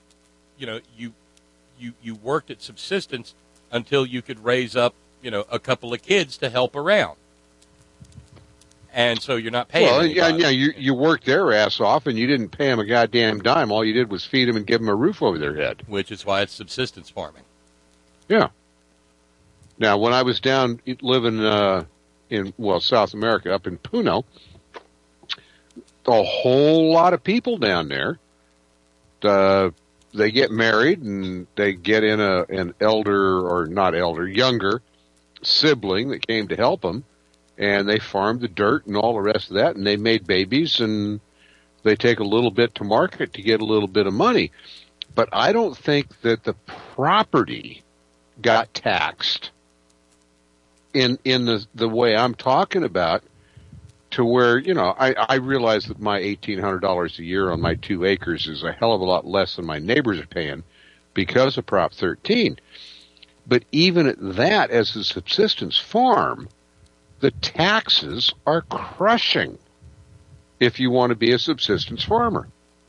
you worked at subsistence until you could raise up, a couple of kids to help around. And so you're not paying anybody. Yeah, you worked their ass off and you didn't pay them a goddamn dime. All you did was feed them and give them a roof over their head. Which is why it's subsistence farming. Yeah. Now, when I was down living in South America, up in Puno, a whole lot of people down there, they get married and they get in an younger sibling that came to help them, and they farmed the dirt and all the rest of that, and they made babies, and they take a little bit to market to get a little bit of money. But I don't think that the property got taxed in the way I'm talking about, to where, I realize that my $1,800 a year on my 2 acres is a hell of a lot less than my neighbors are paying because of Prop 13. But even at that, as a subsistence farm, the taxes are crushing if you want to be a subsistence farmer.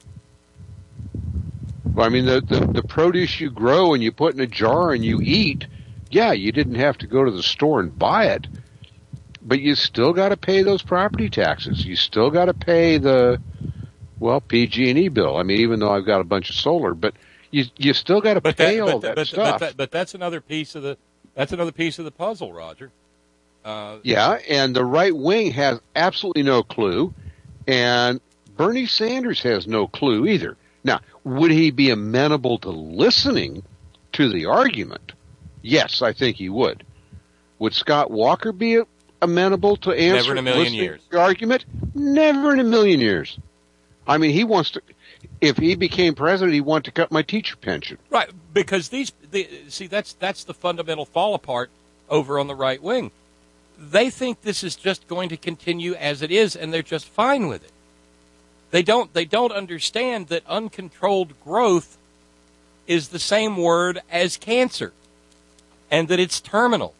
I mean, the produce you grow and you put in a jar and you eat, yeah, you didn't have to go to the store and buy it, but you still got to pay those property taxes. You still got to pay the, PG&E bill. I mean, even though I've got a bunch of solar, but you still got to pay all that stuff. But that's another piece of the puzzle, Roger. Yeah, and the right wing has absolutely no clue, and Bernie Sanders has no clue either. Now, would he be amenable to listening to the argument? Yes, I think he would. Would Scott Walker be amenable to answer Never in a million years. The argument? Never in a million years. I mean, he wants to. If he became president, he wanted to cut my teacher pension. Right, because that's the fundamental fall apart over on the right wing. They think this is just going to continue as it is, and they're just fine with it. They don't understand that uncontrolled growth is the same word as cancer, and that it's terminal.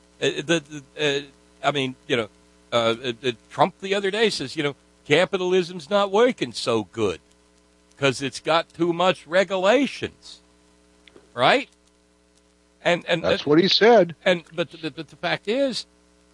Trump the other day says, capitalism's not working so good because it's got too much regulations, right? And that's what he said. But the fact is,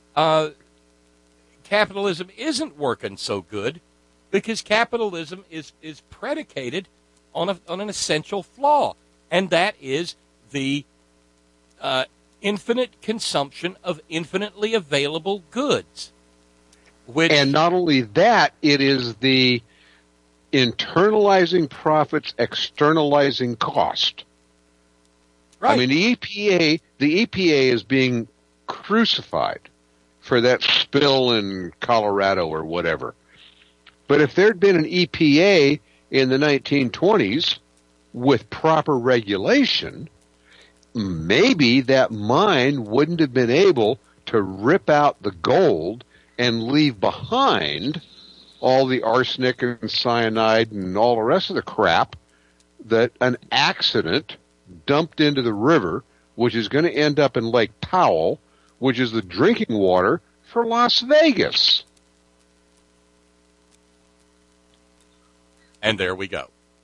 capitalism isn't working so good because capitalism is predicated on an essential flaw, and that is the infinite consumption of infinitely available goods. And not only that, it is the internalizing profits, externalizing cost. Right. I mean, the EPA is being crucified for that spill in Colorado or whatever. But if there'd been an EPA in the 1920s with proper regulation, maybe that mine wouldn't have been able to rip out the gold and leave behind all the arsenic and cyanide and all the rest of the crap that an accident dumped into the river, which is going to end up in Lake Powell, which is the drinking water for Las Vegas. And there we go.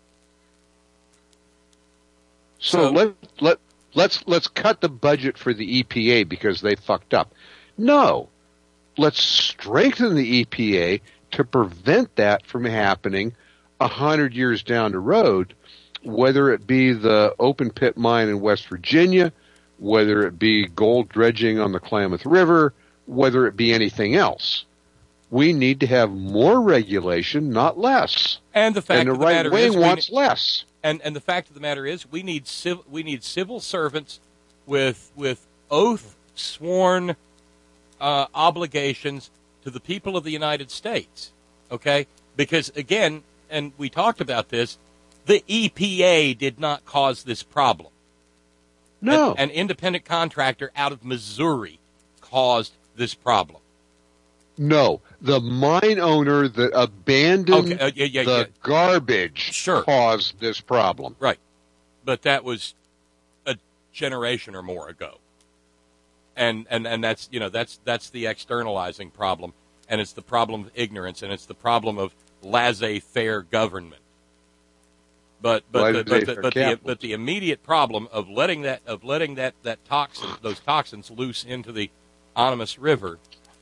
So let's cut the budget for the EPA because they fucked up. No, let's strengthen the EPA to prevent that from happening 100 years down the road, whether it be the open pit mine in West Virginia, whether it be gold dredging on the Klamath River, whether it be anything else. We need to have more regulation, not less. And the fact of the matter right is, wing wants less. And the fact of the matter is, we need civil servants with oath sworn obligations to the people of the United States. Okay, because again, and we talked about this, the EPA did not cause this problem. No, an independent contractor out of Missouri caused this problem. No, the mine owner that abandoned the garbage caused this problem. Right. But that was a generation or more ago. And that's, that's the externalizing problem, and it's the problem of ignorance, and it's the problem of laissez-faire government. But the immediate problem of letting that toxin, those toxins loose into the Animas River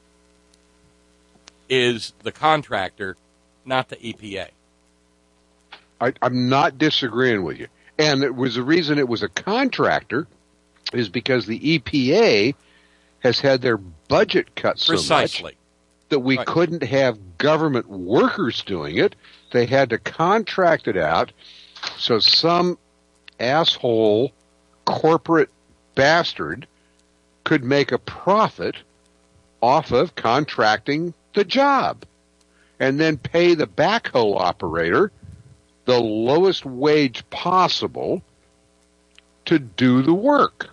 is the contractor, not the EPA. I'm not disagreeing with you. And it was the reason it was a contractor is because the EPA has had their budget cut so much that we couldn't have government workers doing it. They had to contract it out so some asshole corporate bastard could make a profit off of contracting the job and then pay the backhoe operator the lowest wage possible to do the work.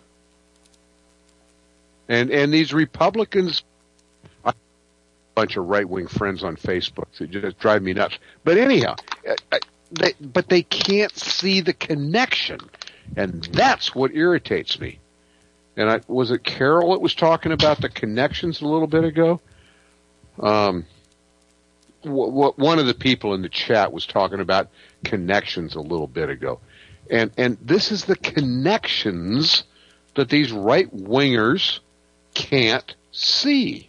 And these Republicans, a bunch of right-wing friends on Facebook that just drive me nuts. But anyhow, they can't see the connection, and that's what irritates me. And was it Carol that was talking about the connections a little bit ago? One of the people in the chat was talking about connections a little bit ago. And this is the connections that these right-wingers can't see.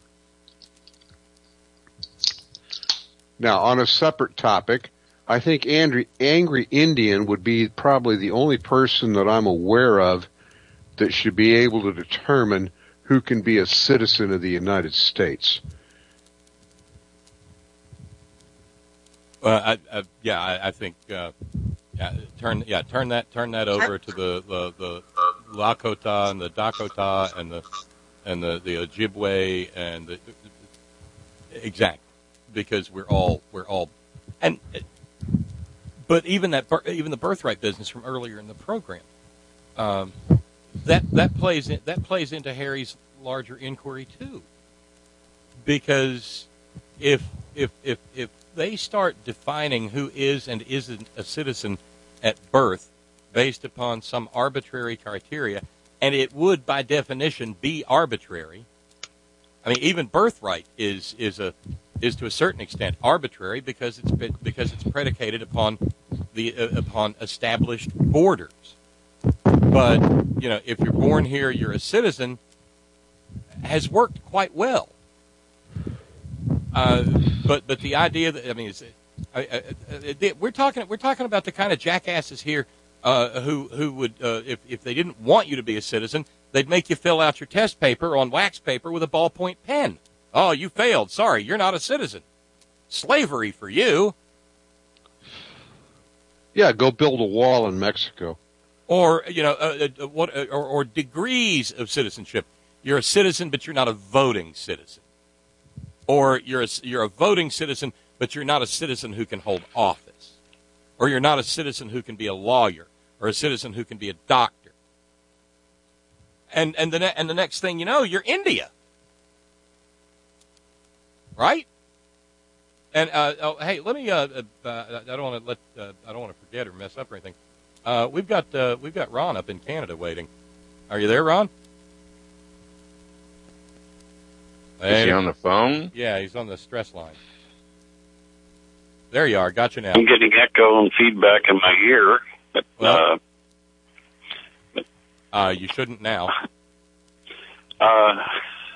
Now, on a separate topic, I think Angry Indian would be probably the only person that I'm aware of that should be able to determine who can be a citizen of the United States. I think turn that over to the Lakota and the Dakota and the Ojibwe and the exact, because we're all and but even the birthright business from earlier in the program, that plays into Harry's larger inquiry too, because if they start defining who is and isn't a citizen at birth based upon some arbitrary criteria, and it would by definition be arbitrary. I mean, even birthright is to a certain extent arbitrary because it's predicated upon upon established borders. But if you're born here, you're a citizen, has worked quite well. But the idea that we're talking about the kind of jackasses here who would if they didn't want you to be a citizen, they'd make you fill out your test paper on wax paper with a ballpoint pen. Oh, you failed. Sorry, you're not a citizen. Slavery for you. Yeah, go build a wall in Mexico. Or or degrees of citizenship. You're a citizen, but you're not a voting citizen. Or you're a voting citizen, but you're not a citizen who can hold office. Or you're not a citizen who can be a lawyer, or a citizen who can be a doctor. And the next thing you know, you're India. Right? And hey, let me. I don't want to forget or mess up or anything. We've got Ron up in Canada waiting. Are you there, Ron? Is he on the phone? Yeah, he's on the stress line. There you are. Got you now. I'm getting echo and feedback in my ear. But, you shouldn't now. I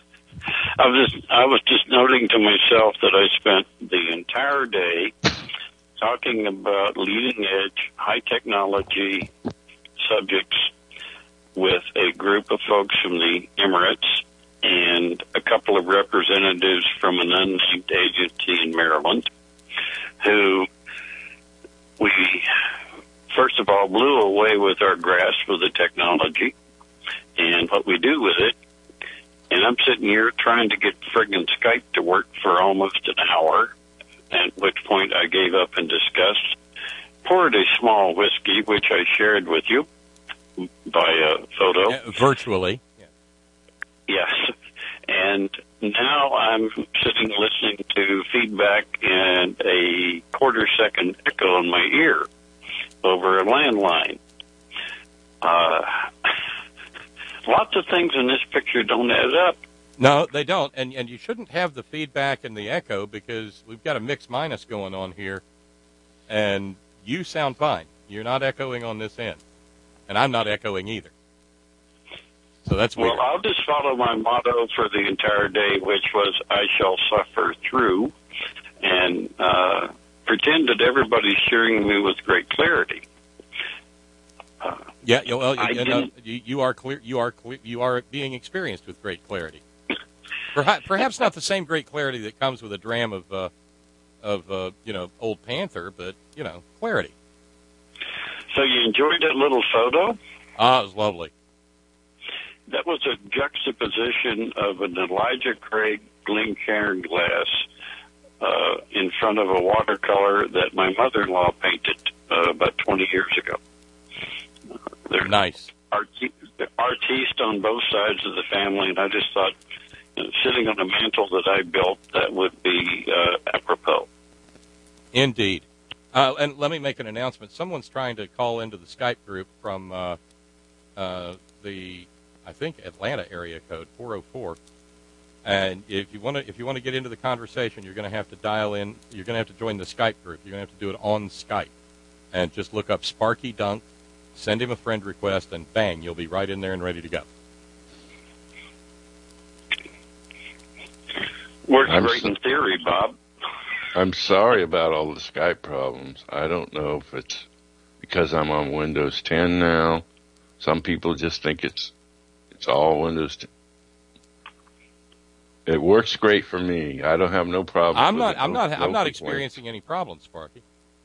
was just noting to myself that I spent the entire day talking about leading edge, high technology subjects with a group of folks from the Emirates and a couple of representatives from an unnamed agency in Maryland who we, first of all, blew away with our grasp of the technology and what we do with it. And I'm sitting here trying to get friggin' Skype to work for almost an hour, at which point I gave up in disgust, poured a small whiskey, which I shared with you by photo. Virtually. Yes. And now I'm sitting listening to feedback and a quarter-second echo in my ear over a landline. Lots of things in this picture don't add up. No, they don't. And you shouldn't have the feedback and the echo because we've got a mix-minus going on here. And you sound fine. You're not echoing on this end. And I'm not echoing either. So that's weird. Well, I'll just follow my motto for the entire day, which was I shall suffer through, and pretend that everybody's hearing me with great clarity. You are clear. You are being experienced with great clarity. Perhaps not the same great clarity that comes with a dram of Old Panther, but clarity. So you enjoyed that little photo? It was lovely. That was a juxtaposition of an Elijah Craig Glencairn glass in front of a watercolor that my mother-in-law painted about 20 years ago. They're nice. Artiste on both sides of the family, and I just thought, sitting on a mantle that I built, that would be apropos. Indeed. And let me make an announcement. Someone's trying to call into the Skype group from the, I think, Atlanta area code 404. And if you want to get into the conversation, you're going to have to dial in. You're going to have to join the Skype group. You're going to have to do it on Skype, and just look up Sparky Dunk. Send him a friend request, and bang, you'll be right in there and ready to go. Works great in theory, Bob. I'm sorry about all the Skype problems. I don't know if it's because I'm on Windows 10 now. Some people just think it's all Windows 10. It works great for me. I don't have no problem. I'm not experiencing any problems, Sparky.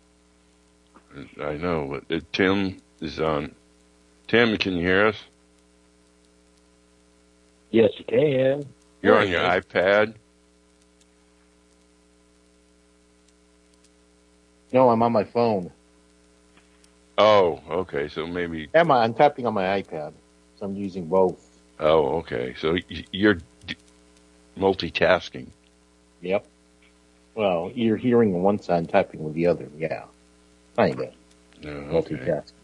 I know, but Tim is on. Tim, can you hear us? Yes, you can. You're on your iPad? No, I'm on my phone. Oh, okay. So maybe. I'm tapping on my iPad, so I'm using both. Oh, okay. So you're multitasking. Yep. Well, you're hearing on one side and tapping with the other. Yeah. Kinda. Okay. Multitasking.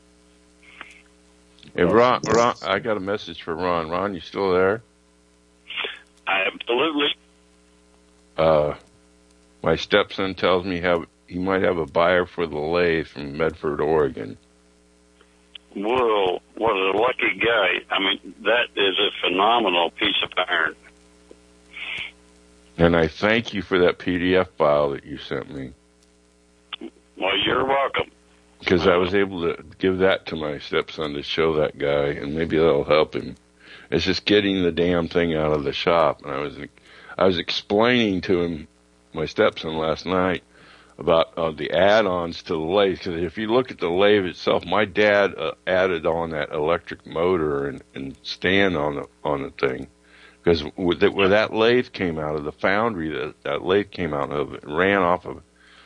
Hey, Ron, I got a message for Ron. Ron, you still there? Absolutely. My stepson tells me he might have a buyer for the lathe from Medford, Oregon. Whoa, what a lucky guy. I mean, that is a phenomenal piece of iron. And I thank you for that PDF file that you sent me. Well, you're welcome. Because I was able to give that to my stepson to show that guy, and maybe that'll help him. It's just getting the damn thing out of the shop. And I was explaining to him, my stepson, last night about the add-ons to the lathe. Because if you look at the lathe itself, my dad added on that electric motor and stand on the thing. Because where that lathe came out of, the foundry that lathe came out of, it ran off of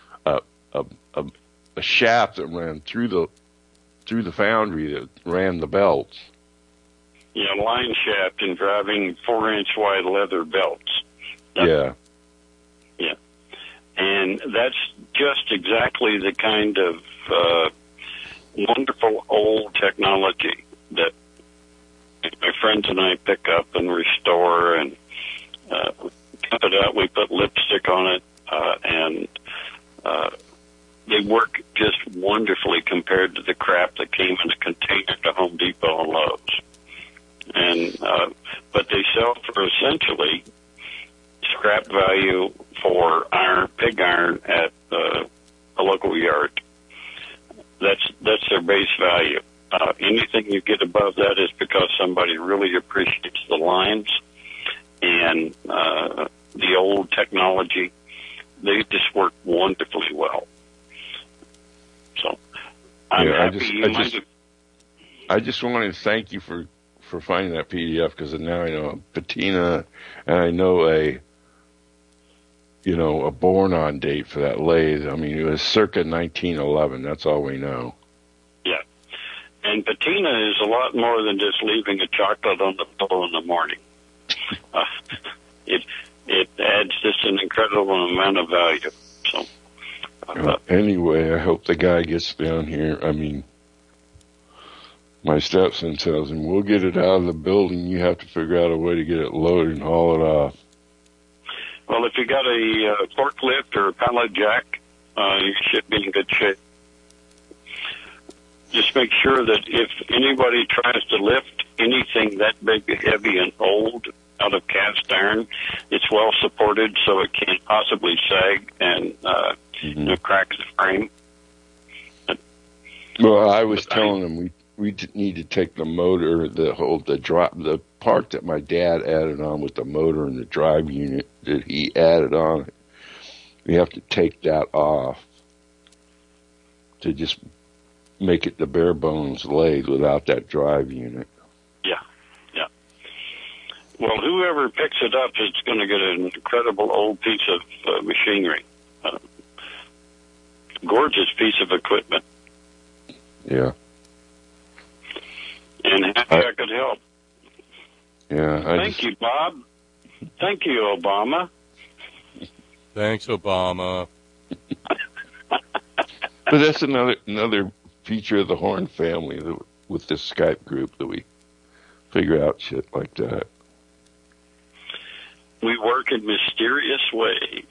a shaft that ran through the foundry that ran the belts. Yeah, line shaft and driving 4-inch wide leather belts. Yeah. Yeah. And that's just exactly the kind of wonderful old technology that my friends and I pick up and restore and cut it out. We put lipstick on it, and they work just wonderfully compared to the crap that came in a container to Home Depot and Lowe's. And but they sell for essentially scrap value for pig iron at a local yard. That's their base value. Anything you get above that is because somebody really appreciates the lines and the old technology. They just work wonderfely well. So I'm happy. I just wanted to thank you for finding that PDF, because now I know a patina and I know a born-on date for that lathe. I mean, it was circa 1911. That's all we know. Yeah. And patina is a lot more than just leaving a chocolate on the pillow in the morning. It adds just an incredible amount of value. So anyway, I hope the guy gets down here. I mean, my stepson tells him, we'll get it out of the building. You have to figure out a way to get it loaded and haul it off. Well, if you got a forklift or a pallet jack, you should be in good shape. Just make sure that if anybody tries to lift anything that big, heavy, and old out of cast iron, it's well supported so it can't possibly sag and crack the frame. Well, I was telling him we need to take the motor, the part that my dad added on with the motor and the drive unit that he added on. We have to take that off to just make it the bare bones lathe without that drive unit. Yeah. Well, whoever picks it up is going to get an incredible old piece of machinery. Gorgeous piece of equipment. Yeah. And happy I could help. Yeah. Thank you, Bob. Thank you, Obama. Thanks, Obama. But that's another feature of the Horn family with this Skype group, that we figure out shit like that. We work in mysterious ways.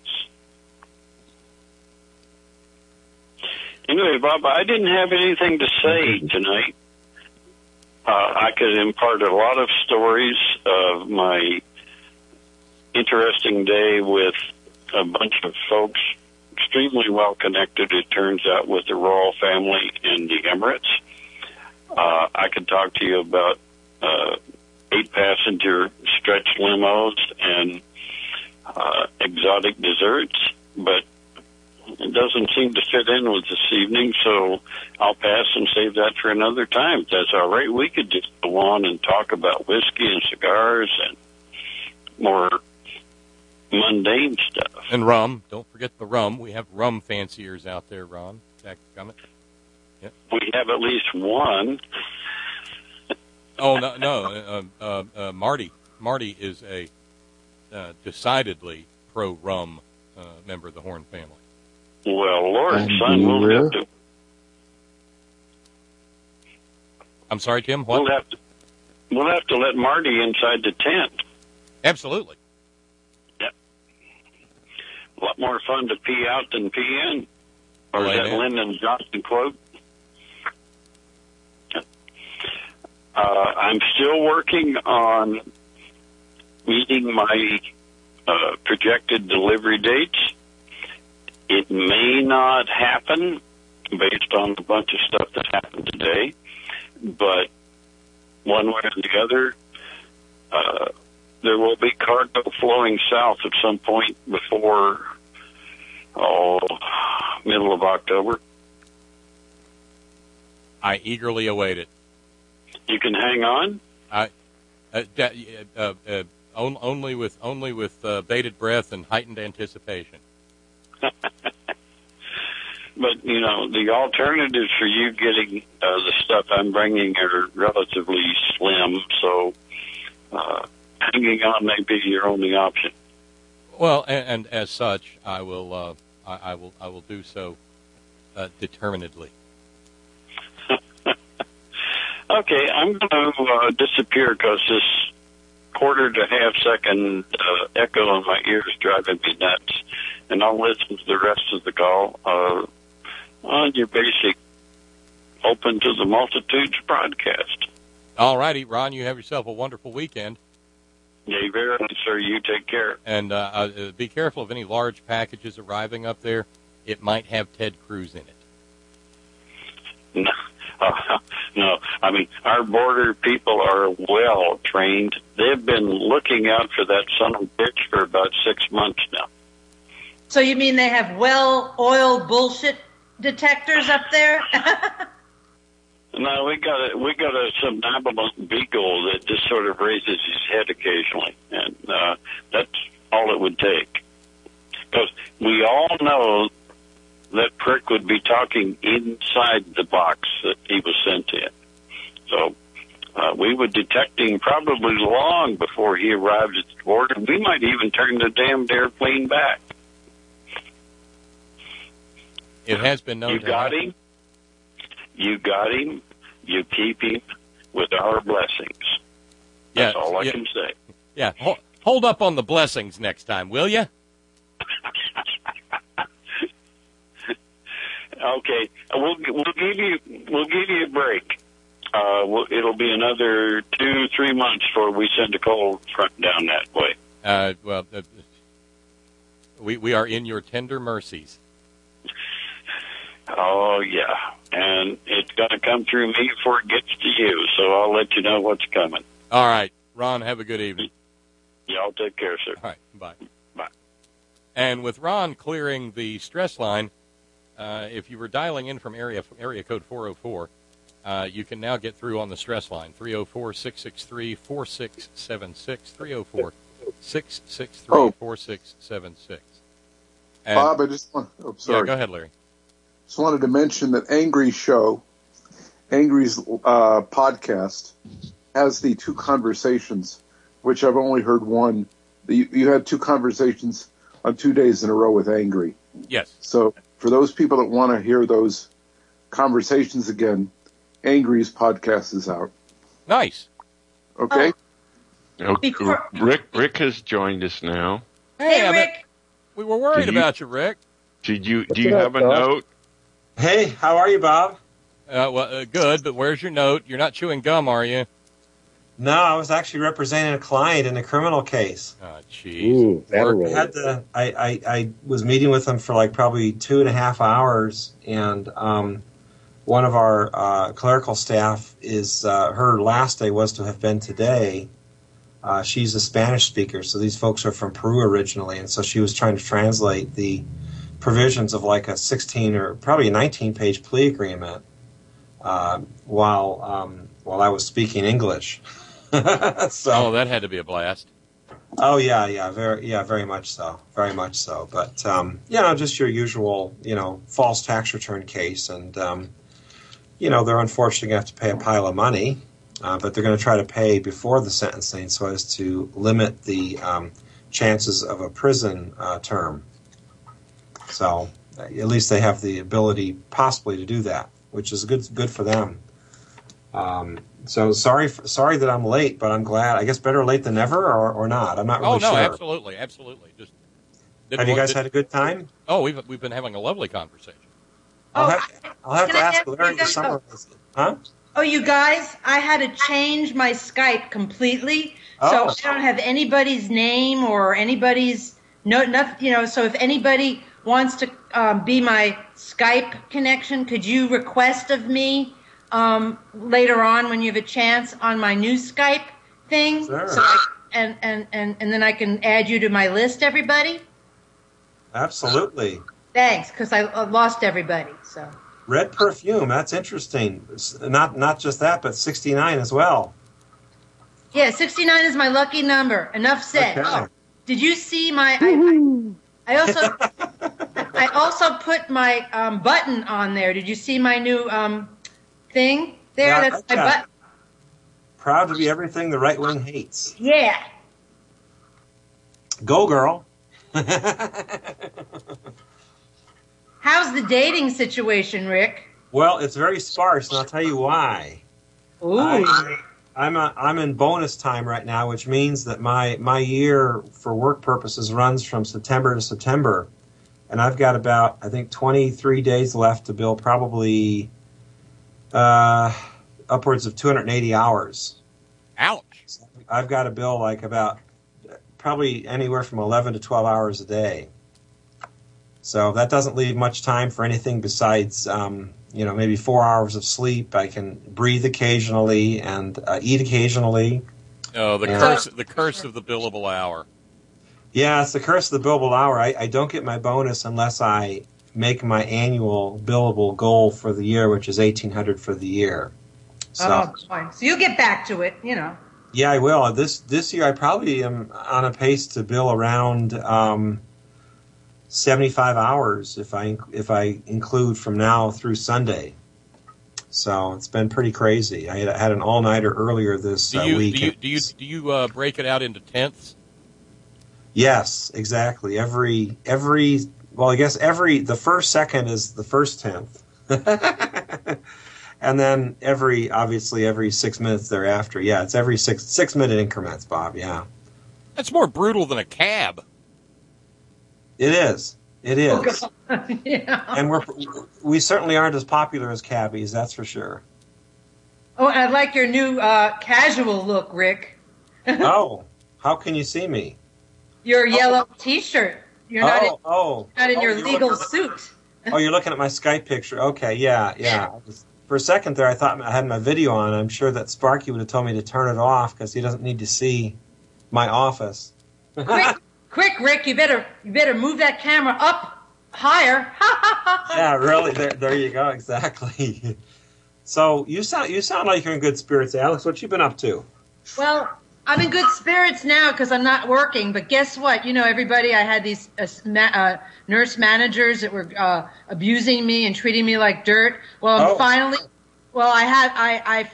Anyway, Bob, I didn't have anything to say tonight. I could impart a lot of stories of my interesting day with a bunch of folks extremely well connected, it turns out, with the royal family in the Emirates. I could talk to you about 8-passenger stretch limos and exotic desserts, but it doesn't seem to fit in with this evening, so I'll pass and save that for another time. If that's all right, we could just go on and talk about whiskey and cigars and more mundane stuff. And rum. Don't forget the rum. We have rum fanciers out there, Ron. Zach Gummit. Yep. We have at least one. Oh, no. Marty. Marty is a decidedly pro-rum member of the Horn family. Well, Lord, son, we'll have to. I'm sorry, Tim. What? We'll have to let Marty inside the tent. Absolutely. Yep. A lot more fun to pee out than pee in. Or is that Lyndon Johnson quote? I'm still working on meeting my projected delivery dates. It may not happen based on a bunch of stuff that happened today, but one way or the other, there will be cargo flowing south at some point before middle of October. I eagerly await it. You can hang on. Only with bated breath and heightened anticipation. But, you know, the alternatives for you getting the stuff I'm bringing are relatively slim, so hanging on may be your only option. Well, and as such, I will I will do so determinedly. Okay, I'm going to disappear because this quarter to half second echo in my ears is driving me nuts, and I'll listen to the rest of the call on your basic Open to the Multitudes broadcast. All righty, Ron, you have yourself a wonderful weekend. Yeah, very much, sir. You take care. And be careful of any large packages arriving up there. It might have Ted Cruz in it. No, I mean, our border people are well trained. They've been looking out for that son of a bitch for about 6 months now. So you mean they have well-oiled bullshit detectors up there? No, we got a somnambulant beagle that just sort of raises his head occasionally, and that's all it would take. Because we all know that prick would be talking inside the box that he was sent in. So we would detect him probably long before he arrived at the border. We might even turn the damned airplane back. It has been known to got him. You got him. You keep him with our blessings. That's all I can say. Yeah, hold up on the blessings next time, will you? Okay, we'll give you a break. It'll be another 2-3 months before we send a cold front down that way. We are in your tender mercies. Oh, yeah. And it's going to come through me before it gets to you, so I'll let you know what's coming. All right. Ron, have a good evening. Y'all take care, sir. All right. Bye. Bye. And with Ron clearing the stress line, if you were dialing in from area code 404, you can now get through on the stress line, 304-663-4676, 304-663-4676. Bob, I just want... Oh, sorry. Yeah, go ahead, Larry. Just wanted to mention that Angry's podcast, has the two conversations, which I've only heard one. You had two conversations on 2 days in a row with Angry. Yes. So for those people that want to hear those conversations again, Angry's podcast is out. Nice. Okay. Rick has joined us now. Hey, Rick. We were worried about you, Rick. Do you have a note? Hey, how are you, Bob? Good, but where's your note? You're not chewing gum, are you? No, I was actually representing a client in a criminal case. Oh, jeez. I was meeting with them for like probably 2.5 hours, and one of our clerical staff her last day was to have been today. She's a Spanish speaker, so these folks are from Peru originally, and so she was trying to translate the provisions of like a 16 or probably a 19-page plea agreement while I was speaking English. So that had to be a blast. Oh yeah, very much so. But just your usual, false tax return case, and they're unfortunately going to have to pay a pile of money, but they're going to try to pay before the sentencing so as to limit the chances of a prison term. So at least they have the ability possibly to do that, which is good for them. So sorry that I'm late, but I'm glad. I guess better late than never, or not. I'm not really sure. Oh no, absolutely. Just have you guys had a good time? Oh, we've been having a lovely conversation. I'll have to ask Larry to summarize it. Huh? Oh, you guys, I had to change my Skype completely, so I don't have anybody's name or anybody's nothing. So if anybody wants to be my Skype connection, could you request of me later on when you have a chance on my new Skype thing? Sure. So and then I can add you to my list, everybody? Absolutely. Thanks, because I lost everybody. So Red Perfume, that's interesting. Not just that, but 69 as well. Yeah, 69 is my lucky number. Enough said. Okay. Oh, did you see my... I also put my button on there. Did you see my new thing there? Yeah, that's my button. Proud to be everything the right wing hates. Yeah. Go, girl. How's the dating situation, Rick? Well, it's very sparse, and I'll tell you why. Ooh. I'm in bonus time right now, which means that my year for work purposes runs from September to September, and I've got about, I think, 23 days left to bill probably upwards of 280 hours. Ouch! So I've got to bill like about probably anywhere from 11 to 12 hours a day. So that doesn't leave much time for anything besides, maybe 4 hours of sleep. I can breathe occasionally and eat occasionally. Oh, the curse of the billable hour. Yeah, it's the curse of the billable hour. I don't get my bonus unless I make my annual billable goal for the year, which is $1,800 for the year. So, fine. So you'll get back to it, Yeah, I will. This year I probably am on a pace to bill around 75 hours if I include from now through Sunday. So it's been pretty crazy. I had an all-nighter earlier this week. Do you break it out into tenths? Yes, exactly. The first second is the first tenth. And then every 6 minutes thereafter. Yeah, it's every 6 minute increments, Bob, yeah. That's more brutal than a cab. It is. Oh, yeah. And we certainly aren't as popular as cabbies, that's for sure. Oh, I like your new casual look, Rick. Oh, how can you see me? Your yellow T-shirt. You're not in your legal suit. Oh, you're looking at my Skype picture. Okay, yeah. For a second there, I thought I had my video on. I'm sure that Sparky would have told me to turn it off because he doesn't need to see my office. Quick, Rick! You better move that camera up higher. Yeah, really. There you go. Exactly. So you sound like you're in good spirits, Alex. What you been up to? Well, I'm in good spirits now because I'm not working. But guess what? Everybody. I had these nurse managers that were abusing me and treating me like dirt. Well, finally. Well, I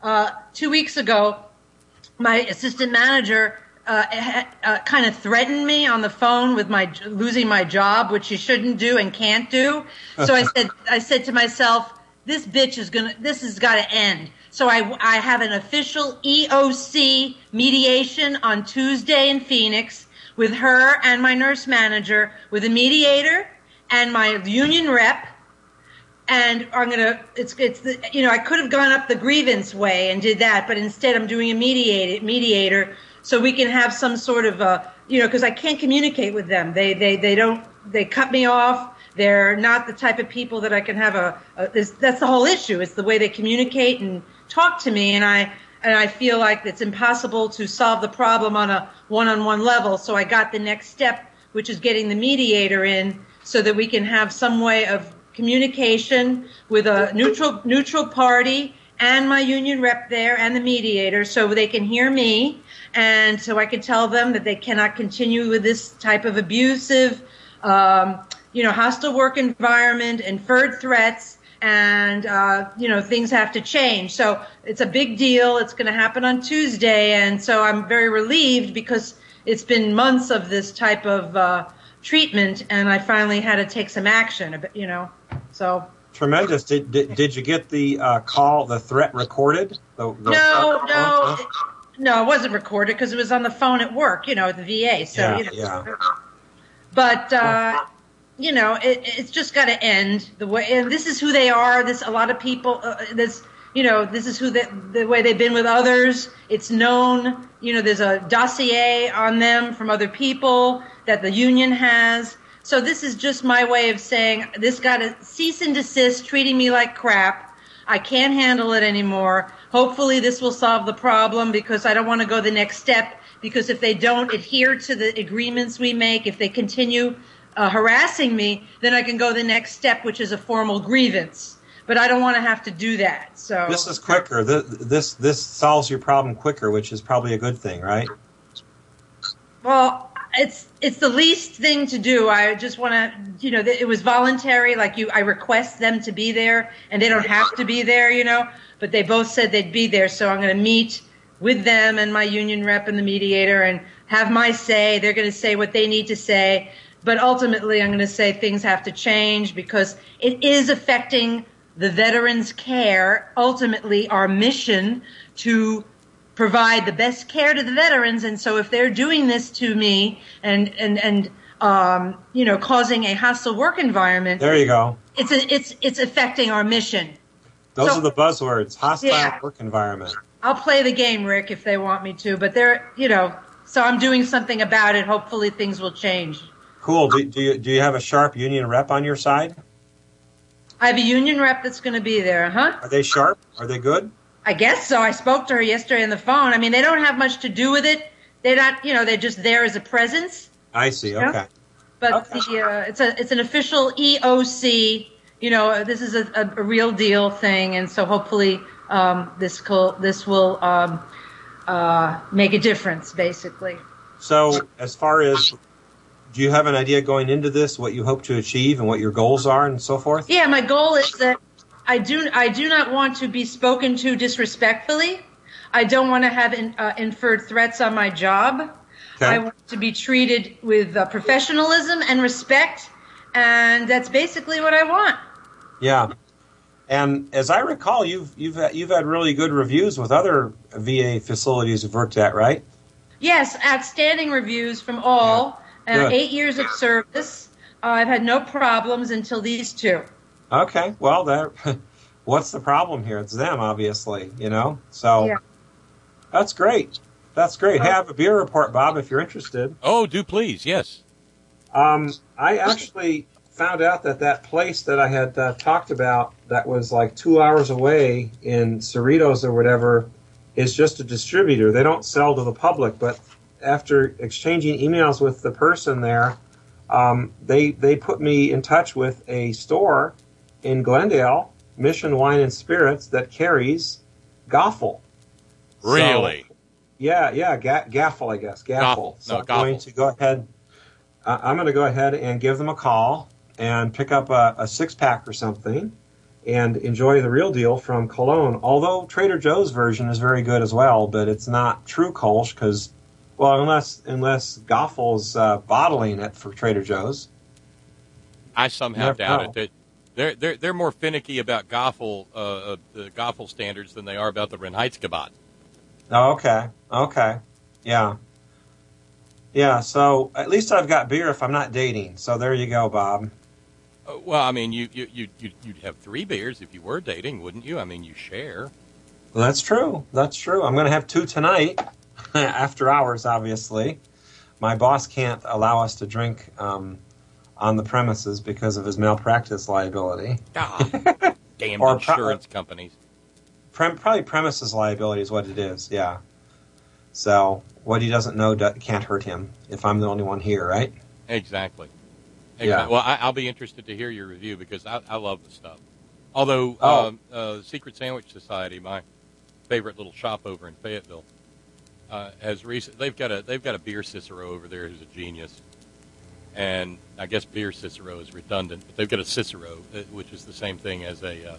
2 weeks ago, my assistant manager kind of threatened me on the phone with losing my job, which she shouldn't do and can't do. So I said to myself, this has got to end. So I have an official EOC mediation on Tuesday in Phoenix with her and my nurse manager, with a mediator and my union rep. And I could have gone up the grievance way and did that, but instead I'm doing a mediator so we can have some sort of because I can't communicate with them. They cut me off. They're not the type of people that I can have that's the whole issue. It's the way they communicate and talk to me, and I feel like it's impossible to solve the problem on a one-on-one level. So I got the next step, which is getting the mediator in so that we can have some way of communication with a neutral party and my union rep there and the mediator so they can hear me, and so I can tell them that they cannot continue with this type of abusive, hostile work environment, inferred threats, and, things have to change. So it's a big deal. It's going to happen on Tuesday. And so I'm very relieved because it's been months of this type of treatment, and I finally had to take some action, so. Tremendous. Did you get the call, the threat recorded? No, it wasn't recorded because it was on the phone at work, at the VA. So, yeah. But, it's just got to end the way, and this is who they are. A lot of people, this is who the way they've been with others. It's known, there's a dossier on them from other people that the union has. So this is just my way of saying this got to cease and desist, treating me like crap. I can't handle it anymore. Hopefully this will solve the problem because I don't want to go the next step, because if they don't adhere to the agreements we make, if they continue harassing me, then I can go the next step, which is a formal grievance. But I don't want to have to do that. So this is quicker. This solves your problem quicker, which is probably a good thing, right? Well, it's the least thing to do. I just want to, it was voluntary. I request them to be there, and they don't have to be there, but they both said they'd be there. So I'm going to meet with them and my union rep and the mediator and have my say. They're going to say what they need to say. But ultimately, I'm going to say things have to change because it is affecting the veterans' care. Ultimately, our mission to provide the best care to the veterans. And so if they're doing this to me and causing a hostile work environment. There you go. It's affecting our mission. Those are the buzzwords. Hostile work environment. I'll play the game, Rick, if they want me to, but so I'm doing something about it. Hopefully things will change. Cool. Do you have a sharp union rep on your side? I have a union rep that's going to be there, huh? Are they sharp? Are they good? I guess so. I spoke to her yesterday on the phone. I mean, they don't have much to do with it. They're not, they're just there as a presence. I see. Okay. But it's an official EOC. This is a real deal thing, and so hopefully this will make a difference, basically. So, as far as, do you have an idea going into this, what you hope to achieve and what your goals are and so forth? Yeah, my goal is that I do not want to be spoken to disrespectfully. I don't want to have inferred threats on my job. Okay. I want to be treated with professionalism and respect, and that's basically what I want. Yeah, and as I recall, you've had really good reviews with other VA facilities you've worked at, right? Yes, outstanding reviews from all. 8 years of service. I've had no problems until these two. Okay, well, what's the problem here? It's them, obviously, So yeah. That's great. That's great. Have a beer report, Bob, if you're interested. Oh, do please, yes. I actually found out that place that I had talked about that was like 2 hours away in Cerritos or whatever is just a distributor. They don't sell to the public, but after exchanging emails with the person there, they put me in touch with a store in Glendale, Mission Wine and Spirits, that carries Goffle. Really? So, yeah, Gaffle, I guess. Gaffle. So I'm going to go ahead. I'm going to go ahead and give them a call and pick up a 6-pack or something and enjoy the real deal from Cologne. Although Trader Joe's version is very good as well, but it's not true Kolsch because, well, unless Goffle's bottling it for Trader Joe's. I somehow doubt it. They're more finicky about Goffle, the Goffle standards than they are about the Reinheitsgebot. Oh, okay. Yeah, so at least I've got beer if I'm not dating. So there you go, Bob. Well, I mean, you'd have 3 beers if you were dating, wouldn't you? I mean, you share. Well, that's true. I'm going to have 2 tonight, after hours, obviously. My boss can't allow us to drink on the premises because of his malpractice liability. Damn insurance companies. Probably premises liability is what it is, yeah. So what he doesn't know can't hurt him if I'm the only one here, right? Exactly. Yeah. Well, I'll be interested to hear your review because I love the stuff. Although Secret Sandwich Society, my favorite little shop over in Fayetteville, they've got a beer Cicero over there who's a genius. And I guess beer Cicero is redundant, but they've got a Cicero, which is the same thing as a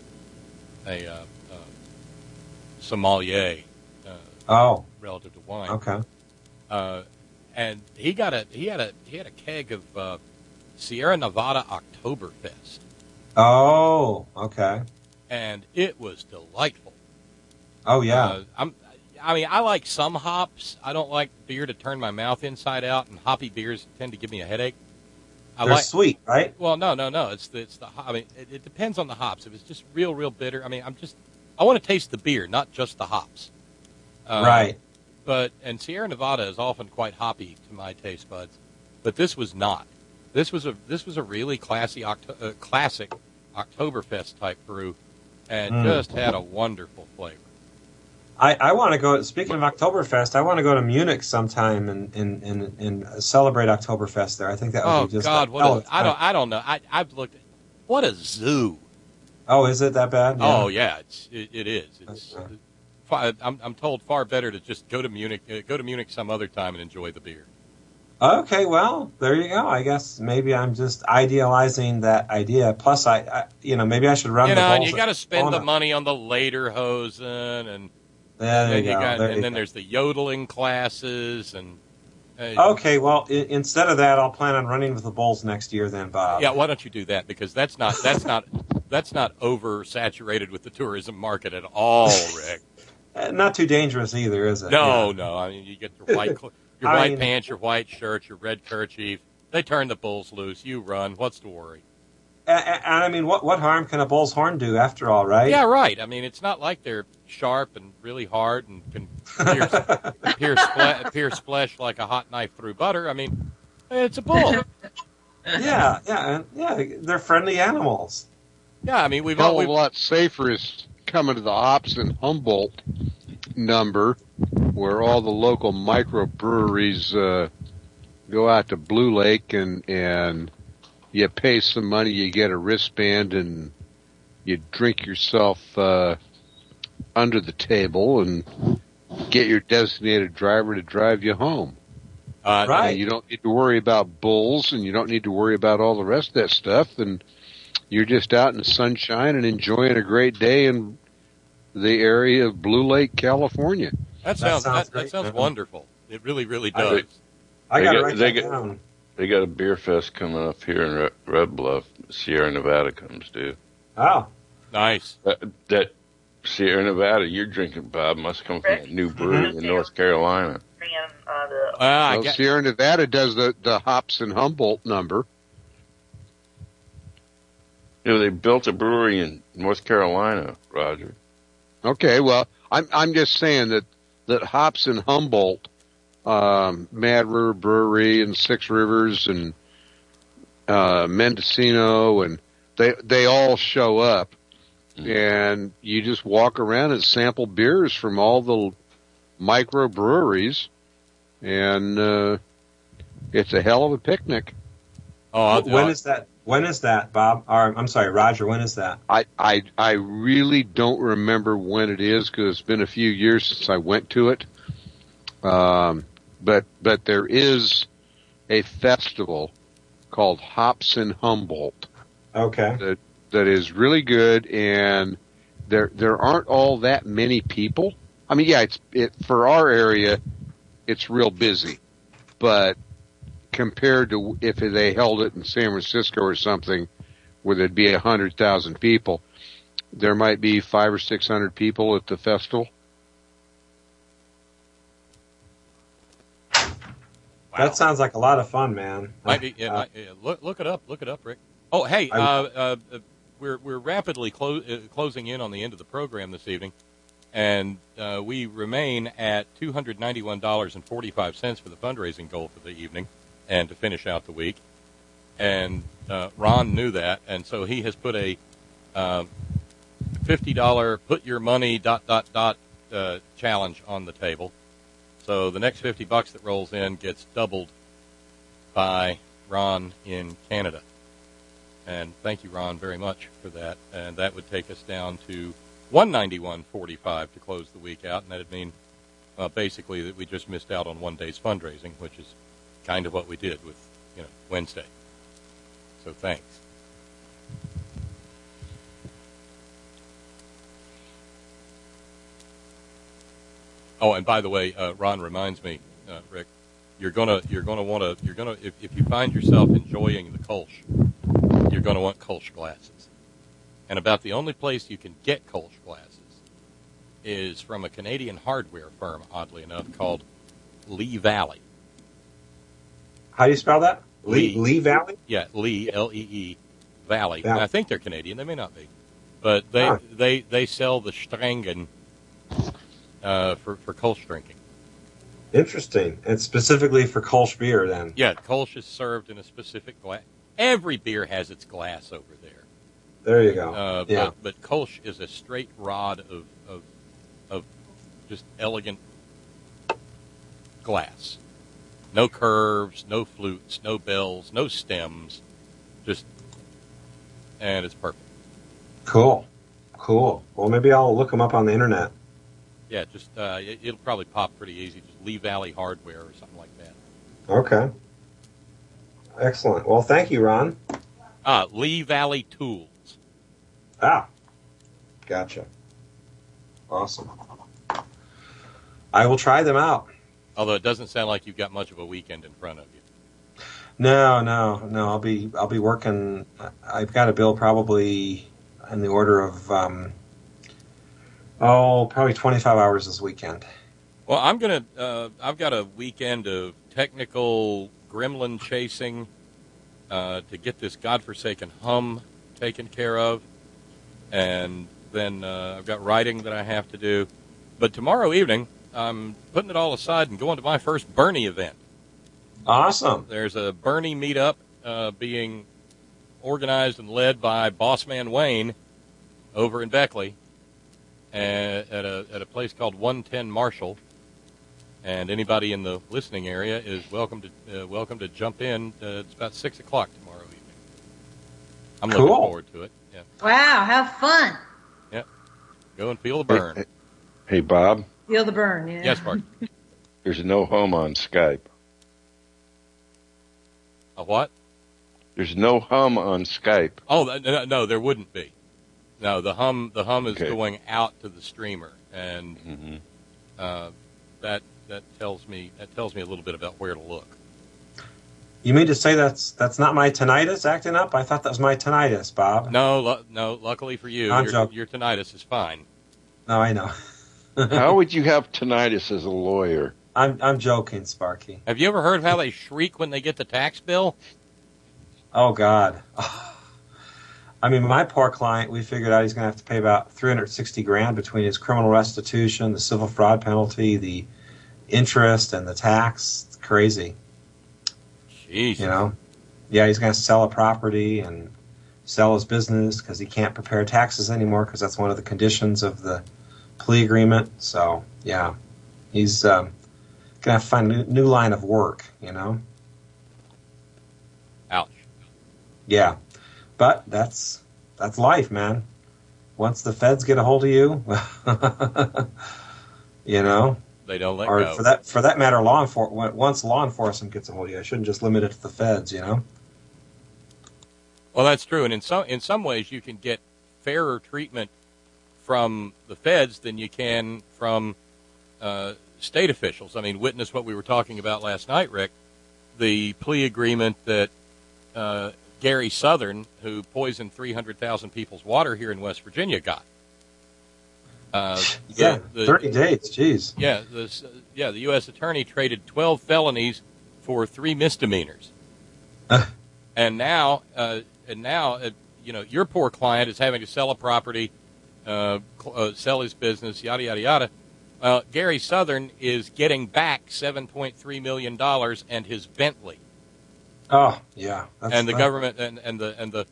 sommelier. Relative to wine. Okay. And he had a keg of Sierra Nevada Oktoberfest. Oh, okay. And it was delightful. Oh yeah. I like some hops. I don't like beer to turn my mouth inside out, and hoppy beers tend to give me a headache. They're sweet, right? Well, no. It's the. I mean, it depends on the hops. If it's just real bitter, I mean, I want to taste the beer, not just the hops. Right. And Sierra Nevada is often quite hoppy to my taste buds, but this was not. This was a really classic Oktoberfest type brew, and just had a wonderful flavor. I want to go. Speaking of Oktoberfest, I want to go to Munich sometime and celebrate Oktoberfest there. I think that would be just. Oh God! I don't know. I've looked. What a zoo! Oh, is it that bad? Yeah. Oh yeah, it is. It's. I'm told far better to just go to Munich. Go to Munich some other time and enjoy the beer. Okay, well, there you go. I guess maybe I'm just idealizing that idea. Plus, I maybe I should run the and you got to spend the money on the Lederhosen, and there you go. Then there's the yodeling classes, and Okay, well, instead of that, I'll plan on running with the bulls next year then, Bob. Yeah, why don't you do that? Because that's not oversaturated with the tourism market at all, Rick. Not too dangerous either, is it? No. I mean, you get your white pants, your white shirt, your red kerchief. They turn the bulls loose. You run. What's the worry? And I mean, what harm can a bull's horn do after all, right? Yeah, right. I mean, it's not like they're sharp and really hard and can pierce flesh like a hot knife through butter. I mean, it's a bull. Yeah, they're friendly animals. Yeah, I mean, we've a lot safer is coming to the Hobson Humboldt number, where all the local microbreweries go out to Blue Lake and you pay some money, you get a wristband, and you drink yourself under the table and get your designated driver to drive you home. Right. And you don't need to worry about bulls, and you don't need to worry about all the rest of that stuff, and you're just out in the sunshine and enjoying a great day in the area of Blue Lake, California. That sounds wonderful. It really, really does. I got to write that down. They got a beer fest coming up here in Red Bluff. Sierra Nevada comes due. Oh, nice. That Sierra Nevada you're drinking, Bob, must come from a new brewery in North Carolina. Sierra Nevada does the Hobson Humboldt number. They built a brewery in North Carolina, Roger. Okay, well, I'm just saying that Hobson Humboldt, Mad River Brewery and Six Rivers and Mendocino, and they all show up, and you just walk around and sample beers from all the microbreweries, and it's a hell of a picnic. When is that? When is that, Bob? Or, I'm sorry, Roger. When is that? I really don't remember when it is because it's been a few years since I went to it. But there is a festival called Hobson Humboldt. Okay. That is really good, and there aren't all that many people. I mean, yeah, for our area, it's real busy, but compared to if they held it in San Francisco or something, where there'd be 100,000 people, there might be 500 or 600 people at the festival. Wow. That sounds like a lot of fun, man. Look it up. Look it up, Rick. Oh, hey, we're rapidly closing in on the end of the program this evening, and we remain at $291.45 for the fundraising goal for the evening and to finish out the week. And Ron knew that, and so he has put a $50 put your money ... challenge on the table. So the next $50 that rolls in gets doubled by Ron in Canada. And thank you, Ron, very much for that. And that would take us down to $191.45 to close the week out, and that would mean basically that we just missed out on one day's fundraising, which is kind of what we did with Wednesday. So thanks. Oh, and by the way, Ron reminds me, Rick, if you find yourself enjoying the Kolsch, you're going to want Kolsch glasses. And about the only place you can get Kolsch glasses is from a Canadian hardware firm, oddly enough, called Lee Valley. How do you spell that? Lee Valley? Yeah, Lee, L-E-E, Valley. And I think they're Canadian. They may not be. But they sell the Strangen for Kolsch drinking. Interesting. And specifically for Kolsch beer, then. Yeah, Kolsch is served in a specific glass. Every beer has its glass over there. There you go. But Kolsch is a straight rod of just elegant glass. No curves, no flutes, no bells, no stems. And it's perfect. Cool. Well, maybe I'll look them up on the internet. Yeah, just it'll probably pop pretty easy. Just Lee Valley Hardware or something like that. Okay. Excellent. Well, thank you, Ron. Lee Valley Tools. Gotcha. Awesome. I will try them out. Although it doesn't sound like you've got much of a weekend in front of you. No. I'll be working. I've got a bill probably in the order of probably 25 hours this weekend. Well, I've got a weekend of technical gremlin chasing to get this godforsaken hum taken care of, and then I've got writing that I have to do. But tomorrow evening, I'm putting it all aside and going to my first Bernie event. Awesome. There's a Bernie meetup being organized and led by Boss Man Wayne over in Beckley at a place called 110 Marshall. And anybody in the listening area is welcome to jump in. It's about 6 o'clock tomorrow evening. I'm looking forward to it. Yeah. Wow, have fun. Yeah. Go and feel the burn. Hey, Bob. Feel the burn, yeah. Yes, Mark. There's no hum on Skype. A what? There's no hum on Skype. Oh, no, there wouldn't be. No, the hum is going out to the streamer, and that tells me a little bit about where to look. You mean to say that's not my tinnitus acting up? I thought that was my tinnitus, Bob. No. Luckily for you, your tinnitus is fine. No, I know. How would you have tinnitus as a lawyer? I'm joking, Sparky. Have you ever heard of how they shriek when they get the tax bill? Oh, God. I mean, my poor client, we figured out he's going to have to pay about $360,000 between his criminal restitution, the civil fraud penalty, the interest, and the tax. It's crazy. Jeez. You know? Yeah, he's going to sell a property and sell his business because he can't prepare taxes anymore because that's one of the conditions of the plea agreement. So, yeah, he's going to have to find a new line of work, you know? Ouch. Yeah. But that's life, man. Once the feds get a hold of you, you know, they don't let or go. For that matter, once law enforcement gets a hold of you, I shouldn't just limit it to the feds, you know. Well, that's true, and in some ways, you can get fairer treatment from the feds than you can from state officials. I mean, witness what we were talking about last night, Rick, the plea agreement that Gary Southern, who poisoned 300,000 people's water here in West Virginia, got. 30 days, jeez. Yeah, the U.S. attorney traded 12 felonies for 3 misdemeanors. And now, your poor client is having to sell a property, sell his business, yada, yada, yada. Gary Southern is getting back $7.3 million and his Bentley. Oh, yeah. And the government and the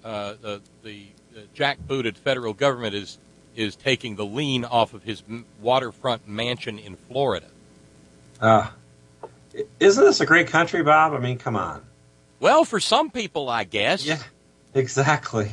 jackbooted federal government is taking the lien off of his waterfront mansion in Florida. Isn't this a great country, Bob? I mean, come on. Well, for some people, I guess. Yeah, exactly.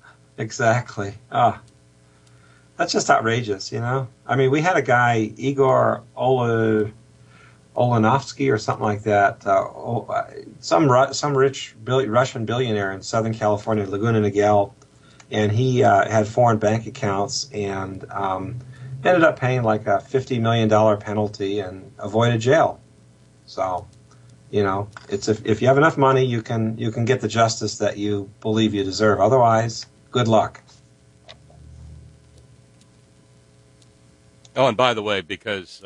That's just outrageous, you know? I mean, we had a guy, Igor Olanovsky or something like that, some rich Russian billionaire in Southern California, Laguna Niguel, and he had foreign bank accounts and ended up paying like a $50 million penalty and avoided jail. So, you know, it's if you have enough money, you can get the justice that you believe you deserve. Otherwise, good luck. Oh, and by the way, because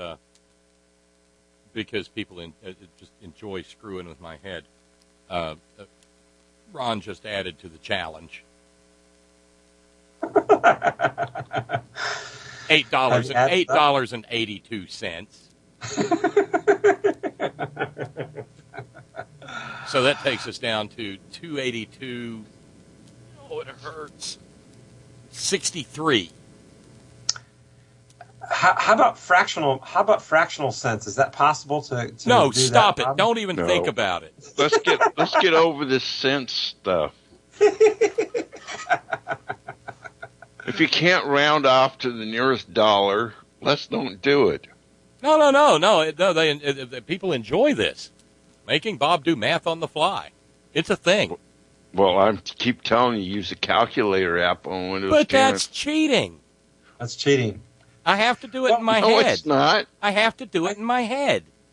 people just enjoy screwing with my head, Ron just added to the challenge. $8.82. So that takes us down to $2.82. Oh, it hurts. 63. How about fractional cents? Is that possible to No, do stop that, it. Bob? Don't even think about it. Let's get over this cents stuff. If you can't round off to the nearest dollar, let's don't do it. No. People enjoy this. Making Bob do math on the fly. It's a thing. Well, I keep telling you, use the calculator app on Windows 10. But that's cheating. That's cheating. I have to do it in my head. No, it's not. I have to do it in my head.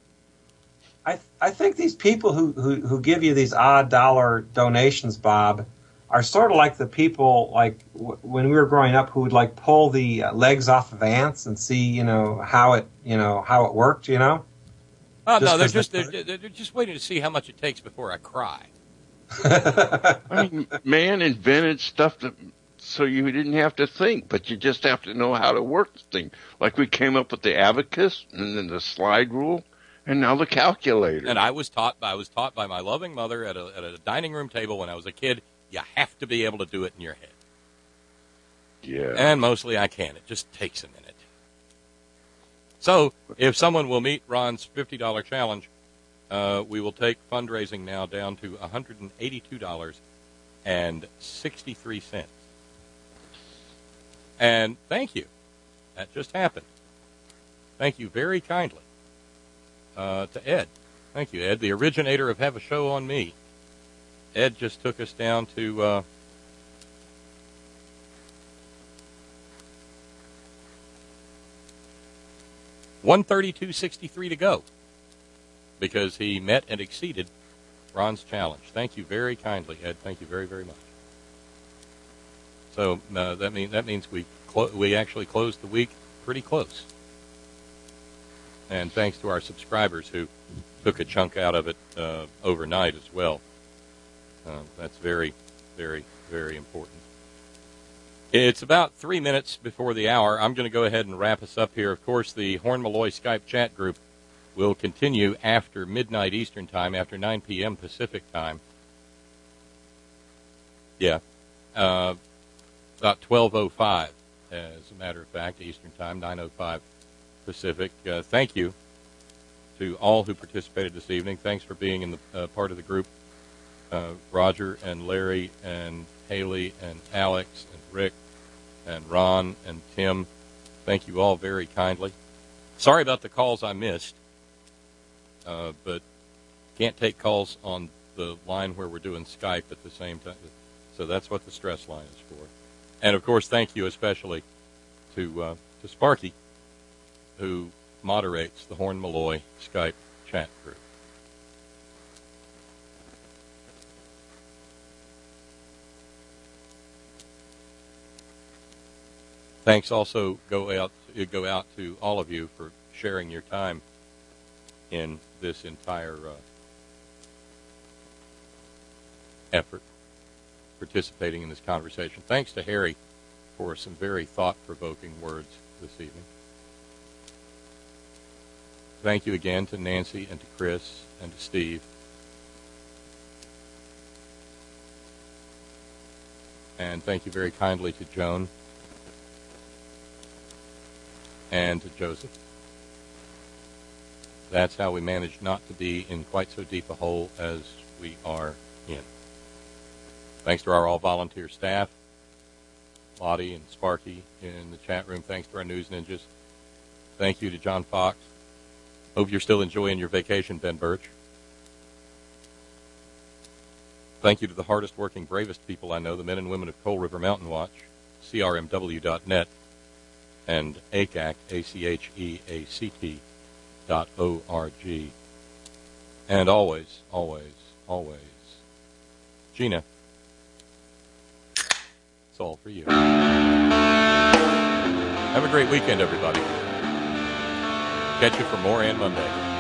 I think these people who give you these odd dollar donations, Bob, are sort of like the people like when we were growing up who would like pull the legs off of ants and see how it worked. Oh no, they're just waiting to see how much it takes before I cry. I mean, man invented stuff so you didn't have to think, but you just have to know how to work the thing. Like we came up with the abacus and then the slide rule, and now the calculator. And I was taught by my loving mother at a dining room table when I was a kid. You have to be able to do it in your head. Yeah. And mostly I can. It just takes a minute. So if someone will meet Ron's $50 challenge, we will take fundraising now down to $182.63. And thank you. That just happened. Thank you very kindly to Ed. Thank you, Ed, the originator of Have a Show on Me. Ed just took us down to $132.63 to go because he met and exceeded Ron's challenge. Thank you very kindly, Ed. Thank you very, very much. So that means we actually closed the week pretty close. And thanks to our subscribers who took a chunk out of it overnight as well. That's very, very, very important. It's about 3 minutes before the hour. I'm going to go ahead and wrap us up here. Of course, the Horn Malloy Skype chat group will continue after midnight Eastern Time, after 9 p.m. Pacific Time. Yeah. About 12:05, as a matter of fact, Eastern Time, 9:05 Pacific. Thank you to all who participated this evening. Thanks for being in the part of the group. Roger and Larry and Haley and Alex and Rick and Ron and Tim. Thank you all very kindly. Sorry about the calls I missed, but can't take calls on the line where we're doing Skype at the same time. So that's what the stress line is for. And, of course, thank you especially to Sparky, who moderates the Horn Malloy Skype chat group. Thanks also go out to all of you for sharing your time in this entire effort, participating in this conversation. Thanks to Harry for some very thought-provoking words this evening. Thank you again to Nancy and to Chris and to Steve. And thank you very kindly to Joan and to Joseph. That's how we managed not to be in quite so deep a hole as we are in. Thanks to our all-volunteer staff, Lottie and Sparky in the chat room. Thanks to our news ninjas. Thank you to John Fox. Hope you're still enjoying your vacation, Ben Birch. Thank you to the hardest working, bravest people I know, the men and women of Coal River Mountain Watch, CRMW.net, and ACACT, ACHEACT.org. And always, always, always, Gina, it's all for you. Have a great weekend, everybody. Catch you for more on Monday.